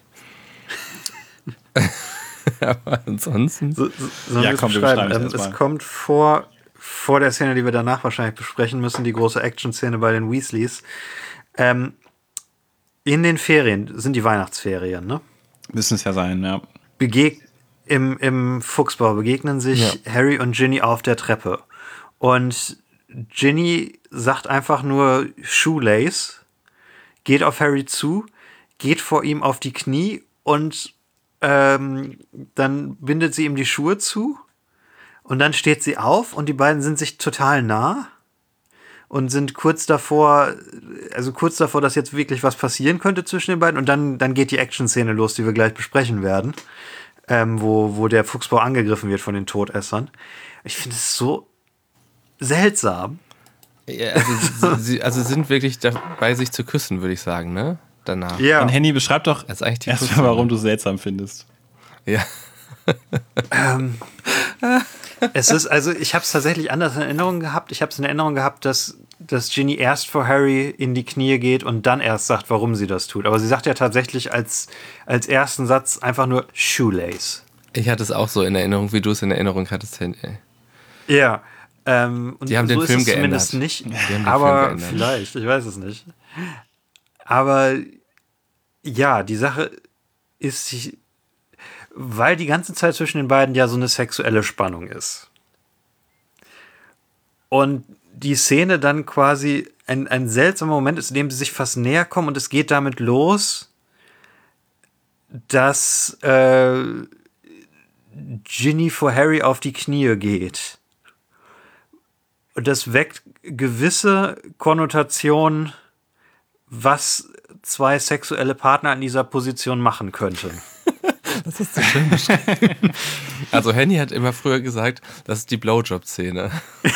Aber ansonsten. Sollen Ja, wir es komm, wir beschreiben? beschreiben es Es erstmal. kommt vor der Szene, die wir danach wahrscheinlich besprechen müssen, die große Action-Szene bei den Weasleys. In den Ferien, sind die Weihnachtsferien, ne? Müssen es ja sein, ja. im Fuchsbau begegnen sich Harry und Ginny auf der Treppe. Und Ginny sagt einfach nur Shoelace, geht auf Harry zu, geht vor ihm auf die Knie und dann bindet sie ihm die Schuhe zu. Und dann steht sie auf und die beiden sind sich total nah und sind kurz davor, dass jetzt wirklich was passieren könnte zwischen den beiden. Und dann geht die Action-Szene los, die wir gleich besprechen werden, wo der Fuchsbau angegriffen wird von den Todessern. Ich finde es so seltsam. Ja, also sie sind wirklich dabei, sich zu küssen, würde ich sagen, ne? Danach. Ja. Und Henny, beschreib doch erstmal, warum du seltsam findest. Ja. Es ist, also ich habe es tatsächlich anders in Erinnerung gehabt. Ich habe es in Erinnerung gehabt, dass Ginny erst vor Harry in die Knie geht und dann erst sagt, warum sie das tut. Aber sie sagt ja tatsächlich als ersten Satz einfach nur Shoelace. Ich hatte es auch so in Erinnerung, wie du es in Erinnerung hattest, Henny. Ja. Und die haben so den Film ist es geändert. Zumindest nicht. Aber vielleicht, ich weiß es nicht. Aber ja, die Sache ist, weil die ganze Zeit zwischen den beiden ja so eine sexuelle Spannung ist. Und die Szene dann quasi ein seltsamer Moment ist, in dem sie sich fast näher kommen und es geht damit los, dass Ginny vor Harry auf die Knie geht. Und das weckt gewisse Konnotationen, was zwei sexuelle Partner in dieser Position machen könnten. Das ist so schön beschrieben. Also Henny hat immer früher gesagt, das ist die Blowjob-Szene.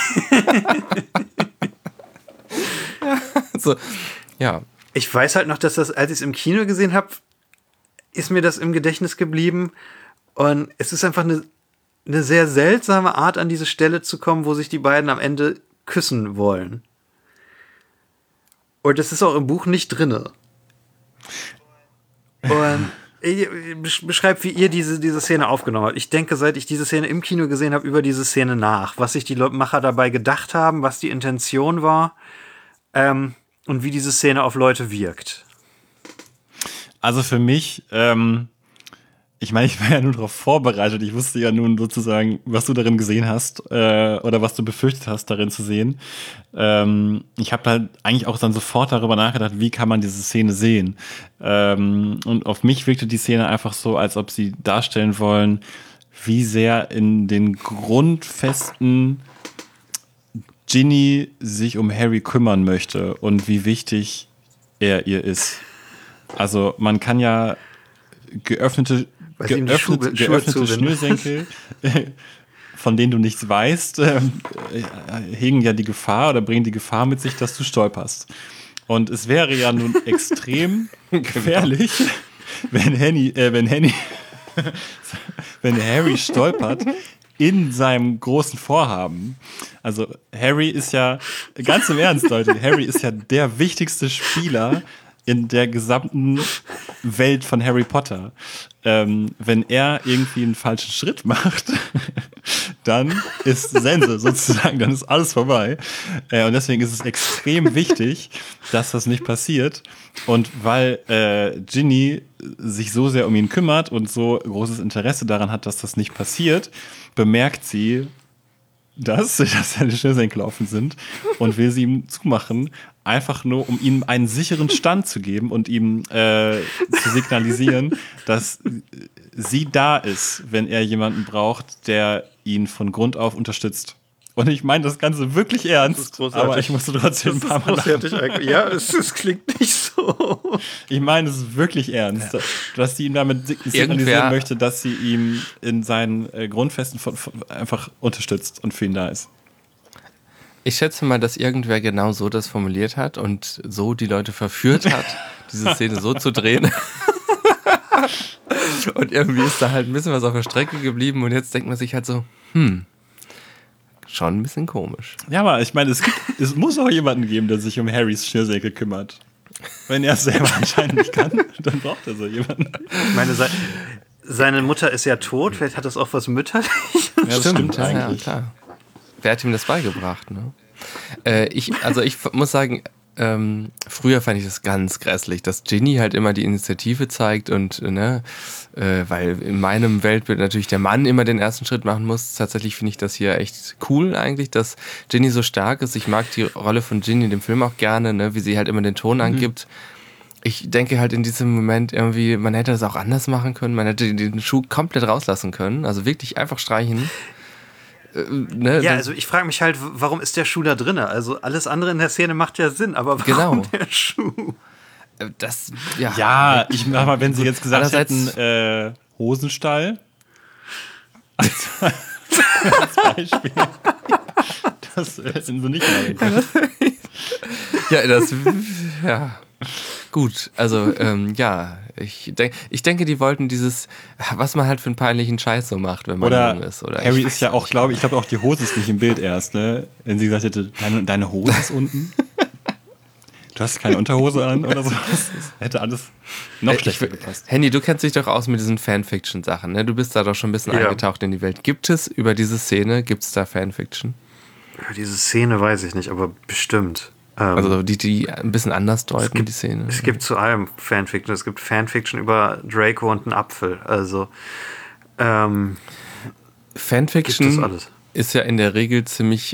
So, ja. Ich weiß halt noch, dass als ich es im Kino gesehen habe, ist mir das im Gedächtnis geblieben. Und es ist einfach eine sehr seltsame Art, an diese Stelle zu kommen, wo sich die beiden am Ende küssen wollen. Und das ist auch im Buch nicht drinne. Und beschreibt, wie ihr diese Szene aufgenommen habt. Ich denke, seit ich diese Szene im Kino gesehen habe, über diese Szene nach. Was sich die Macher dabei gedacht haben, was die Intention war und wie diese Szene auf Leute wirkt. Also für mich, ich meine, ich war ja nur darauf vorbereitet. Ich wusste ja nun sozusagen, was du darin gesehen hast oder was du befürchtet hast, darin zu sehen. Ich habe halt eigentlich auch dann sofort darüber nachgedacht, wie kann man diese Szene sehen. Und auf mich wirkte die Szene einfach so, als ob sie darstellen wollen, wie sehr in den Grundfesten Ginny sich um Harry kümmern möchte und wie wichtig er ihr ist. Also man kann ja geöffnete Schnürsenkel, von denen du nichts weißt, hegen ja die Gefahr oder bringen die Gefahr mit sich, dass du stolperst. Und es wäre ja nun extrem gefährlich, wenn Harry stolpert in seinem großen Vorhaben. Also Harry ist ja, ganz im Ernst, Leute, Harry ist ja der wichtigste Spieler in der gesamten Welt von Harry Potter. Wenn er irgendwie einen falschen Schritt macht, dann ist Sense sozusagen, dann ist alles vorbei. Und deswegen ist es extrem wichtig, dass das nicht passiert. Und weil Ginny sich so sehr um ihn kümmert und so großes Interesse daran hat, dass das nicht passiert, bemerkt sie, dass seine Schnürsenkel offen sind und will sie ihm zumachen, einfach nur, um ihm einen sicheren Stand zu geben und ihm zu signalisieren, dass sie da ist, wenn er jemanden braucht, der ihn von Grund auf unterstützt. Und ich meine das Ganze wirklich ernst, aber ich musste trotzdem ein paar Mal lachen. Ja, es klingt nicht so. Ich meine es ist wirklich ernst, dass sie ihm damit signalisieren möchte, dass sie ihm in seinen Grundfesten einfach unterstützt und für ihn da ist. Ich schätze mal, dass irgendwer genau so das formuliert hat und so die Leute verführt hat, diese Szene so zu drehen. Und irgendwie ist da halt ein bisschen was auf der Strecke geblieben und jetzt denkt man sich halt so, schon ein bisschen komisch. Ja, aber ich meine, es muss auch jemanden geben, der sich um Harrys Schnürsenkel kümmert. Wenn er es selber anscheinend nicht kann, dann braucht er so jemanden. Ich meine, seine Mutter ist ja tot, vielleicht hat das auch was Mütterliches. Ja, das stimmt eigentlich. Ja, klar. Wer hat ihm das beigebracht, ne? Ich muss sagen, früher fand ich das ganz grässlich, dass Ginny halt immer die Initiative zeigt und, weil in meinem Weltbild natürlich der Mann immer den ersten Schritt machen muss. Tatsächlich finde ich das hier echt cool eigentlich, dass Ginny so stark ist. Ich mag die Rolle von Ginny in dem Film auch gerne, ne, wie sie halt immer den Ton angibt. Ich denke halt in diesem Moment irgendwie, man hätte das auch anders machen können. Man hätte den Schuh komplett rauslassen können. Also wirklich einfach streichen. Ja, also ich frage mich halt, warum ist der Schuh da drin? Also alles andere in der Szene macht ja Sinn, aber warum der Schuh? Das, Ja, ich mach mal, wenn sie jetzt gesagt hätten, Hosenstall. Als Beispiel. Das sind sie nicht mehr. Ja. Gut, also ich denke, die wollten dieses, was man halt für einen peinlichen Scheiß so macht, wenn man jung ist. Oder Harry ist ja auch, glaube ich, auch die Hose ist nicht im Bild erst, ne? Wenn sie gesagt hätte, deine Hose ist unten. Du hast keine Unterhose an oder so. Das hätte alles noch schlechter gepasst. Henny, du kennst dich doch aus mit diesen Fanfiction-Sachen, ne? Du bist da doch schon ein bisschen eingetaucht in die Welt. Gibt es über diese Szene, gibt es da Fanfiction? Über diese Szene weiß ich nicht, aber bestimmt. Also die ein bisschen anders deuten, die Szene. Es gibt zu allem Fanfiction. Es gibt Fanfiction über Draco und einen Apfel. Also Fanfiction ist ja in der Regel ziemlich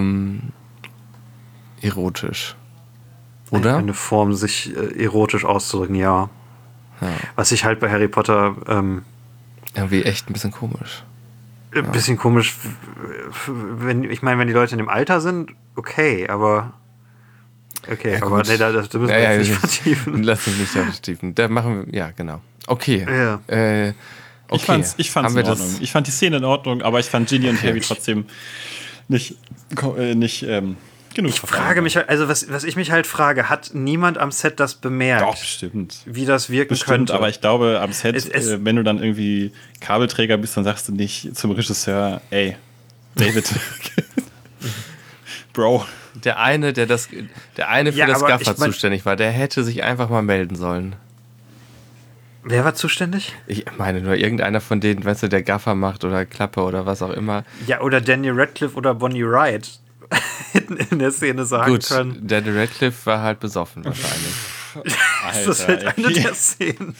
erotisch. Oder? Eine Form, sich erotisch auszudrücken, ja. Was ich halt bei Harry Potter irgendwie echt ein bisschen komisch. Ein bisschen komisch, wenn die Leute in dem Alter sind, okay, aber okay, aber nee, da müssen wir jetzt nicht vertiefen. Lass uns nicht vertiefen. Da machen wir, ja, genau. Okay. Ja. Okay. Ich fand's in Ordnung. Ich fand die Szene in Ordnung, aber ich fand Ginny und Harry trotzdem nicht genug. Ich frage mich halt, also was ich mich halt frage, hat niemand am Set das bemerkt? Doch, bestimmt. Wie das wirken könnte. Aber ich glaube, am Set, wenn du dann irgendwie Kabelträger bist, dann sagst du nicht zum Regisseur, ey, David, Bro. Der eine für das Gaffer zuständig war, der hätte sich einfach mal melden sollen. Wer war zuständig? Ich meine nur irgendeiner von denen, weißt du, der Gaffer macht oder Klappe oder was auch immer. Ja, oder Daniel Radcliffe oder Bonnie Wright hätten in der Szene sagen können. Gut, Daniel Radcliffe war halt besoffen wahrscheinlich. Alter, das wird eine der Szenen.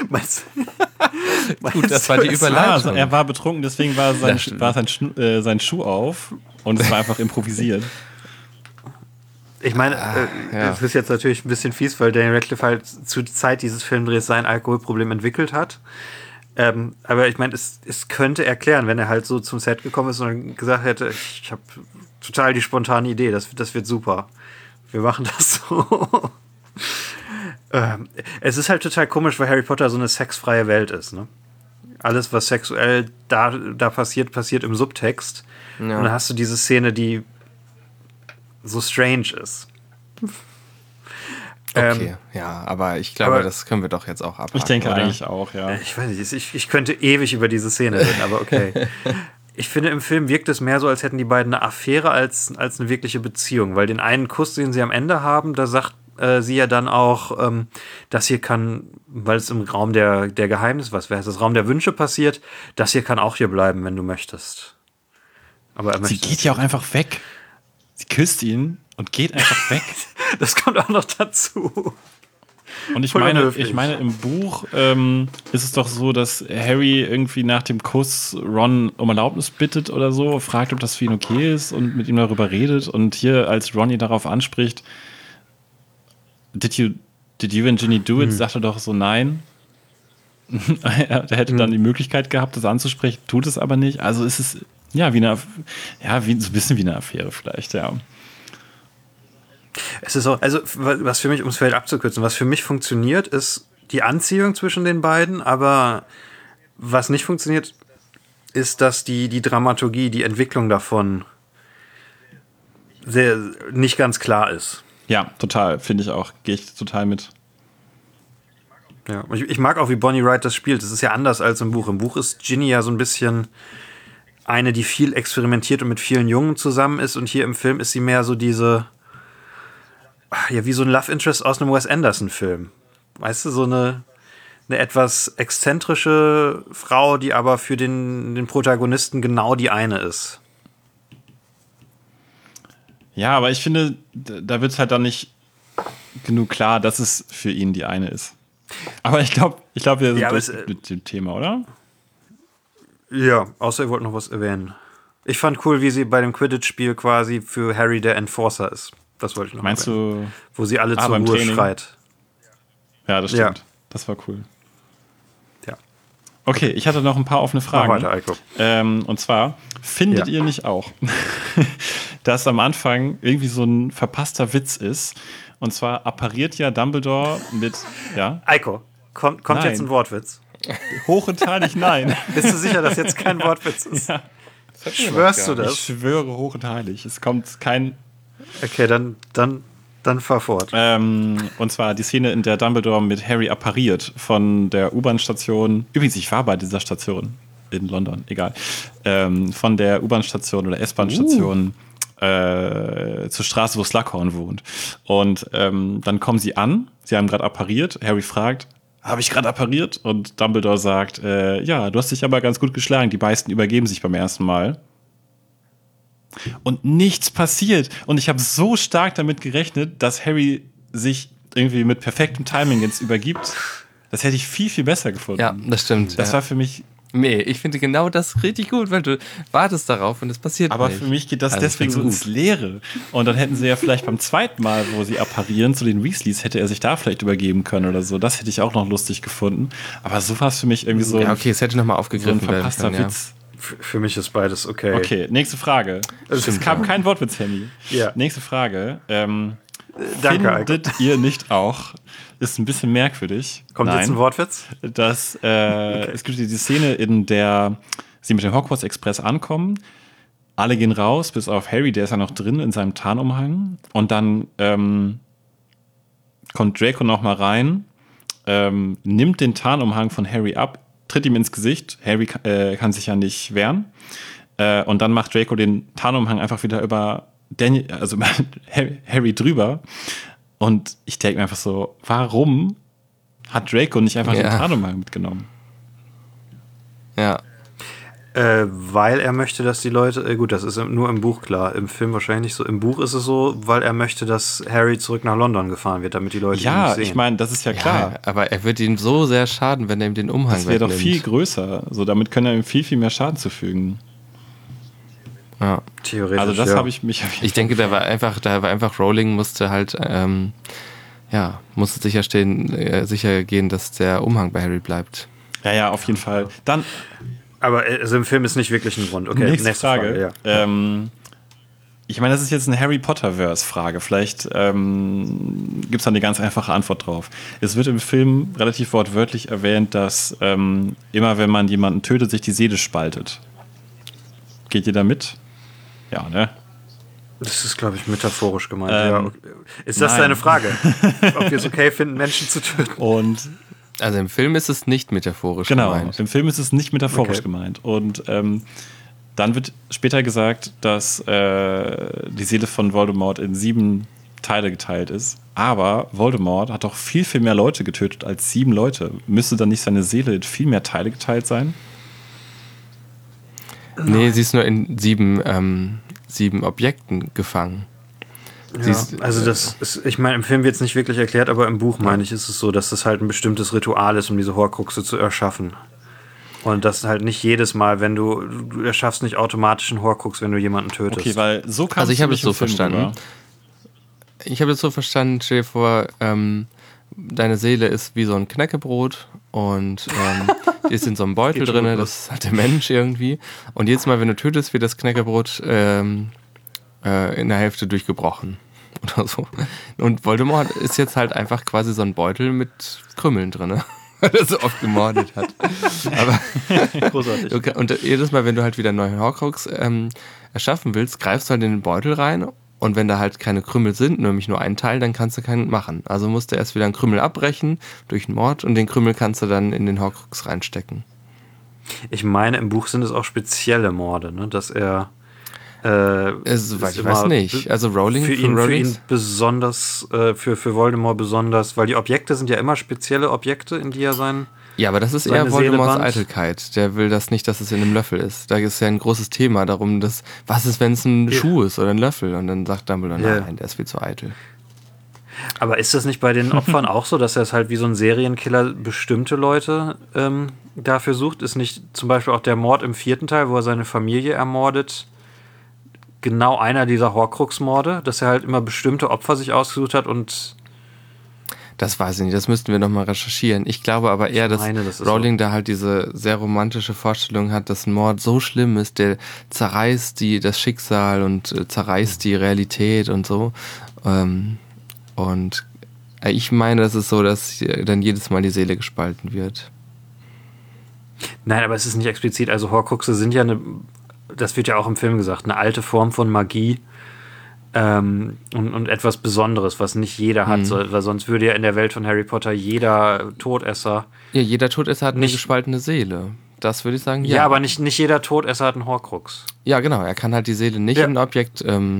Gut, das war die Überleitung. Also er war betrunken, deswegen war sein Schuh auf und es war einfach improvisiert. Ich meine, das ist jetzt natürlich ein bisschen fies, weil Daniel Radcliffe halt zur Zeit dieses Filmdrehs sein Alkoholproblem entwickelt hat. Aber ich meine, es könnte erklären, wenn er halt so zum Set gekommen ist und gesagt hätte, ich habe total die spontane Idee, das wird super. Wir machen das so. Es ist halt total komisch, weil Harry Potter so eine sexfreie Welt ist, ne? Alles, was sexuell da passiert im Subtext. Ja. Und dann hast du diese Szene, die so strange ist. Okay, ja, aber ich glaube, das können wir doch jetzt auch abhaken. Ich denke oder? eigentlich auch, ja. Ich weiß nicht, ich könnte ewig über diese Szene reden, aber okay. Ich finde, im Film wirkt es mehr so, als hätten die beiden eine Affäre als eine wirkliche Beziehung, weil den einen Kuss, den sie am Ende haben, da sagt sie ja dann auch, das hier kann, weil es im Raum der Geheimnisse, was wäre das, Raum der Wünsche passiert, das hier kann auch hier bleiben, wenn du möchtest. Aber sie geht ja auch einfach weg. Sie küsst ihn und geht einfach weg. Das kommt auch noch dazu. Und ich meine, im Buch ist es doch so, dass Harry irgendwie nach dem Kuss Ron um Erlaubnis bittet oder so, fragt, ob das für ihn okay ist und mit ihm darüber redet. Und hier, als Ron ihn darauf anspricht, Did you and Ginny do it? Sagt er doch so nein. Der hätte dann die Möglichkeit gehabt, das anzusprechen, tut es aber nicht. Also ist es so ein bisschen wie eine Affäre vielleicht, ja. Es ist auch, also was für mich, um es vielleicht abzukürzen, was für mich funktioniert, ist die Anziehung zwischen den beiden, aber was nicht funktioniert, ist, dass die Dramaturgie, die Entwicklung davon nicht ganz klar ist. Ja, total, finde ich auch. Gehe ich total mit. Ja, ich mag auch, wie Bonnie Wright das spielt. Das ist ja anders als im Buch. Im Buch ist Ginny ja so ein bisschen eine, die viel experimentiert und mit vielen Jungen zusammen ist. Und hier im Film ist sie mehr so diese, wie so ein Love Interest aus einem Wes Anderson-Film. Weißt du, so eine etwas exzentrische Frau, die aber für den Protagonisten genau die eine ist. Ja, aber ich finde, da wird es halt dann nicht genug klar, dass es für ihn die eine ist. Aber ich glaube, wir sind Ja, aber durch mit dem Thema, oder? Ja, außer ihr wollt noch was erwähnen. Ich fand cool, wie sie bei dem Quidditch-Spiel quasi für Harry der Enforcer ist. Das wollte ich noch Meinst erwähnen. du? Wo sie alle zur beim Ruhe Training? schreit. Ja, das stimmt. Ja. Das war cool. Ja. Okay, ich hatte noch ein paar offene Mach Fragen. weiter, Eiko. Und zwar, findet Ja. ihr nicht auch, dass am Anfang irgendwie so ein verpasster Witz ist? Und zwar appariert ja Dumbledore mit, ja, Eiko, kommt Nein. jetzt ein Wortwitz? hoch und heilig nein. Bist du sicher, dass jetzt kein Wortwitz ist? Ja. Schwörst du Ich das? schwöre hoch und heilig. Es kommt kein. Okay, dann fahr fort. Und zwar die Szene, in der Dumbledore mit Harry appariert von der U-Bahn-Station. Übrigens, ich war bei dieser Station in London, egal. Von der U-Bahn-Station oder S-Bahn-Station zur Straße, wo Slughorn wohnt. Und dann kommen sie an. Sie haben gerade appariert. Harry fragt, habe ich gerade appariert? Und Dumbledore sagt, ja, du hast dich aber ganz gut geschlagen. Die meisten übergeben sich beim ersten Mal. Und nichts passiert. Und ich habe so stark damit gerechnet, dass Harry sich irgendwie mit perfektem Timing jetzt übergibt. Das hätte ich viel, viel besser gefunden. Ja, das stimmt. Das ja. war für mich, Nee, ich finde genau das richtig gut, weil du wartest darauf und es passiert aber nicht. für mich geht das Also, deswegen ich so find's ins Leere. Und dann hätten sie ja vielleicht beim zweiten Mal, wo sie apparieren zu den Weasleys, hätte er sich da vielleicht übergeben können oder so. Das hätte ich auch noch lustig gefunden. Aber so war es für mich irgendwie so, Ja, okay, es hätte nochmal so ein aufgegriffen werden verpasster können, ja. Witz. Für mich ist beides okay. Okay, nächste Frage. Es kam kein Wortwitz, Henny. Ja. Nächste Frage. Danke, Eiko. Findet ihr nicht auch, ist ein bisschen merkwürdig, Kommt jetzt ein Wortwitz? dass es gibt die Szene, in der sie mit dem Hogwarts Express ankommen, alle gehen raus, bis auf Harry, der ist ja noch drin in seinem Tarnumhang, und dann kommt Draco noch mal rein, nimmt den Tarnumhang von Harry ab, tritt ihm ins Gesicht, Harry kann sich ja nicht wehren, und dann macht Draco den Tarnumhang einfach wieder über Daniel, also über Harry drüber. Und ich denke mir einfach so, warum hat Draco nicht einfach den Tarnumhang mitgenommen? Ja. Weil er möchte, dass die Leute, gut, das ist nur im Buch klar, im Film wahrscheinlich nicht so. Im Buch ist es so, weil er möchte, dass Harry zurück nach London gefahren wird, damit die Leute ihn Ja, nicht sehen. ich meine, das ist ja klar. Ja, aber er wird ihm so sehr schaden, wenn er ihm den Umhang Das wäre doch wegnimmt. viel größer. So, damit können er ihm viel, viel mehr Schaden zufügen. Ja. Theoretisch, Also das ja. habe ich mich auf jeden Ich denke, da war einfach Rowling musste halt, musste sicher gehen, dass der Umhang bei Harry bleibt. Ja, auf jeden Fall. Dann Aber also im Film ist nicht wirklich ein Grund. Okay, nächste Frage. ja. Ich meine, das ist jetzt eine Harry Potter-Verse-Frage. Vielleicht gibt es da eine ganz einfache Antwort drauf. Es wird im Film relativ wortwörtlich erwähnt, dass immer, wenn man jemanden tötet, sich die Seele spaltet. Geht ihr da mit? Ja, ne? Das ist, glaube ich, metaphorisch gemeint. Ja, okay. Ist das nein. deine Frage? Ob wir es okay finden, Menschen zu töten? Und Also im Film ist es nicht metaphorisch genau, gemeint. im Film ist es nicht metaphorisch Okay. gemeint. Und dann wird später gesagt, dass die Seele von Voldemort in 7 Teile geteilt ist. Aber Voldemort hat doch viel, viel mehr Leute getötet als 7 Leute. Müsste dann nicht seine Seele in viel mehr Teile geteilt sein? Nee, sie ist nur in 7 Objekten gefangen. Sie Ja, ist, also das ist, ich meine, im Film wird es nicht wirklich erklärt, aber im Buch, meine ich, ist es so, dass das halt ein bestimmtes Ritual ist, um diese Horcruxe zu erschaffen. Und das halt nicht jedes Mal, wenn du erschaffst nicht automatisch einen Horcrux, wenn du jemanden tötest. Okay, weil so kam Also ich für habe mich es so im Film verstanden. rüber. Ich habe es so verstanden, stell dir vor, deine Seele ist wie so ein Knäckebrot und die ist in so einem Beutel Geht schon drin, gut das ist halt der Mensch irgendwie. Und jedes Mal, wenn du tötest, wird das Knäckebrot in der Hälfte durchgebrochen oder so. Und Voldemort ist jetzt halt einfach quasi so ein Beutel mit Krümmeln drin, weil er so oft gemordet hat. Aber Großartig. und jedes Mal, wenn du halt wieder einen neuen Horcrux erschaffen willst, greifst du halt in den Beutel rein. Und wenn da halt keine Krümel sind, nämlich nur ein Teil, dann kannst du keinen machen. Also musst du erst wieder einen Krümel abbrechen durch einen Mord und den Krümel kannst du dann in den Horcrux reinstecken. Ich meine, im Buch sind es auch spezielle Morde, ne? Dass er Soweit ich weiß nicht. Also Rowling für ihn besonders, für Voldemort besonders, weil die Objekte sind ja immer spezielle Objekte, in die er sein. Ja, aber das ist seine eher Voldemorts Seele band. Eitelkeit. Der will das nicht, dass es in einem Löffel ist. Da ist ja ein großes Thema darum, was ist, wenn es ein Schuh ist oder ein Löffel? Und dann sagt Dumbledore, Ja. nein, der ist viel zu eitel. Aber ist das nicht bei den Opfern auch so, dass er es halt wie so ein Serienkiller bestimmte Leute dafür sucht? Ist nicht zum Beispiel auch der Mord im 4. Teil, wo er seine Familie ermordet, genau einer dieser Horcrux-Morde, dass er halt immer bestimmte Opfer sich ausgesucht hat und... Das weiß ich nicht, das müssten wir nochmal recherchieren. Ich glaube aber eher, dass Rowling da halt diese sehr romantische Vorstellung hat, dass ein Mord so schlimm ist, der zerreißt das Schicksal und zerreißt die Realität und so. Und ich meine, das ist so, dass dann jedes Mal die Seele gespalten wird. Nein, aber es ist nicht explizit. Also Horcruxe sind ja das wird ja auch im Film gesagt, eine alte Form von Magie. Und etwas Besonderes, was nicht jeder hat, weil sonst würde ja in der Welt von Harry Potter jeder Todesser... Ja, jeder Todesser hat eine gespaltene Seele. Das würde ich sagen, ja. Ja, aber nicht jeder Todesser hat einen Horcrux. Ja, genau. Er kann halt die Seele nicht in ein Objekt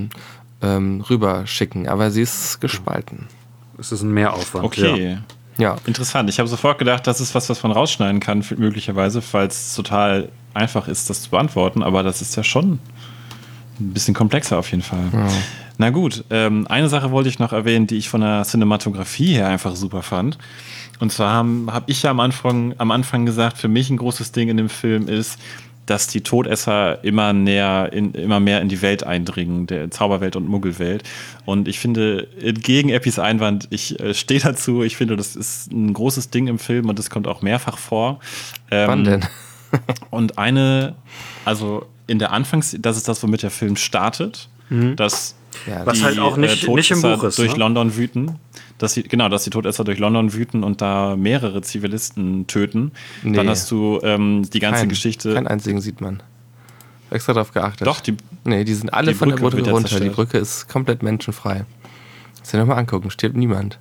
rüberschicken, aber sie ist gespalten. Es ist ein Mehraufwand. Okay. Ja. Interessant. Ich habe sofort gedacht, das ist was man rausschneiden kann, möglicherweise, falls es total einfach ist, das zu beantworten, aber das ist ja schon ein bisschen komplexer auf jeden Fall. Ja. Na gut, eine Sache wollte ich noch erwähnen, die ich von der Cinematografie her einfach super fand. Und zwar habe ich ja am Anfang gesagt, für mich ein großes Ding in dem Film ist, dass die Todesser immer mehr in die Welt eindringen, der Zauberwelt und Muggelwelt. Und ich finde, entgegen Eppis Einwand, ich stehe dazu, ich finde, das ist ein großes Ding im Film und das kommt auch mehrfach vor. Wann denn? Und also in der das ist das, womit der Film startet, dass was halt auch nicht im Buch ist, durch London wüten, dass die Todesser durch London wüten und da mehrere Zivilisten töten. Nee. Dann hast du die ganze Geschichte. Keinen einzigen sieht man. Extra darauf geachtet. Doch, die sind alle von der Brücke runter. Die Brücke ist komplett menschenfrei. Kannst du dir nochmal angucken, stirbt niemand.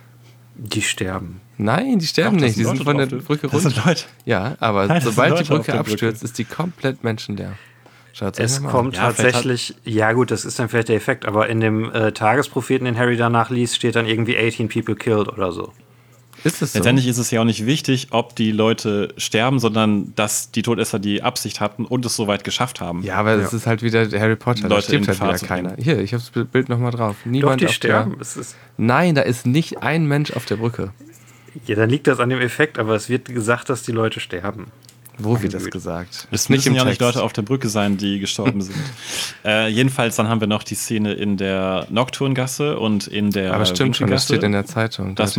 Die sterben. Nein, die sterben nicht. Die sind von der Brücke runter. Das sind Leute. Ja, aber sobald die Brücke abstürzt, ist die komplett menschenleer. Es kommt tatsächlich, ja gut, das ist dann vielleicht der Effekt, aber in dem Tagespropheten, den Harry danach liest, steht dann irgendwie 18 people killed oder so. Ist es so? Letztendlich ist es ja auch nicht wichtig, ob die Leute sterben, sondern dass die Todesser die Absicht hatten und es soweit geschafft haben. Ja, aber es ist halt wieder Harry Potter, da stirbt halt wieder keiner. Hier, ich habe das Bild nochmal drauf. Niemand. Doch, die sterben. Nein, da ist nicht ein Mensch auf der Brücke. Ja, dann liegt das an dem Effekt, aber es wird gesagt, dass die Leute sterben. Wo wird das gesagt? Es müssen ja nicht Leute auf der Brücke sein, die gestorben sind. Jedenfalls, dann haben wir noch die Szene in der Nocturngasse und in der Aber stimmt schon, das steht in der Zeitung. Dass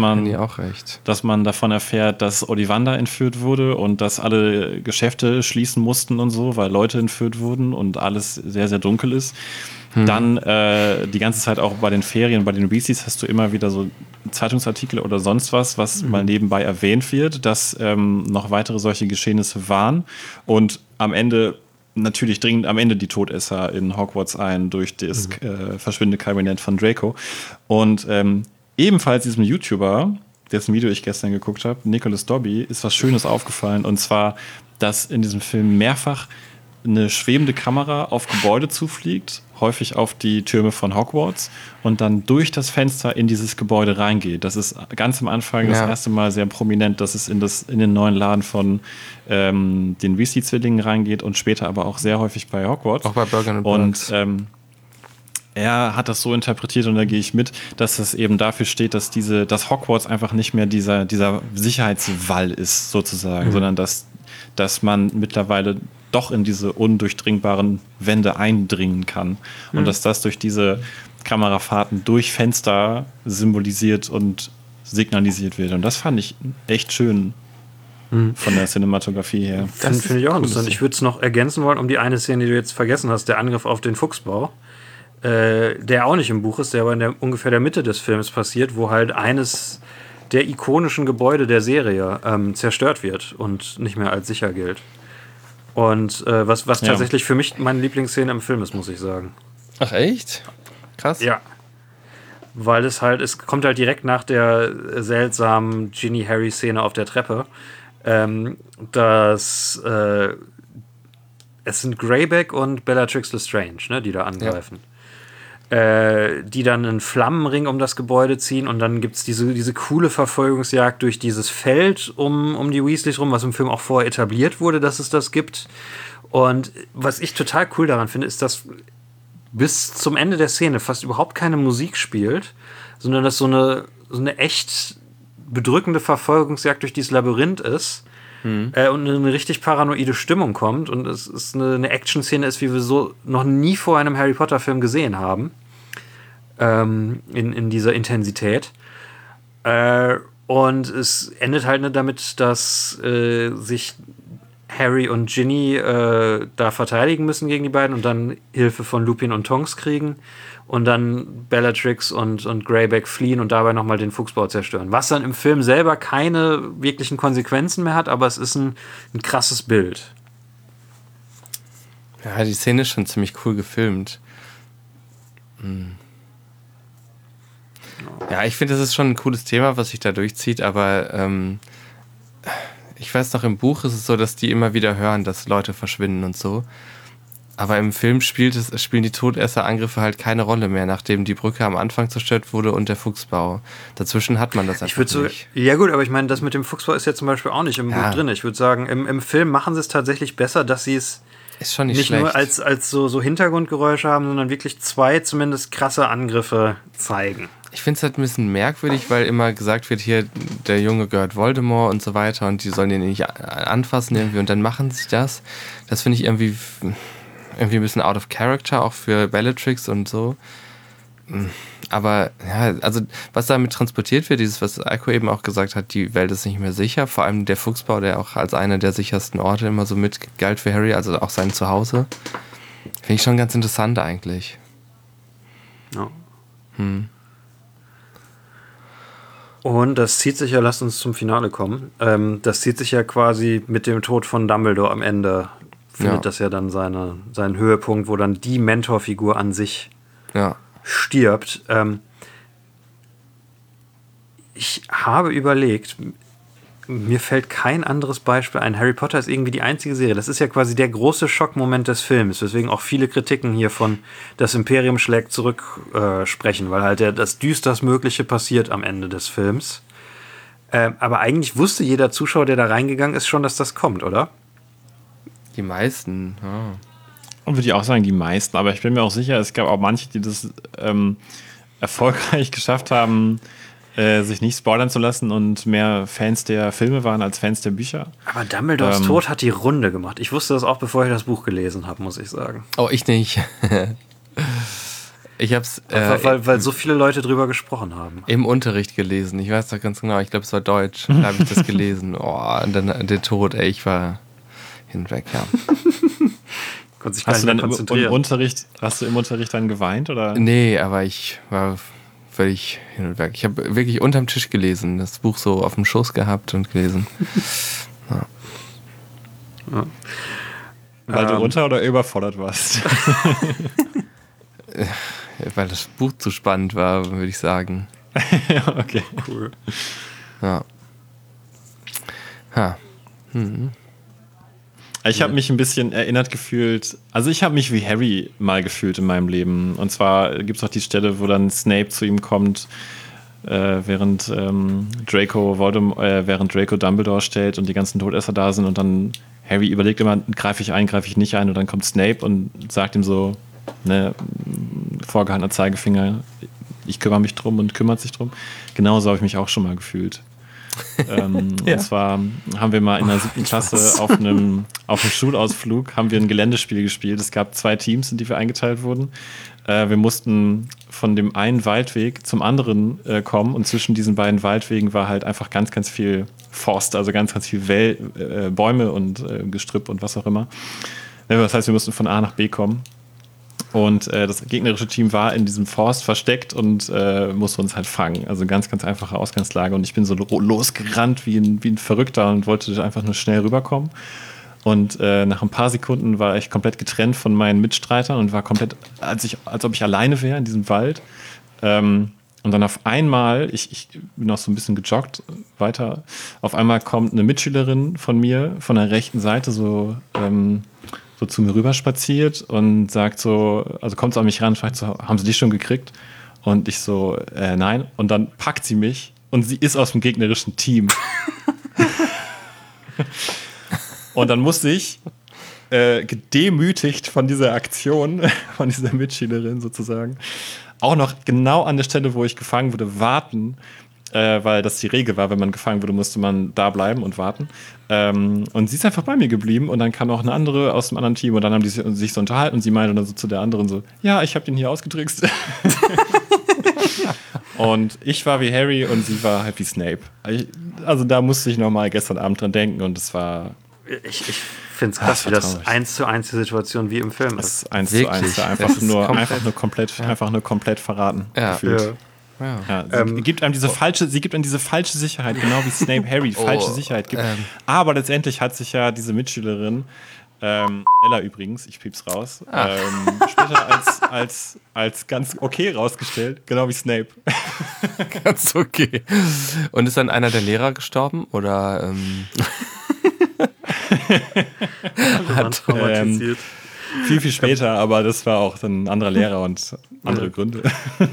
man davon erfährt, dass Ollivander entführt wurde und dass alle Geschäfte schließen mussten und so, weil Leute entführt wurden und alles sehr, sehr dunkel ist. Dann die ganze Zeit auch bei den Ferien, bei den Weasleys hast du immer wieder so Zeitungsartikel oder sonst was mal nebenbei erwähnt wird, dass noch weitere solche Geschehnisse waren. Und am Ende, natürlich dringen am Ende die Todesser in Hogwarts ein durch das verschwindende Kabinett von Draco. Und ebenfalls diesem YouTuber, dessen Video ich gestern geguckt habe, Nicholas Dobby, ist was Schönes aufgefallen. Und zwar, dass in diesem Film mehrfach eine schwebende Kamera auf Gebäude zufliegt, häufig auf die Türme von Hogwarts und dann durch das Fenster in dieses Gebäude reingeht. Das ist ganz am Anfang das erste Mal sehr prominent, dass es in den neuen Laden von den Weasley-Zwillingen reingeht und später aber auch sehr häufig bei Hogwarts. Auch bei Bergen und er hat das so interpretiert und da gehe ich mit, dass es eben dafür steht, dass Hogwarts einfach nicht mehr dieser Sicherheitswall ist, sozusagen, sondern dass man mittlerweile doch in diese undurchdringbaren Wände eindringen kann. Und dass das durch diese Kamerafahrten durch Fenster symbolisiert und signalisiert wird. Und das fand ich echt schön von der Cinematografie her. Das finde ich auch interessant. Ich würde es noch ergänzen wollen, um die eine Szene, die du jetzt vergessen hast, der Angriff auf den Fuchsbau, der auch nicht im Buch ist, der aber in ungefähr der Mitte des Films passiert, wo halt eines der ikonischen Gebäude der Serie zerstört wird und nicht mehr als sicher gilt. Und was tatsächlich für mich meine Lieblingsszene im Film ist, muss ich sagen. Ach echt? Krass. Ja. Weil es kommt halt direkt nach der seltsamen Ginny-Harry-Szene auf der Treppe, es sind Greyback und Bellatrix Lestrange, ne, die da angreifen. Die dann einen Flammenring um das Gebäude ziehen und dann gibt es diese coole Verfolgungsjagd durch dieses Feld um die Weasleys rum, was im Film auch vorher etabliert wurde, dass es das gibt. Und was ich total cool daran finde, ist, dass bis zum Ende der Szene fast überhaupt keine Musik spielt, sondern dass so eine echt bedrückende Verfolgungsjagd durch dieses Labyrinth ist und eine richtig paranoide Stimmung kommt und es ist eine Action-Szene ist, wie wir so noch nie vor einem Harry Potter-Film gesehen haben. In dieser Intensität. Und es endet halt damit, dass sich Harry und Ginny da verteidigen müssen gegen die beiden und dann Hilfe von Lupin und Tonks kriegen und dann Bellatrix und Greyback fliehen und dabei nochmal den Fuchsbau zerstören. Was dann im Film selber keine wirklichen Konsequenzen mehr hat, aber es ist ein krasses Bild. Ja, die Szene ist schon ziemlich cool gefilmt. Ja, ich finde, das ist schon ein cooles Thema, was sich da durchzieht, aber ich weiß noch, im Buch ist es so, dass die immer wieder hören, dass Leute verschwinden und so. Aber im Film spielen die Todesserangriffe halt keine Rolle mehr, nachdem die Brücke am Anfang zerstört wurde und der Fuchsbau. Dazwischen hat man das einfach nicht. Ja gut, aber ich meine, das mit dem Fuchsbau ist ja zum Beispiel auch nicht im Buch drin. Ich würde sagen, im Film machen sie es tatsächlich besser, dass sie es ist schon nicht nur als so Hintergrundgeräusche haben, sondern wirklich 2 zumindest krasse Angriffe zeigen. Ich finde es halt ein bisschen merkwürdig, weil immer gesagt wird, hier, der Junge gehört Voldemort und so weiter und die sollen den nicht anfassen irgendwie und dann machen sie das. Das finde ich irgendwie ein bisschen out of character, auch für Bellatrix und so. Aber ja, also was damit transportiert wird, dieses, was Eiko eben auch gesagt hat, die Welt ist nicht mehr sicher, vor allem der Fuchsbau, der auch als einer der sichersten Orte immer so mit galt für Harry, also auch sein Zuhause. Finde ich schon ganz interessant eigentlich. Ja. Und das zieht sich ja, lasst uns zum Finale kommen, das zieht sich ja quasi mit dem Tod von Dumbledore am Ende, findet das ja dann seinen Höhepunkt, wo dann die Mentorfigur an sich stirbt. Ich habe überlegt, mir fällt kein anderes Beispiel ein. Harry Potter ist irgendwie die einzige Serie. Das ist ja quasi der große Schockmoment des Films, weswegen auch viele Kritiken hier von Das Imperium schlägt zurück sprechen, weil halt das Düsterstmögliche passiert am Ende des Films. Aber eigentlich wusste jeder Zuschauer, der da reingegangen ist, schon, dass das kommt, oder? Die meisten, ja. Und würde ich auch sagen, die meisten. Aber ich bin mir auch sicher, es gab auch manche, die das erfolgreich geschafft haben, sich nicht spoilern zu lassen und mehr Fans der Filme waren als Fans der Bücher. Aber Dumbledores Tod hat die Runde gemacht. Ich wusste das auch, bevor ich das Buch gelesen habe, muss ich sagen. Oh, ich nicht. Ich hab's weil so viele Leute drüber gesprochen haben. Im Unterricht gelesen. Ich weiß doch ganz genau, ich glaube, es war Deutsch. Da habe ich das gelesen. Oh, und dann der Tod, ey, ich war hinweg, ja. Konnte sich gar nicht mehr konzentrieren. Hast du im Unterricht dann geweint, oder? Nee, aber ich war völlig hin und weg. Ich habe wirklich unterm Tisch gelesen, das Buch so auf dem Schoß gehabt und gelesen. Ja. Weil du unter- oder überfordert warst? Weil das Buch zu spannend war, würde ich sagen. Okay, cool. Ja. Ich habe mich ein bisschen erinnert gefühlt, also ich habe mich wie Harry mal gefühlt in meinem Leben. Und zwar gibt es auch die Stelle, wo dann Snape zu ihm kommt, während Draco Dumbledore stellt und die ganzen Todesser da sind und dann Harry überlegt immer, greife ich ein, greife ich nicht ein und dann kommt Snape und sagt ihm so, ne, vorgehaltener Zeigefinger, ich kümmere mich drum und kümmert sich drum. Genauso habe ich mich auch schon mal gefühlt. Und zwar haben wir mal in der 7. Klasse auf einem Schulausflug haben wir ein Geländespiel gespielt. Es gab 2 Teams, in die wir eingeteilt wurden. Wir mussten von dem einen Waldweg zum anderen kommen und zwischen diesen beiden Waldwegen war halt einfach ganz, ganz viel Forst, also ganz, ganz viel Bäume und Gestrüpp und was auch immer. Das heißt, wir mussten von A nach B kommen. Und das gegnerische Team war in diesem Forst versteckt und musste uns halt fangen. Also ganz, ganz einfache Ausgangslage. Und ich bin so losgerannt wie ein Verrückter und wollte einfach nur schnell rüberkommen. Und nach ein paar Sekunden war ich komplett getrennt von meinen Mitstreitern und war komplett, als ob ich alleine wäre in diesem Wald. Und dann auf einmal, ich bin noch so ein bisschen gejoggt weiter, auf einmal kommt eine Mitschülerin von mir von der rechten Seite so zu mir rüber spaziert und sagt so, also kommt so an mich ran und fragt so, haben Sie die schon gekriegt? Und ich so, nein. Und dann packt sie mich und sie ist aus dem gegnerischen Team. Und dann musste ich gedemütigt von dieser Aktion, von dieser Mitschülerin sozusagen, auch noch genau an der Stelle, wo ich gefangen wurde, warten, weil das die Regel war, wenn man gefangen wurde, musste man da bleiben und warten. Und sie ist einfach bei mir geblieben und dann kam auch eine andere aus dem anderen Team und dann haben die sich so unterhalten und sie meinte dann so zu der anderen so, ja, ich habe den hier ausgetrickst. Und ich war wie Harry und sie war halt wie Snape. Also da musste ich nochmal gestern Abend dran denken und es war... Ich finde es krass, wie das traurig. 1:1 die Situation wie im Film Das ist. ist 1:1, Wirklich? ja, Das ist einfach nur komplett verraten. Ja. Gefühlt. Ja. Ja, sie gibt einem diese falsche Sicherheit, genau wie Snape Harry falsche Sicherheit gibt. Aber letztendlich hat sich ja diese Mitschülerin, Ella übrigens, ich piep's raus, später als ganz okay rausgestellt, genau wie Snape. Ganz okay. Und ist dann einer der Lehrer gestorben? Oder Traumatisiert. Viel später, aber das war auch dann ein anderer Lehrer und andere Gründe.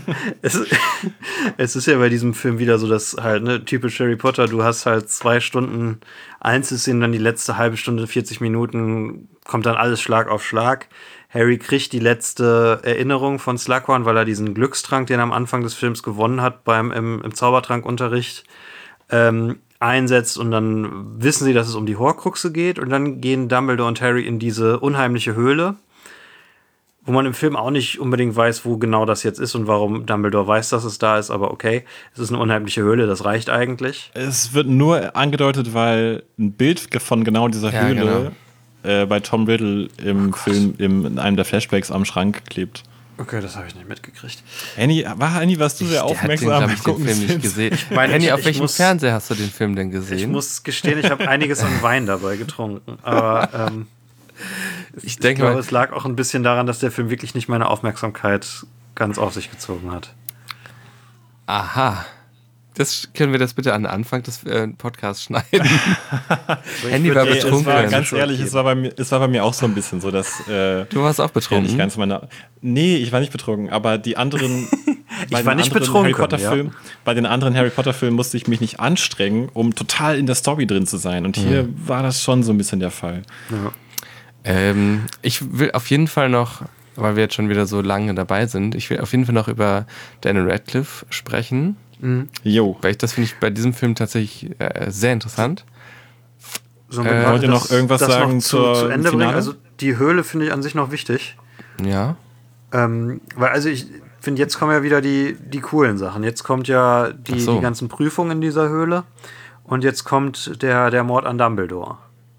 Es ist ja bei diesem Film wieder so, dass halt, ne, typisch Harry Potter, du hast halt 2 Stunden Einzelszenen, dann die letzte halbe Stunde, 40 Minuten, kommt dann alles Schlag auf Schlag. Harry kriegt die letzte Erinnerung von Slughorn, weil er diesen Glückstrank, den er am Anfang des Films gewonnen hat im Zaubertrankunterricht, einsetzt und dann wissen sie, dass es um die Horcruxe geht und dann gehen Dumbledore und Harry in diese unheimliche Höhle, wo man im Film auch nicht unbedingt weiß, wo genau das jetzt ist und warum Dumbledore weiß, dass es da ist, aber okay, es ist eine unheimliche Höhle, das reicht eigentlich. Es wird nur angedeutet, weil ein Bild von genau dieser Höhle bei Tom Riddle im Film in einem der Flashbacks am Schrank klebt. Okay, das habe ich nicht mitgekriegt. Annie, warst du sehr aufmerksam? Ich habe den Film nicht gesehen. Henny, auf welchem Fernseher hast du den Film denn gesehen? Ich muss gestehen, ich habe einiges an Wein dabei getrunken, aber ich glaube, es lag auch ein bisschen daran, dass der Film wirklich nicht meine Aufmerksamkeit ganz auf sich gezogen hat. Aha. Können wir das bitte an den Anfang des Podcasts schneiden? Handy war betrunken. Ganz ehrlich, es war bei mir auch so ein bisschen so, dass... du warst auch betrunken? Nicht ganz nee, ich war nicht betrunken, aber die anderen... Ich war nicht betrunken, Bei den anderen Harry Potter-Filmen musste ich mich nicht anstrengen, um total in der Story drin zu sein. Und hier war das schon so ein bisschen der Fall. Ja. Ich will auf jeden Fall noch, weil wir jetzt schon wieder so lange dabei sind, ich will auf jeden Fall noch über Daniel Radcliffe sprechen. Jo. Weil das finde ich bei diesem Film tatsächlich sehr interessant. Wollt ihr noch irgendwas sagen zu Ende bringen? Also die Höhle finde ich an sich noch wichtig. Ja. Weil also ich finde, jetzt kommen ja wieder die coolen Sachen. Jetzt kommt ja die ganzen Prüfungen in dieser Höhle und jetzt kommt der Mord an Dumbledore.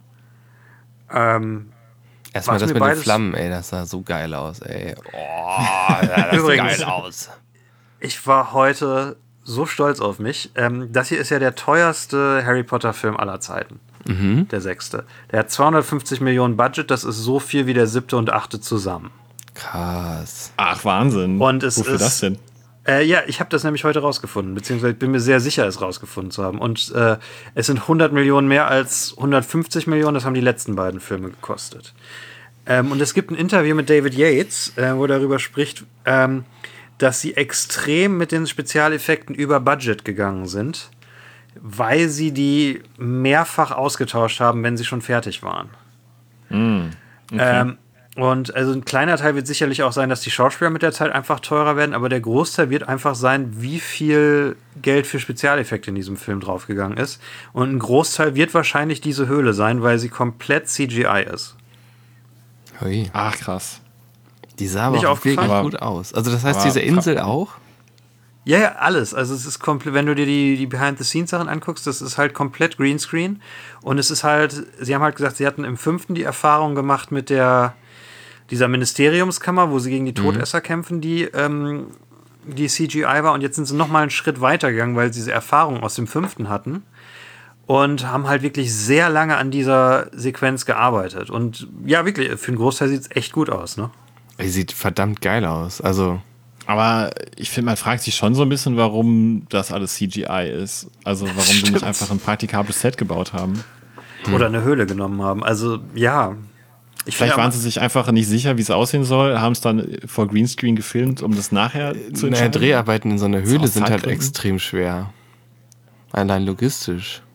Erstmal das mit den Flammen, ey, das sah so geil aus, ey. Oh, das Übrigens, sieht geil aus. Ich war heute so stolz auf mich. Das hier ist ja der teuerste Harry Potter Film aller Zeiten. Der 6. Der hat 250 Millionen Budget, das ist so viel wie der 7. und 8. zusammen. Krass. Ach, Wahnsinn. Und wofür das denn? Ja, ich habe das nämlich heute rausgefunden, beziehungsweise ich bin mir sehr sicher, es rausgefunden zu haben. Und es sind 100 Millionen mehr als 150 Millionen, das haben die letzten beiden Filme gekostet. Und es gibt ein Interview mit David Yates, wo er darüber spricht, dass sie extrem mit den Spezialeffekten über Budget gegangen sind, weil sie die mehrfach ausgetauscht haben, wenn sie schon fertig waren. Okay. Und also ein kleiner Teil wird sicherlich auch sein, dass die Schauspieler mit der Zeit einfach teurer werden, aber der Großteil wird einfach sein, wie viel Geld für Spezialeffekte in diesem Film draufgegangen ist. Und ein Großteil wird wahrscheinlich diese Höhle sein, weil sie komplett CGI ist. Hui. Ach, krass. Die sah aber auch wirklich gut aus. Also das heißt, diese Insel auch? Ja, alles. Also es ist komplett, wenn du dir die Behind-the-Scenes-Sachen anguckst, das ist halt komplett Greenscreen. Und es ist halt, sie haben halt gesagt, sie hatten im 5. die Erfahrung gemacht mit dieser Ministeriumskammer, wo sie gegen die Todesser kämpfen, die CGI war. Und jetzt sind sie nochmal einen Schritt weiter gegangen, weil sie diese Erfahrung aus dem 5. hatten. Und haben halt wirklich sehr lange an dieser Sequenz gearbeitet. Und ja, wirklich, für einen Großteil sieht es echt gut aus, ne? Sieht verdammt geil aus. Also. Aber ich finde, man fragt sich schon so ein bisschen, warum das alles CGI ist. Also warum sie nicht einfach ein praktikables Set gebaut haben. Oder eine Höhle genommen haben. Also ja. Vielleicht waren sie sich einfach nicht sicher, wie es aussehen soll, haben es dann vor Greenscreen gefilmt, um das nachher zu entscheiden. Dreharbeiten in so einer Höhle sind halt extrem schwer. Allein logistisch.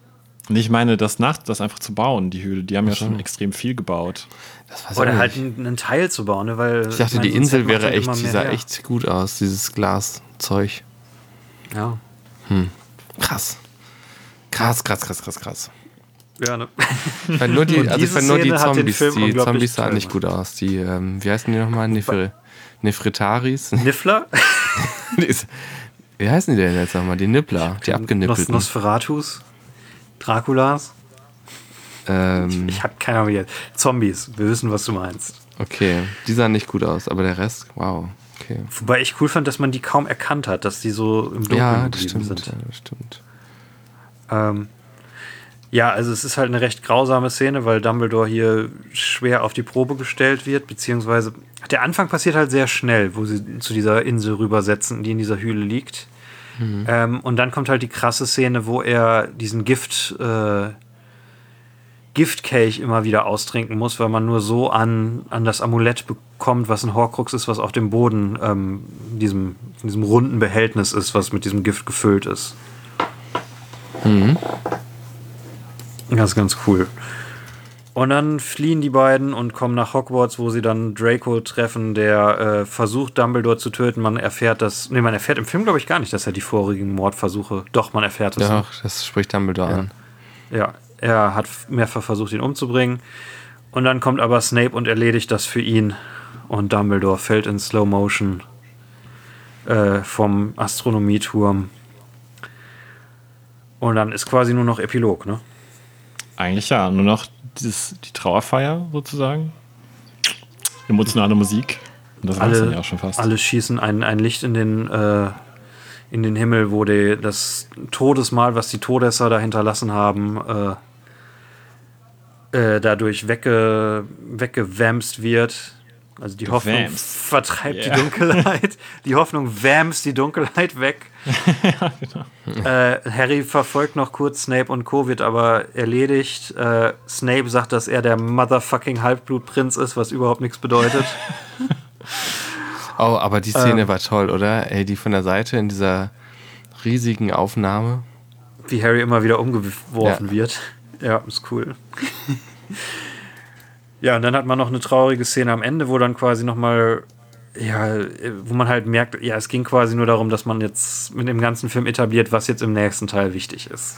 Und ich meine, das einfach zu bauen, die Höhle, die haben ja schon extrem viel gebaut. Das weiß Oder ich halt nicht. einen Teil zu bauen, ne? Weil Ich dachte, meine, die sonst Insel hätte man wäre halt echt, immer die mehr sah her. echt gut aus, dieses Glaszeug. Ja. Krass. Krass. Ja, ne? Ich fand nur die, Und diese Szene hat den Zombies. Film Die unglaublich Zombies sahen toll nicht gut aus. Die, wie heißen die nochmal? Nefritaris? Niffler? Wie heißen die denn jetzt nochmal? Die Nippler, die abgenippelten. Nosferatus? Draculas? Ich hab keine Ahnung jetzt. Zombies, wir wissen, was du meinst. Okay, die sahen nicht gut aus, aber der Rest, wow. Okay. Wobei ich cool fand, dass man die kaum erkannt hat, dass die so im Dunkeln Ja, das geblieben stimmt. sind. Ja, das stimmt. Ja, also es ist halt eine recht grausame Szene, weil Dumbledore hier schwer auf die Probe gestellt wird, beziehungsweise der Anfang passiert halt sehr schnell, wo sie zu dieser Insel rübersetzen, die in dieser Höhle liegt. Und dann kommt halt die krasse Szene, wo er diesen Giftkelch immer wieder austrinken muss, weil man nur so an das Amulett bekommt, was ein Horcrux ist, was auf dem Boden in diesem runden Behältnis ist, was mit diesem Gift gefüllt ist. Das ist ganz cool. Und dann fliehen die beiden und kommen nach Hogwarts, wo sie dann Draco treffen, der versucht, Dumbledore zu töten. Man erfährt im Film, glaube ich, gar nicht, dass er die vorigen Mordversuche, doch, man erfährt es. Ja, das spricht Dumbledore an. Ja, er hat mehrfach versucht, ihn umzubringen. Und dann kommt aber Snape und erledigt das für ihn. Und Dumbledore fällt in Slow Motion vom Astronomieturm. Und dann ist quasi nur noch Epilog, ne? Eigentlich ja, nur noch die Trauerfeier sozusagen. Emotionale Musik. Und das war es dann ja auch schon fast. Alle schießen ein Licht in den Himmel, wo das Todesmal, was die Todesser da hinterlassen haben, dadurch weggewämst wird. Also die Hoffnung vertreibt die Dunkelheit. Die Hoffnung wamst die Dunkelheit weg. Ja, genau. Harry verfolgt noch kurz Snape und Co., wird aber erledigt. Snape sagt, dass er der motherfucking Halbblutprinz ist, was überhaupt nichts bedeutet. Oh, aber die Szene war toll, oder? Ey, die von der Seite in dieser riesigen Aufnahme. Wie Harry immer wieder umgeworfen wird. Ja, ist cool. Ja, und dann hat man noch eine traurige Szene am Ende, wo dann quasi nochmal, wo man halt merkt, ja, es ging quasi nur darum, dass man jetzt mit dem ganzen Film etabliert, was jetzt im nächsten Teil wichtig ist.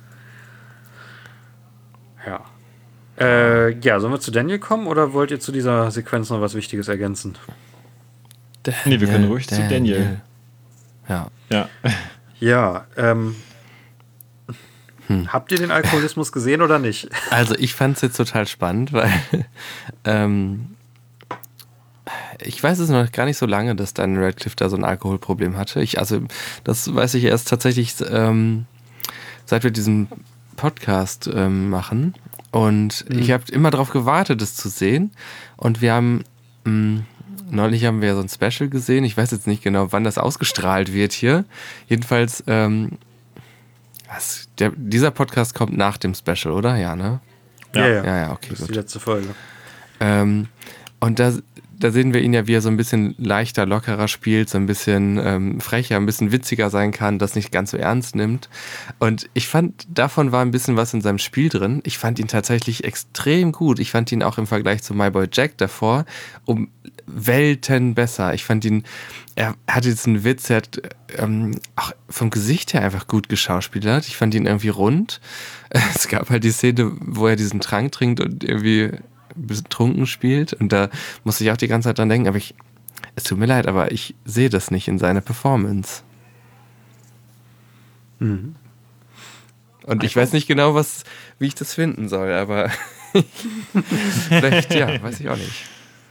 Ja. Sollen wir zu Daniel kommen oder wollt ihr zu dieser Sequenz noch was Wichtiges ergänzen? Nee, wir können ruhig zu Daniel. Ja. Ja. Ja, habt ihr den Alkoholismus gesehen oder nicht? Also ich fand es jetzt total spannend, weil ich weiß es noch gar nicht so lange, dass Daniel Radcliffe da so ein Alkoholproblem hatte. Das weiß ich erst tatsächlich, seit wir diesen Podcast machen. Und ich habe immer darauf gewartet, das zu sehen. Und wir haben neulich haben wir so ein Special gesehen. Ich weiß jetzt nicht genau, wann das ausgestrahlt wird hier. Jedenfalls dieser Podcast kommt nach dem Special, oder? Ja, ne? Ja, okay, das ist gut. die letzte Folge. Und da sehen wir ihn ja, wie er so ein bisschen leichter, lockerer spielt, so ein bisschen frecher, ein bisschen witziger sein kann, das nicht ganz so ernst nimmt. Und ich fand, davon war ein bisschen was in seinem Spiel drin. Ich fand ihn tatsächlich extrem gut. Ich fand ihn auch im Vergleich zu My Boy Jack davor um Welten besser. Ich fand ihn, er hatte jetzt einen Witz, er hat auch vom Gesicht her einfach gut geschauspielert. Ich fand ihn irgendwie rund. Es gab halt die Szene, wo er diesen Trank trinkt und irgendwie ein bisschen trunken spielt. Und da musste ich auch die ganze Zeit dran denken, aber es tut mir leid, aber ich sehe das nicht in seiner Performance. Mhm. Und ich weiß nicht genau, wie ich das finden soll, aber vielleicht, ja, weiß ich auch nicht.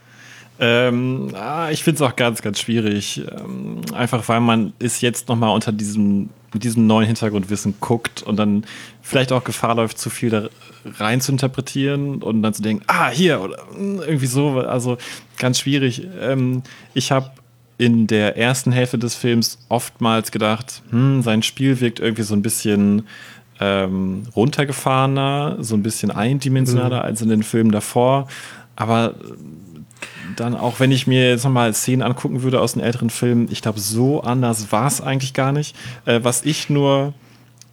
Ich finde es auch ganz, ganz schwierig. Einfach weil man ist jetzt nochmal unter diesem neuen Hintergrundwissen guckt und dann vielleicht auch Gefahr läuft, zu viel da rein zu interpretieren und dann zu denken, hier oder irgendwie so. Also ganz schwierig. Ich habe in der ersten Hälfte des Films oftmals gedacht, sein Spiel wirkt irgendwie so ein bisschen runtergefahrener, so ein bisschen eindimensionaler als in den Filmen davor. Aber dann auch, wenn ich mir jetzt nochmal Szenen angucken würde aus den älteren Filmen, ich glaube, so anders war es eigentlich gar nicht. Was ich nur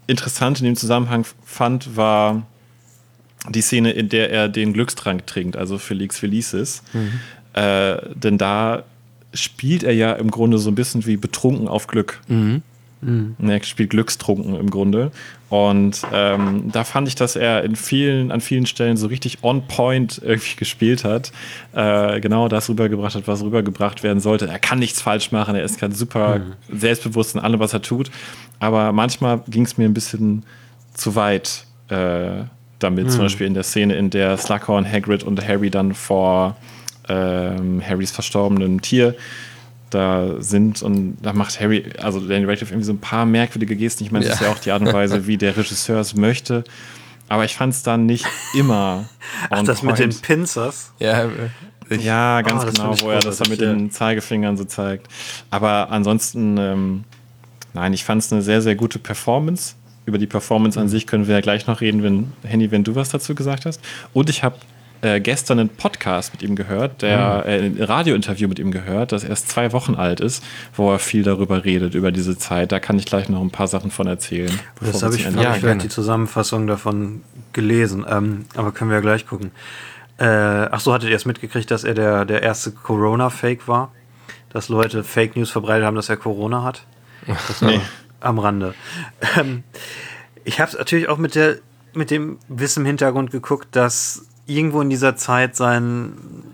interessant in dem Zusammenhang fand, war die Szene, in der er den Glückstrank trinkt, also Felix Felicis. Denn da spielt er ja im Grunde so ein bisschen wie betrunken auf Glück. Er spielt glückstrunken im Grunde. Und da fand ich, dass er an vielen Stellen so richtig on point irgendwie gespielt hat. Genau das rübergebracht hat, was rübergebracht werden sollte. Er kann nichts falsch machen, er ist ganz super selbstbewusst in allem, was er tut. Aber manchmal ging es mir ein bisschen zu weit damit. Zum Beispiel in der Szene, in der Slughorn, Hagrid und Harry dann vor Harrys verstorbenem Tier da sind und da macht Harry, also Daniel Radcliffe, irgendwie so ein paar merkwürdige Gesten. Ich meine, das ist ja auch die Art und Weise, wie der Regisseur es möchte. Aber ich fand es dann nicht immer Ach, das point. Mit den Pincers? Ja, ganz genau, wo er das dann mit den Zeigefingern so zeigt. Aber ansonsten, nein, ich fand es eine sehr, sehr gute Performance. Über die Performance an sich können wir ja gleich noch reden, wenn du was dazu gesagt hast. Und ich habe gestern einen Podcast mit ihm gehört, ein Radiointerview mit ihm gehört, das erst 2 Wochen alt ist, wo er viel darüber redet, über diese Zeit. Da kann ich gleich noch ein paar Sachen von erzählen. Das habe ich vielleicht die Zusammenfassung davon gelesen, aber können wir ja gleich gucken. Ach so, hattet ihr es mitgekriegt, dass er der erste Corona-Fake war? Dass Leute Fake News verbreitet haben, dass er Corona hat? Das war am Rande. Ich habe es natürlich auch mit dem Wissen im Hintergrund geguckt, dass irgendwo in dieser Zeit seine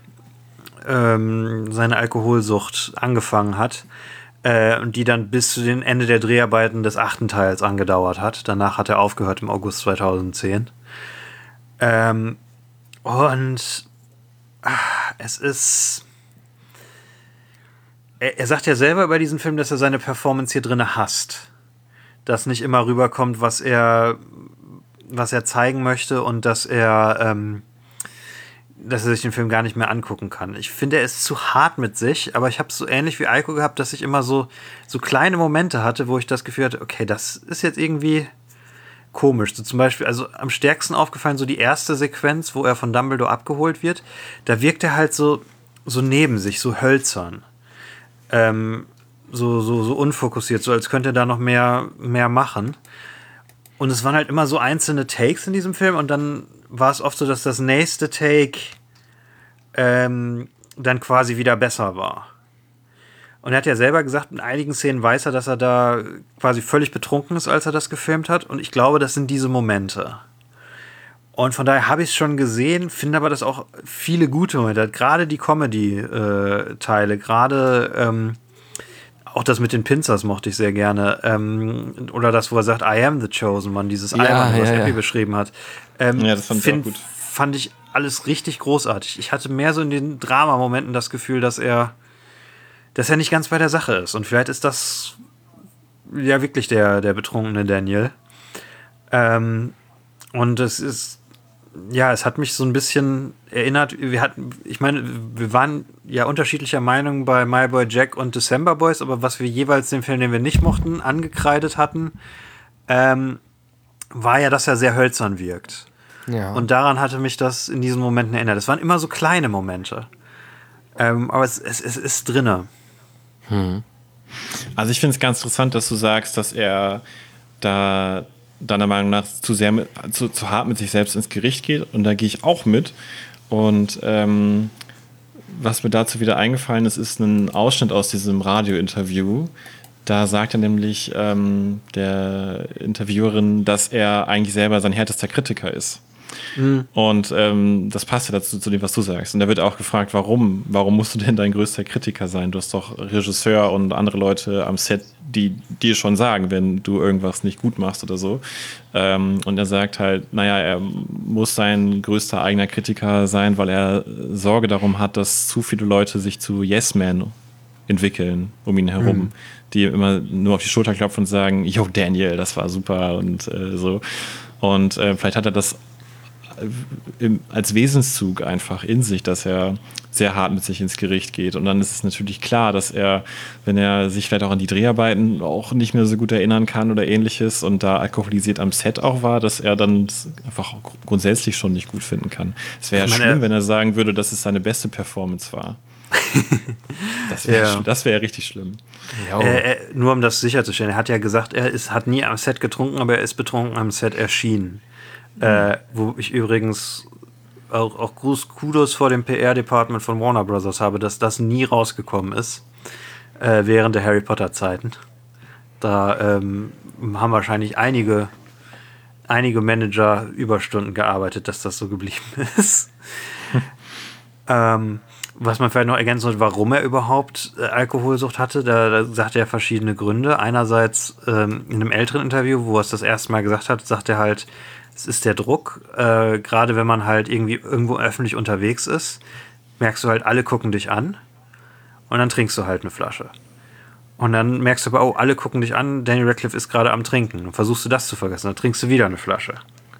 Alkoholsucht angefangen hat und die dann bis zu den Ende der Dreharbeiten des 8. Teils angedauert hat. Danach hat er aufgehört im August 2010. Es ist... Er sagt ja selber über diesen Film, dass er seine Performance hier drin hasst. Dass nicht immer rüberkommt, was er zeigen möchte und dass er sich den Film gar nicht mehr angucken kann. Ich finde, er ist zu hart mit sich, aber ich habe es so ähnlich wie Eiko gehabt, dass ich immer so kleine Momente hatte, wo ich das Gefühl hatte, okay, das ist jetzt irgendwie komisch. So zum Beispiel, also am stärksten aufgefallen, so die erste Sequenz, wo er von Dumbledore abgeholt wird, da wirkt er halt so neben sich, so hölzern. So unfokussiert, so als könnte er da noch mehr machen. Und es waren halt immer so einzelne Takes in diesem Film und dann war es oft so, dass das nächste Take dann quasi wieder besser war. Und er hat ja selber gesagt, in einigen Szenen weiß er, dass er da quasi völlig betrunken ist, als er das gefilmt hat. Und ich glaube, das sind diese Momente. Und von daher habe ich es schon gesehen, finde aber, dass auch viele gute Momente hat. Gerade die Comedy-Teile, gerade auch das mit den Pincers mochte ich sehr gerne. Oder das, wo er sagt, I am the chosen one, dieses Album, was Epi beschrieben hat. Das fand ich auch gut. Fand ich alles richtig großartig. Ich hatte mehr so in den Drama-Momenten das Gefühl, dass er nicht ganz bei der Sache ist. Und vielleicht ist das ja wirklich der betrunkene Daniel. Und es hat mich so ein bisschen erinnert, wir waren ja unterschiedlicher Meinung bei My Boy Jack und December Boys, aber was wir jeweils den Film, den wir nicht mochten, angekreidet hatten, war ja, dass er sehr hölzern wirkt. Ja. Und daran hatte mich das in diesen Momenten erinnert. Es waren immer so kleine Momente. Aber es ist drinne. Also ich finde es ganz interessant, dass du sagst, dass er da deiner Meinung nach zu hart mit sich selbst ins Gericht geht. Und da gehe ich auch mit. Und was mir dazu wieder eingefallen ist, ist ein Ausschnitt aus diesem Radiointerview. Da sagt er nämlich der Interviewerin, dass er eigentlich selber sein härtester Kritiker ist. Und das passt ja dazu, zu dem, was du sagst. Und da wird auch gefragt, warum musst du denn dein größter Kritiker sein? Du hast doch Regisseur und andere Leute am Set, die dir schon sagen, wenn du irgendwas nicht gut machst oder so. Und er sagt halt, naja, er muss sein größter eigener Kritiker sein, weil er Sorge darum hat, dass zu viele Leute sich zu Yes-Men entwickeln um ihn herum, die immer nur auf die Schulter klopfen und sagen, yo, Daniel, das war super und so. Und vielleicht hat er das als Wesenszug einfach in sich, dass er sehr hart mit sich ins Gericht geht. Und dann ist es natürlich klar, dass er, wenn er sich vielleicht auch an die Dreharbeiten auch nicht mehr so gut erinnern kann oder ähnliches und da alkoholisiert am Set auch war, dass er dann einfach grundsätzlich schon nicht gut finden kann. Es wäre ja schlimm, wenn er sagen würde, dass es seine beste Performance war. Das wäre richtig schlimm. Nur um das sicherzustellen, er hat ja gesagt, hat nie am Set getrunken, aber er ist betrunken am Set erschienen. Wo ich übrigens auch Kudos vor dem PR-Department von Warner Bros. Habe, dass das nie rausgekommen ist während der Harry Potter-Zeiten. Da haben wahrscheinlich einige Manager Überstunden gearbeitet, dass das so geblieben ist. Was man vielleicht noch ergänzen sollte, warum er überhaupt Alkoholsucht hatte, da sagt er verschiedene Gründe. Einerseits in einem älteren Interview, wo er es das erste Mal gesagt hat, sagt er halt, es ist der Druck. Gerade wenn man halt irgendwie irgendwo öffentlich unterwegs ist, merkst du halt, alle gucken dich an und dann trinkst du halt eine Flasche. Und dann merkst du aber, oh, alle gucken dich an, Daniel Radcliffe ist gerade am Trinken. Dann versuchst du das zu vergessen, dann trinkst du wieder eine Flasche.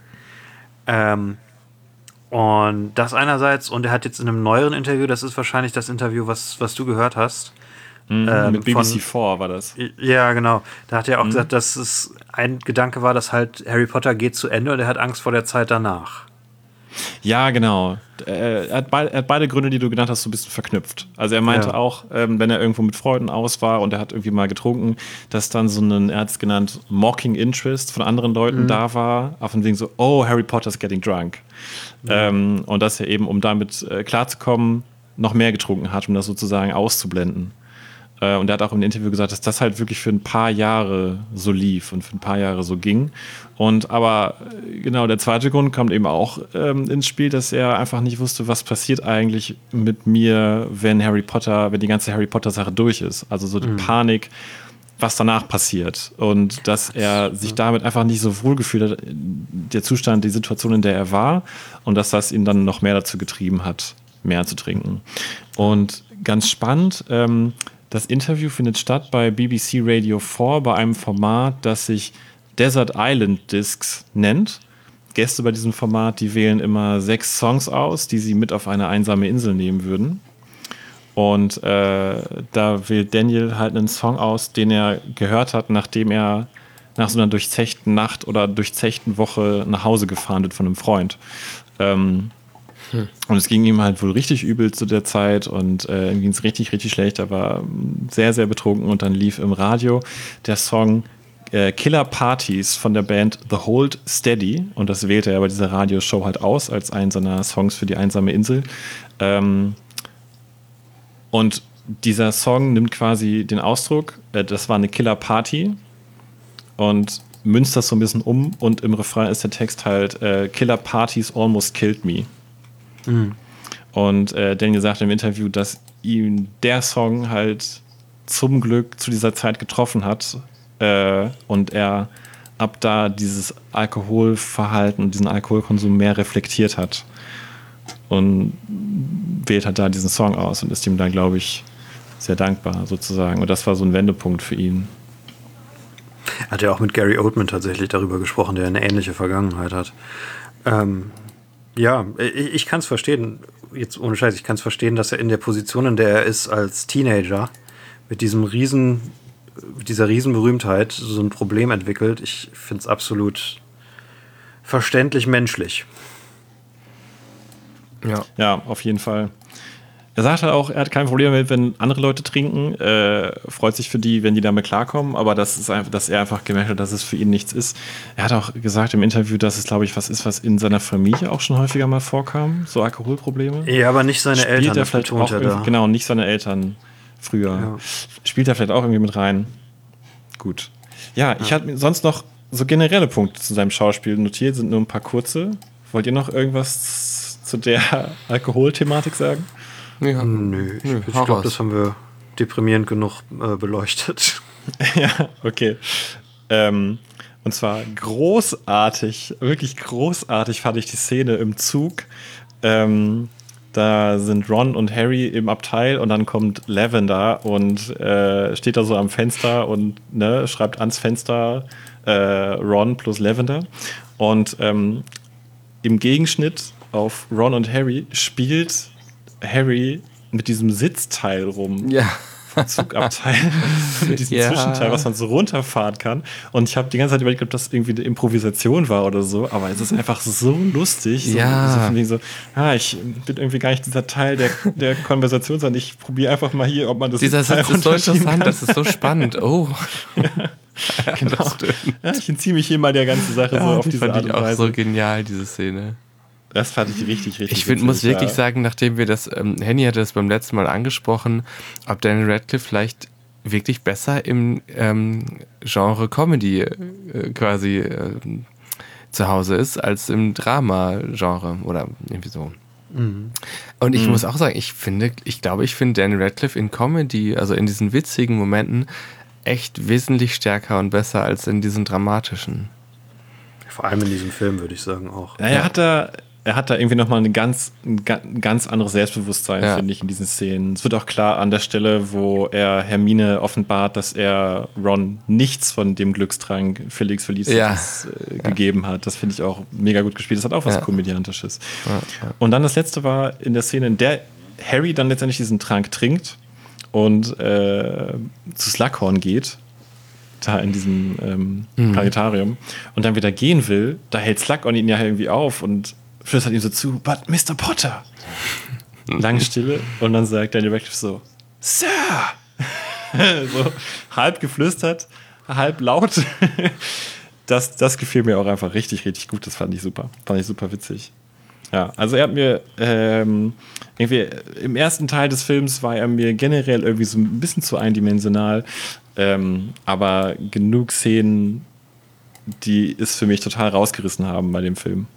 Und das einerseits, und er hat jetzt in einem neueren Interview, das ist wahrscheinlich das Interview, was du gehört hast. Mit BBC4 war das. Ja, genau. Da hat er auch gesagt, dass es ein Gedanke war, dass halt Harry Potter geht zu Ende und er hat Angst vor der Zeit danach. Ja, genau. Er hat beide Gründe, die du genannt hast, so ein bisschen verknüpft. Also er meinte auch, wenn er irgendwo mit Freunden aus war und er hat irgendwie mal getrunken, dass dann so ein, er hat es genannt, Mocking Interest von anderen Leuten da war, auf dem Ding so, oh, Harry Potter's getting drunk. Und dass er eben, um damit klarzukommen, noch mehr getrunken hat, um das sozusagen auszublenden. Und er hat auch im Interview gesagt, dass das halt wirklich für ein paar Jahre so lief und für ein paar Jahre so ging. Aber genau, der zweite Grund kommt eben auch ins Spiel, dass er einfach nicht wusste, was passiert eigentlich mit mir, wenn die ganze Harry Potter-Sache durch ist. Also so die Panik, was danach passiert. Und dass er sich damit einfach nicht so wohl gefühlt hat, der Zustand, die Situation, in der er war. Und dass das ihn dann noch mehr dazu getrieben hat, mehr zu trinken. Und ganz spannend, das Interview findet statt bei BBC Radio 4 bei einem Format, das sich Desert Island Discs nennt. Gäste bei diesem Format, die wählen immer 6 Songs aus, die sie mit auf eine einsame Insel nehmen würden. Und da wählt Daniel halt einen Song aus, den er gehört hat, nachdem er nach so einer durchzechten Nacht oder durchzechten Woche nach Hause gefahren wird von einem Freund. Und es ging ihm halt wohl richtig übel zu der Zeit und ihm ging es richtig, richtig schlecht. Er war sehr, sehr betrunken und dann lief im Radio der Song Killer Parties von der Band The Hold Steady und das wählte er bei dieser Radioshow halt aus als einen seiner Songs für die einsame Insel. Und dieser Song nimmt quasi den Ausdruck, das war eine Killer Party und münzt das so ein bisschen um und im Refrain ist der Text halt Killer Parties almost killed me. Und Daniel sagte im Interview, dass ihn der Song halt zum Glück zu dieser Zeit getroffen hat und er ab da dieses Alkoholverhalten und diesen Alkoholkonsum mehr reflektiert hat und wählt halt da diesen Song aus und ist ihm da, glaube ich, sehr dankbar sozusagen. Und das war so ein Wendepunkt für ihn. Hat er auch mit Gary Oldman tatsächlich darüber gesprochen, der eine ähnliche Vergangenheit hat. Ja, ich kann es verstehen, jetzt ohne Scheiß, ich kann es verstehen, dass er in der Position, in der er ist als Teenager, mit dieser Riesenberühmtheit so ein Problem entwickelt. Ich finde es absolut verständlich menschlich. Ja, auf jeden Fall. Er sagt halt auch, er hat kein Problem damit, wenn andere Leute trinken, freut sich für die, wenn die damit klarkommen, aber das ist einfach, dass er einfach gemerkt hat, dass es für ihn nichts ist. Er hat auch gesagt im Interview, dass es, glaube ich, was ist, was in seiner Familie auch schon häufiger mal vorkam, so Alkoholprobleme. Ja, aber nicht seine Eltern, das vielleicht auch da. Genau, nicht seine Eltern früher. Ja. Spielt er vielleicht auch irgendwie mit rein. Gut. Ja, ich hatte mir sonst noch so generelle Punkte zu seinem Schauspiel notiert, sind nur ein paar kurze. Wollt ihr noch irgendwas zu der Alkoholthematik sagen? Ja. Nö, ich glaube, das haben wir deprimierend genug beleuchtet. Ja, okay. Und zwar großartig, wirklich großartig fand ich die Szene im Zug. Da sind Ron und Harry im Abteil und dann kommt Lavender und steht da so am Fenster und schreibt ans Fenster Ron plus Lavender. Und im Gegenschnitt auf Ron und Harry spielt Harry mit diesem Sitzteil rum Zugabteil mit diesem Ja. Zwischenteil, was man so runterfahren kann. Und ich habe die ganze Zeit überlegt, ob das irgendwie eine Improvisation war oder so, aber es ist einfach so lustig. So, Ja. so von wegen so, ich bin irgendwie gar nicht dieser Teil der Konversation, sondern ich probiere einfach mal hier, ob man das Dieser Teil Satz ist so runterschieben interessant, kann. das ist so spannend. Oh, Genau. Ja, ich entziehe mich hier mal der ganzen Sache so auf die diese fand Art ich und auch Weise. so genial, diese Szene. Das fand ich richtig, richtig Ich muss witzig, wirklich ja. sagen, nachdem wir das, Henny hatte das beim letzten Mal angesprochen, ob Daniel Radcliffe vielleicht wirklich besser im Genre Comedy quasi zu Hause ist, als im Drama-Genre oder irgendwie so. Und ich muss auch sagen, ich glaube, ich finde Daniel Radcliffe in Comedy, also in diesen witzigen Momenten, echt wesentlich stärker und besser als in diesen dramatischen. Vor allem in diesem Film, würde ich sagen, auch. Ja, er hat da irgendwie nochmal ein ganz anderes Selbstbewusstsein, Ja. finde ich, in diesen Szenen. Es wird auch klar an der Stelle, wo er Hermine offenbart, dass er Ron nichts von dem Glückstrank Felix Felicis gegeben hat. Das finde ich auch mega gut gespielt. Das hat auch was Komödiantisches. Ja. Und dann das letzte war in der Szene, in der Harry dann letztendlich diesen Trank trinkt und zu Slughorn geht, da in diesem Planetarium, und dann wieder gehen will, da hält Slughorn ihn ja irgendwie auf und flüstert ihm so zu, but Mr. Potter. Lange Stille und dann sagt Daniel Radcliffe so, Sir! So halb geflüstert, halb laut. Das gefiel mir auch einfach richtig, richtig gut. Das fand ich super. Fand ich super witzig. Ja, also er hat mir irgendwie im ersten Teil des Films war er mir generell irgendwie so ein bisschen zu eindimensional. Aber genug Szenen, die es für mich total rausgerissen haben bei dem Film.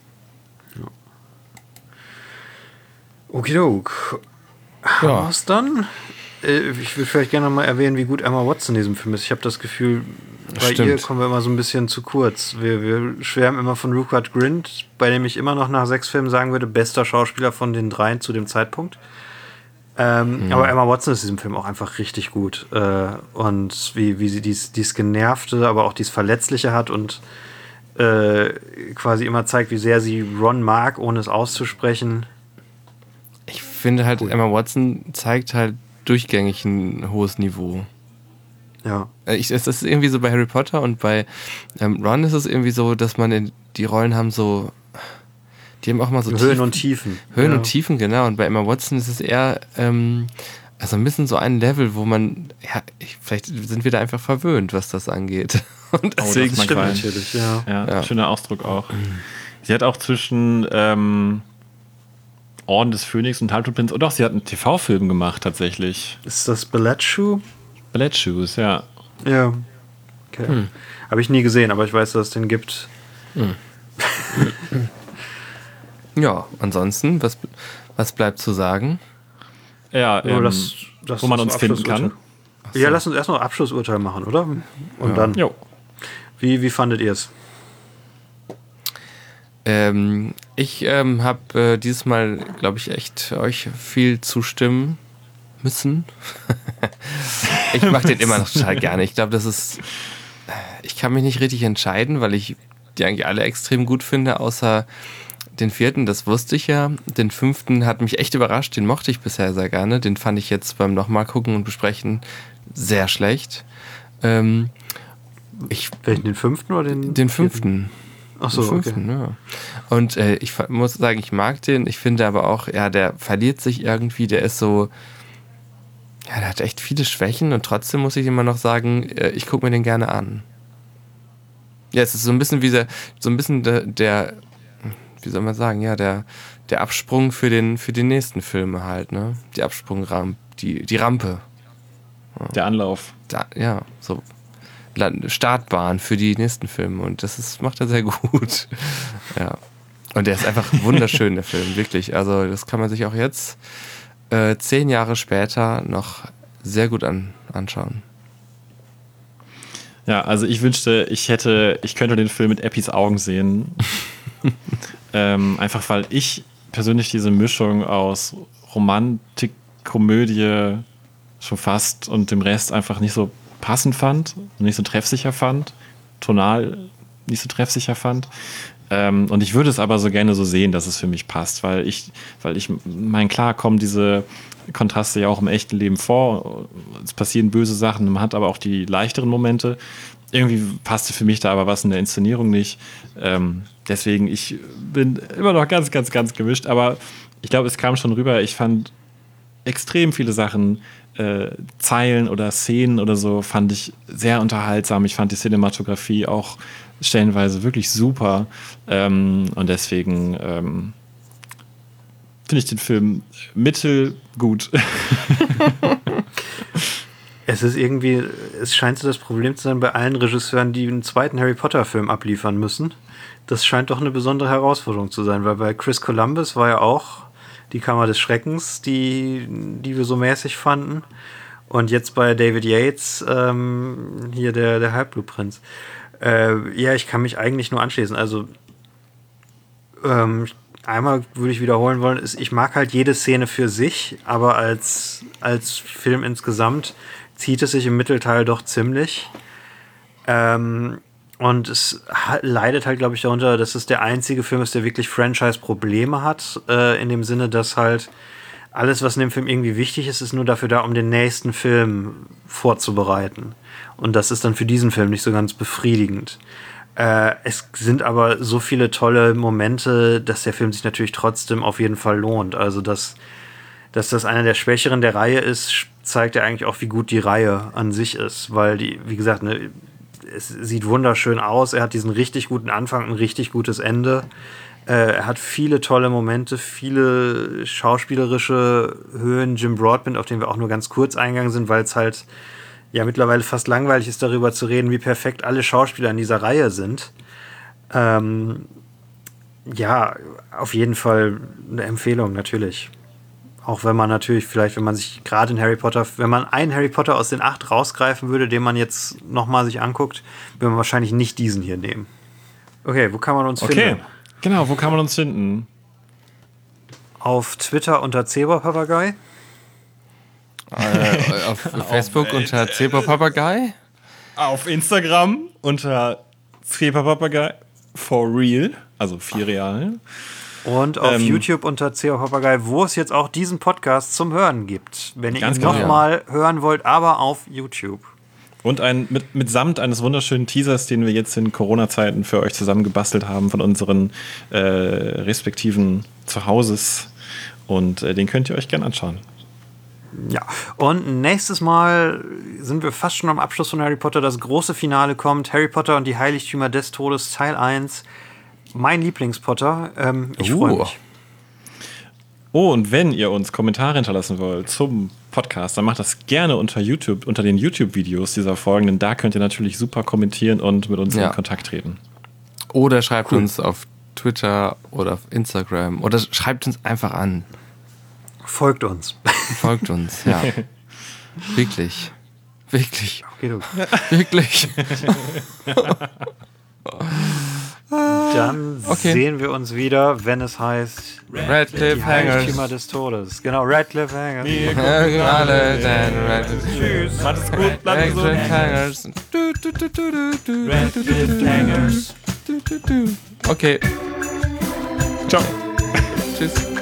Okidok. Haben wir es dann? Ich würde vielleicht gerne noch mal erwähnen, wie gut Emma Watson in diesem Film ist. Ich habe das Gefühl, bei Stimmt. ihr kommen wir immer so ein bisschen zu kurz. Wir schwärmen immer von Rupert Grint, bei dem ich immer noch nach 6 Filmen sagen würde, bester Schauspieler von den 3 zu dem Zeitpunkt. Aber Emma Watson ist in diesem Film auch einfach richtig gut. Und wie sie dies Genervte, aber auch dies Verletzliche hat und quasi immer zeigt, wie sehr sie Ron mag, ohne es auszusprechen. Ich finde halt, Emma Watson zeigt halt durchgängig ein hohes Niveau. Ja. Das ist irgendwie so bei Harry Potter und bei Ron ist es irgendwie so, dass man die Rollen haben so, die haben auch mal so Höhen und Tiefen. Höhen Ja. und Tiefen, genau. Und bei Emma Watson ist es eher also ein bisschen so ein Level, wo man, vielleicht sind wir da einfach verwöhnt, was das angeht. Und deswegen mag Stimmt sein. natürlich, ja. Ja, schöner Ausdruck auch. Sie hat auch zwischen Orden des Phönix und Halbblutprinz, und auch sie hat einen TV-Film gemacht tatsächlich. Ist das Ballet Shoe? Ballet Shoes, ja. Ja. Okay. Habe ich nie gesehen, aber ich weiß, dass es den gibt. ja, ansonsten, was bleibt zu sagen? Ja, Nur das wo man uns das finden kann. Abschlussurteil. Ja, lass uns erst noch Abschlussurteil machen, oder? Und dann, Jo. wie fandet ihr es? Ich habe diesmal, glaube ich, echt euch viel zustimmen müssen. Ich mache den immer noch total gerne. Ich glaube, ich kann mich nicht richtig entscheiden, weil ich die eigentlich alle extrem gut finde, außer den 4., das wusste ich ja. Den 5. hat mich echt überrascht, den mochte ich bisher sehr gerne. Den fand ich jetzt beim nochmal gucken und besprechen sehr schlecht. Welchen, den 5. oder den? Den 5. Achso, Den 5., okay. ja. Und ich muss sagen, ich mag den. Ich finde aber auch, ja, der verliert sich irgendwie. Der ist so, ja, der hat echt viele Schwächen und trotzdem muss ich immer noch sagen, ich gucke mir den gerne an. Ja, es ist so ein bisschen wie der wie soll man sagen, ja, der Absprung für die nächsten Filme halt, ne? Die Absprungrampe, die Rampe. Der Anlauf. Ja, so Startbahn für die nächsten Filme und macht er sehr gut. Ja. Und der ist einfach wunderschön, der Film, wirklich. Also das kann man sich auch jetzt 10 Jahre später noch sehr gut anschauen. Ja, also ich wünschte, ich könnte den Film mit Eppis Augen sehen. Einfach weil ich persönlich diese Mischung aus Romantik, Komödie schon fast und dem Rest einfach nicht so passend fand und nicht so treffsicher fand, tonal nicht so treffsicher fand. Und ich würde es aber so gerne so sehen, dass es für mich passt, weil ich meine, klar kommen diese Kontraste ja auch im echten Leben vor. Es passieren böse Sachen, man hat aber auch die leichteren Momente. Irgendwie passte für mich da aber was in der Inszenierung nicht. Deswegen, ich bin immer noch ganz, ganz, ganz gemischt, aber ich glaube, es kam schon rüber. Ich fand extrem viele Sachen, Zeilen oder Szenen oder so, fand ich sehr unterhaltsam. Ich fand die Cinematografie auch stellenweise wirklich super. Und deswegen finde ich den Film mittelgut. Es ist irgendwie, es scheint so das Problem zu sein bei allen Regisseuren, die einen zweiten Harry Potter-Film abliefern müssen. Das scheint doch eine besondere Herausforderung zu sein, weil bei Chris Columbus war ja auch die Kammer des Schreckens, die wir so mäßig fanden. Und jetzt bei David Yates, hier der Halbblutprinz. Ja, ich kann mich eigentlich nur anschließen. Also, einmal würde ich wiederholen wollen, ich mag halt jede Szene für sich, aber als Film insgesamt zieht es sich im Mittelteil doch ziemlich. Und es leidet halt, glaube ich, darunter, dass es der einzige Film ist, der wirklich Franchise-Probleme hat. In dem Sinne, dass halt alles, was in dem Film irgendwie wichtig ist, ist nur dafür da, um den nächsten Film vorzubereiten. Und das ist dann für diesen Film nicht so ganz befriedigend. Es sind aber so viele tolle Momente, dass der Film sich natürlich trotzdem auf jeden Fall lohnt. Also, dass das einer der Schwächeren der Reihe ist, zeigt ja eigentlich auch, wie gut die Reihe an sich ist. Weil wie gesagt, es sieht wunderschön aus. Er hat diesen richtig guten Anfang, ein richtig gutes Ende. Er hat viele tolle Momente, viele schauspielerische Höhen. Jim Broadbent, auf den wir auch nur ganz kurz eingegangen sind, weil es halt ja mittlerweile fast langweilig ist, darüber zu reden, wie perfekt alle Schauspieler in dieser Reihe sind. Ja, auf jeden Fall eine Empfehlung, natürlich. Auch wenn man natürlich vielleicht, wenn man sich gerade in Harry Potter, wenn man einen Harry Potter aus den 8 rausgreifen würde, den man jetzt nochmal sich anguckt, würde man wahrscheinlich nicht diesen hier nehmen. Okay, wo kann man uns finden? Okay, genau, wo kann man uns finden? Auf Twitter unter Zebrapapagei. Auf Facebook unter Zebrapapagei. Auf Instagram unter Zebrapapagei for real, also 4 Real. Und auf YouTube unter Zebrapapagei, wo es jetzt auch diesen Podcast zum Hören gibt. Wenn ihr ihn genau. nochmal hören wollt, aber auf YouTube. Und mitsamt eines wunderschönen Teasers, den wir jetzt in Corona-Zeiten für euch zusammengebastelt haben von unseren respektiven Zuhauses. Und den könnt ihr euch gerne anschauen. Ja, und nächstes Mal sind wir fast schon am Abschluss von Harry Potter. Das große Finale kommt. Harry Potter und die Heiligtümer des Todes, Teil 1. Mein Lieblings-Potter. Ich freue mich. Oh, und wenn ihr uns Kommentare hinterlassen wollt zum Podcast, dann macht das gerne unter YouTube, unter den YouTube-Videos dieser Folgen, denn da könnt ihr natürlich super kommentieren und mit uns in Kontakt treten. Oder schreibt uns auf Twitter oder auf Instagram oder schreibt uns einfach an. Folgt uns. Folgt uns, ja. Wirklich. Wirklich. Okay, du. Wirklich. Dann sehen wir uns wieder, wenn es heißt Red Cliff Hangers. Heiligtümer des Todes. Genau, Red Cliff Hangers. Alle Red Tschüss. Macht es gut, bleibt gesund. Hangers. Red Cliff Hangers. Okay. Ciao. Tschüss.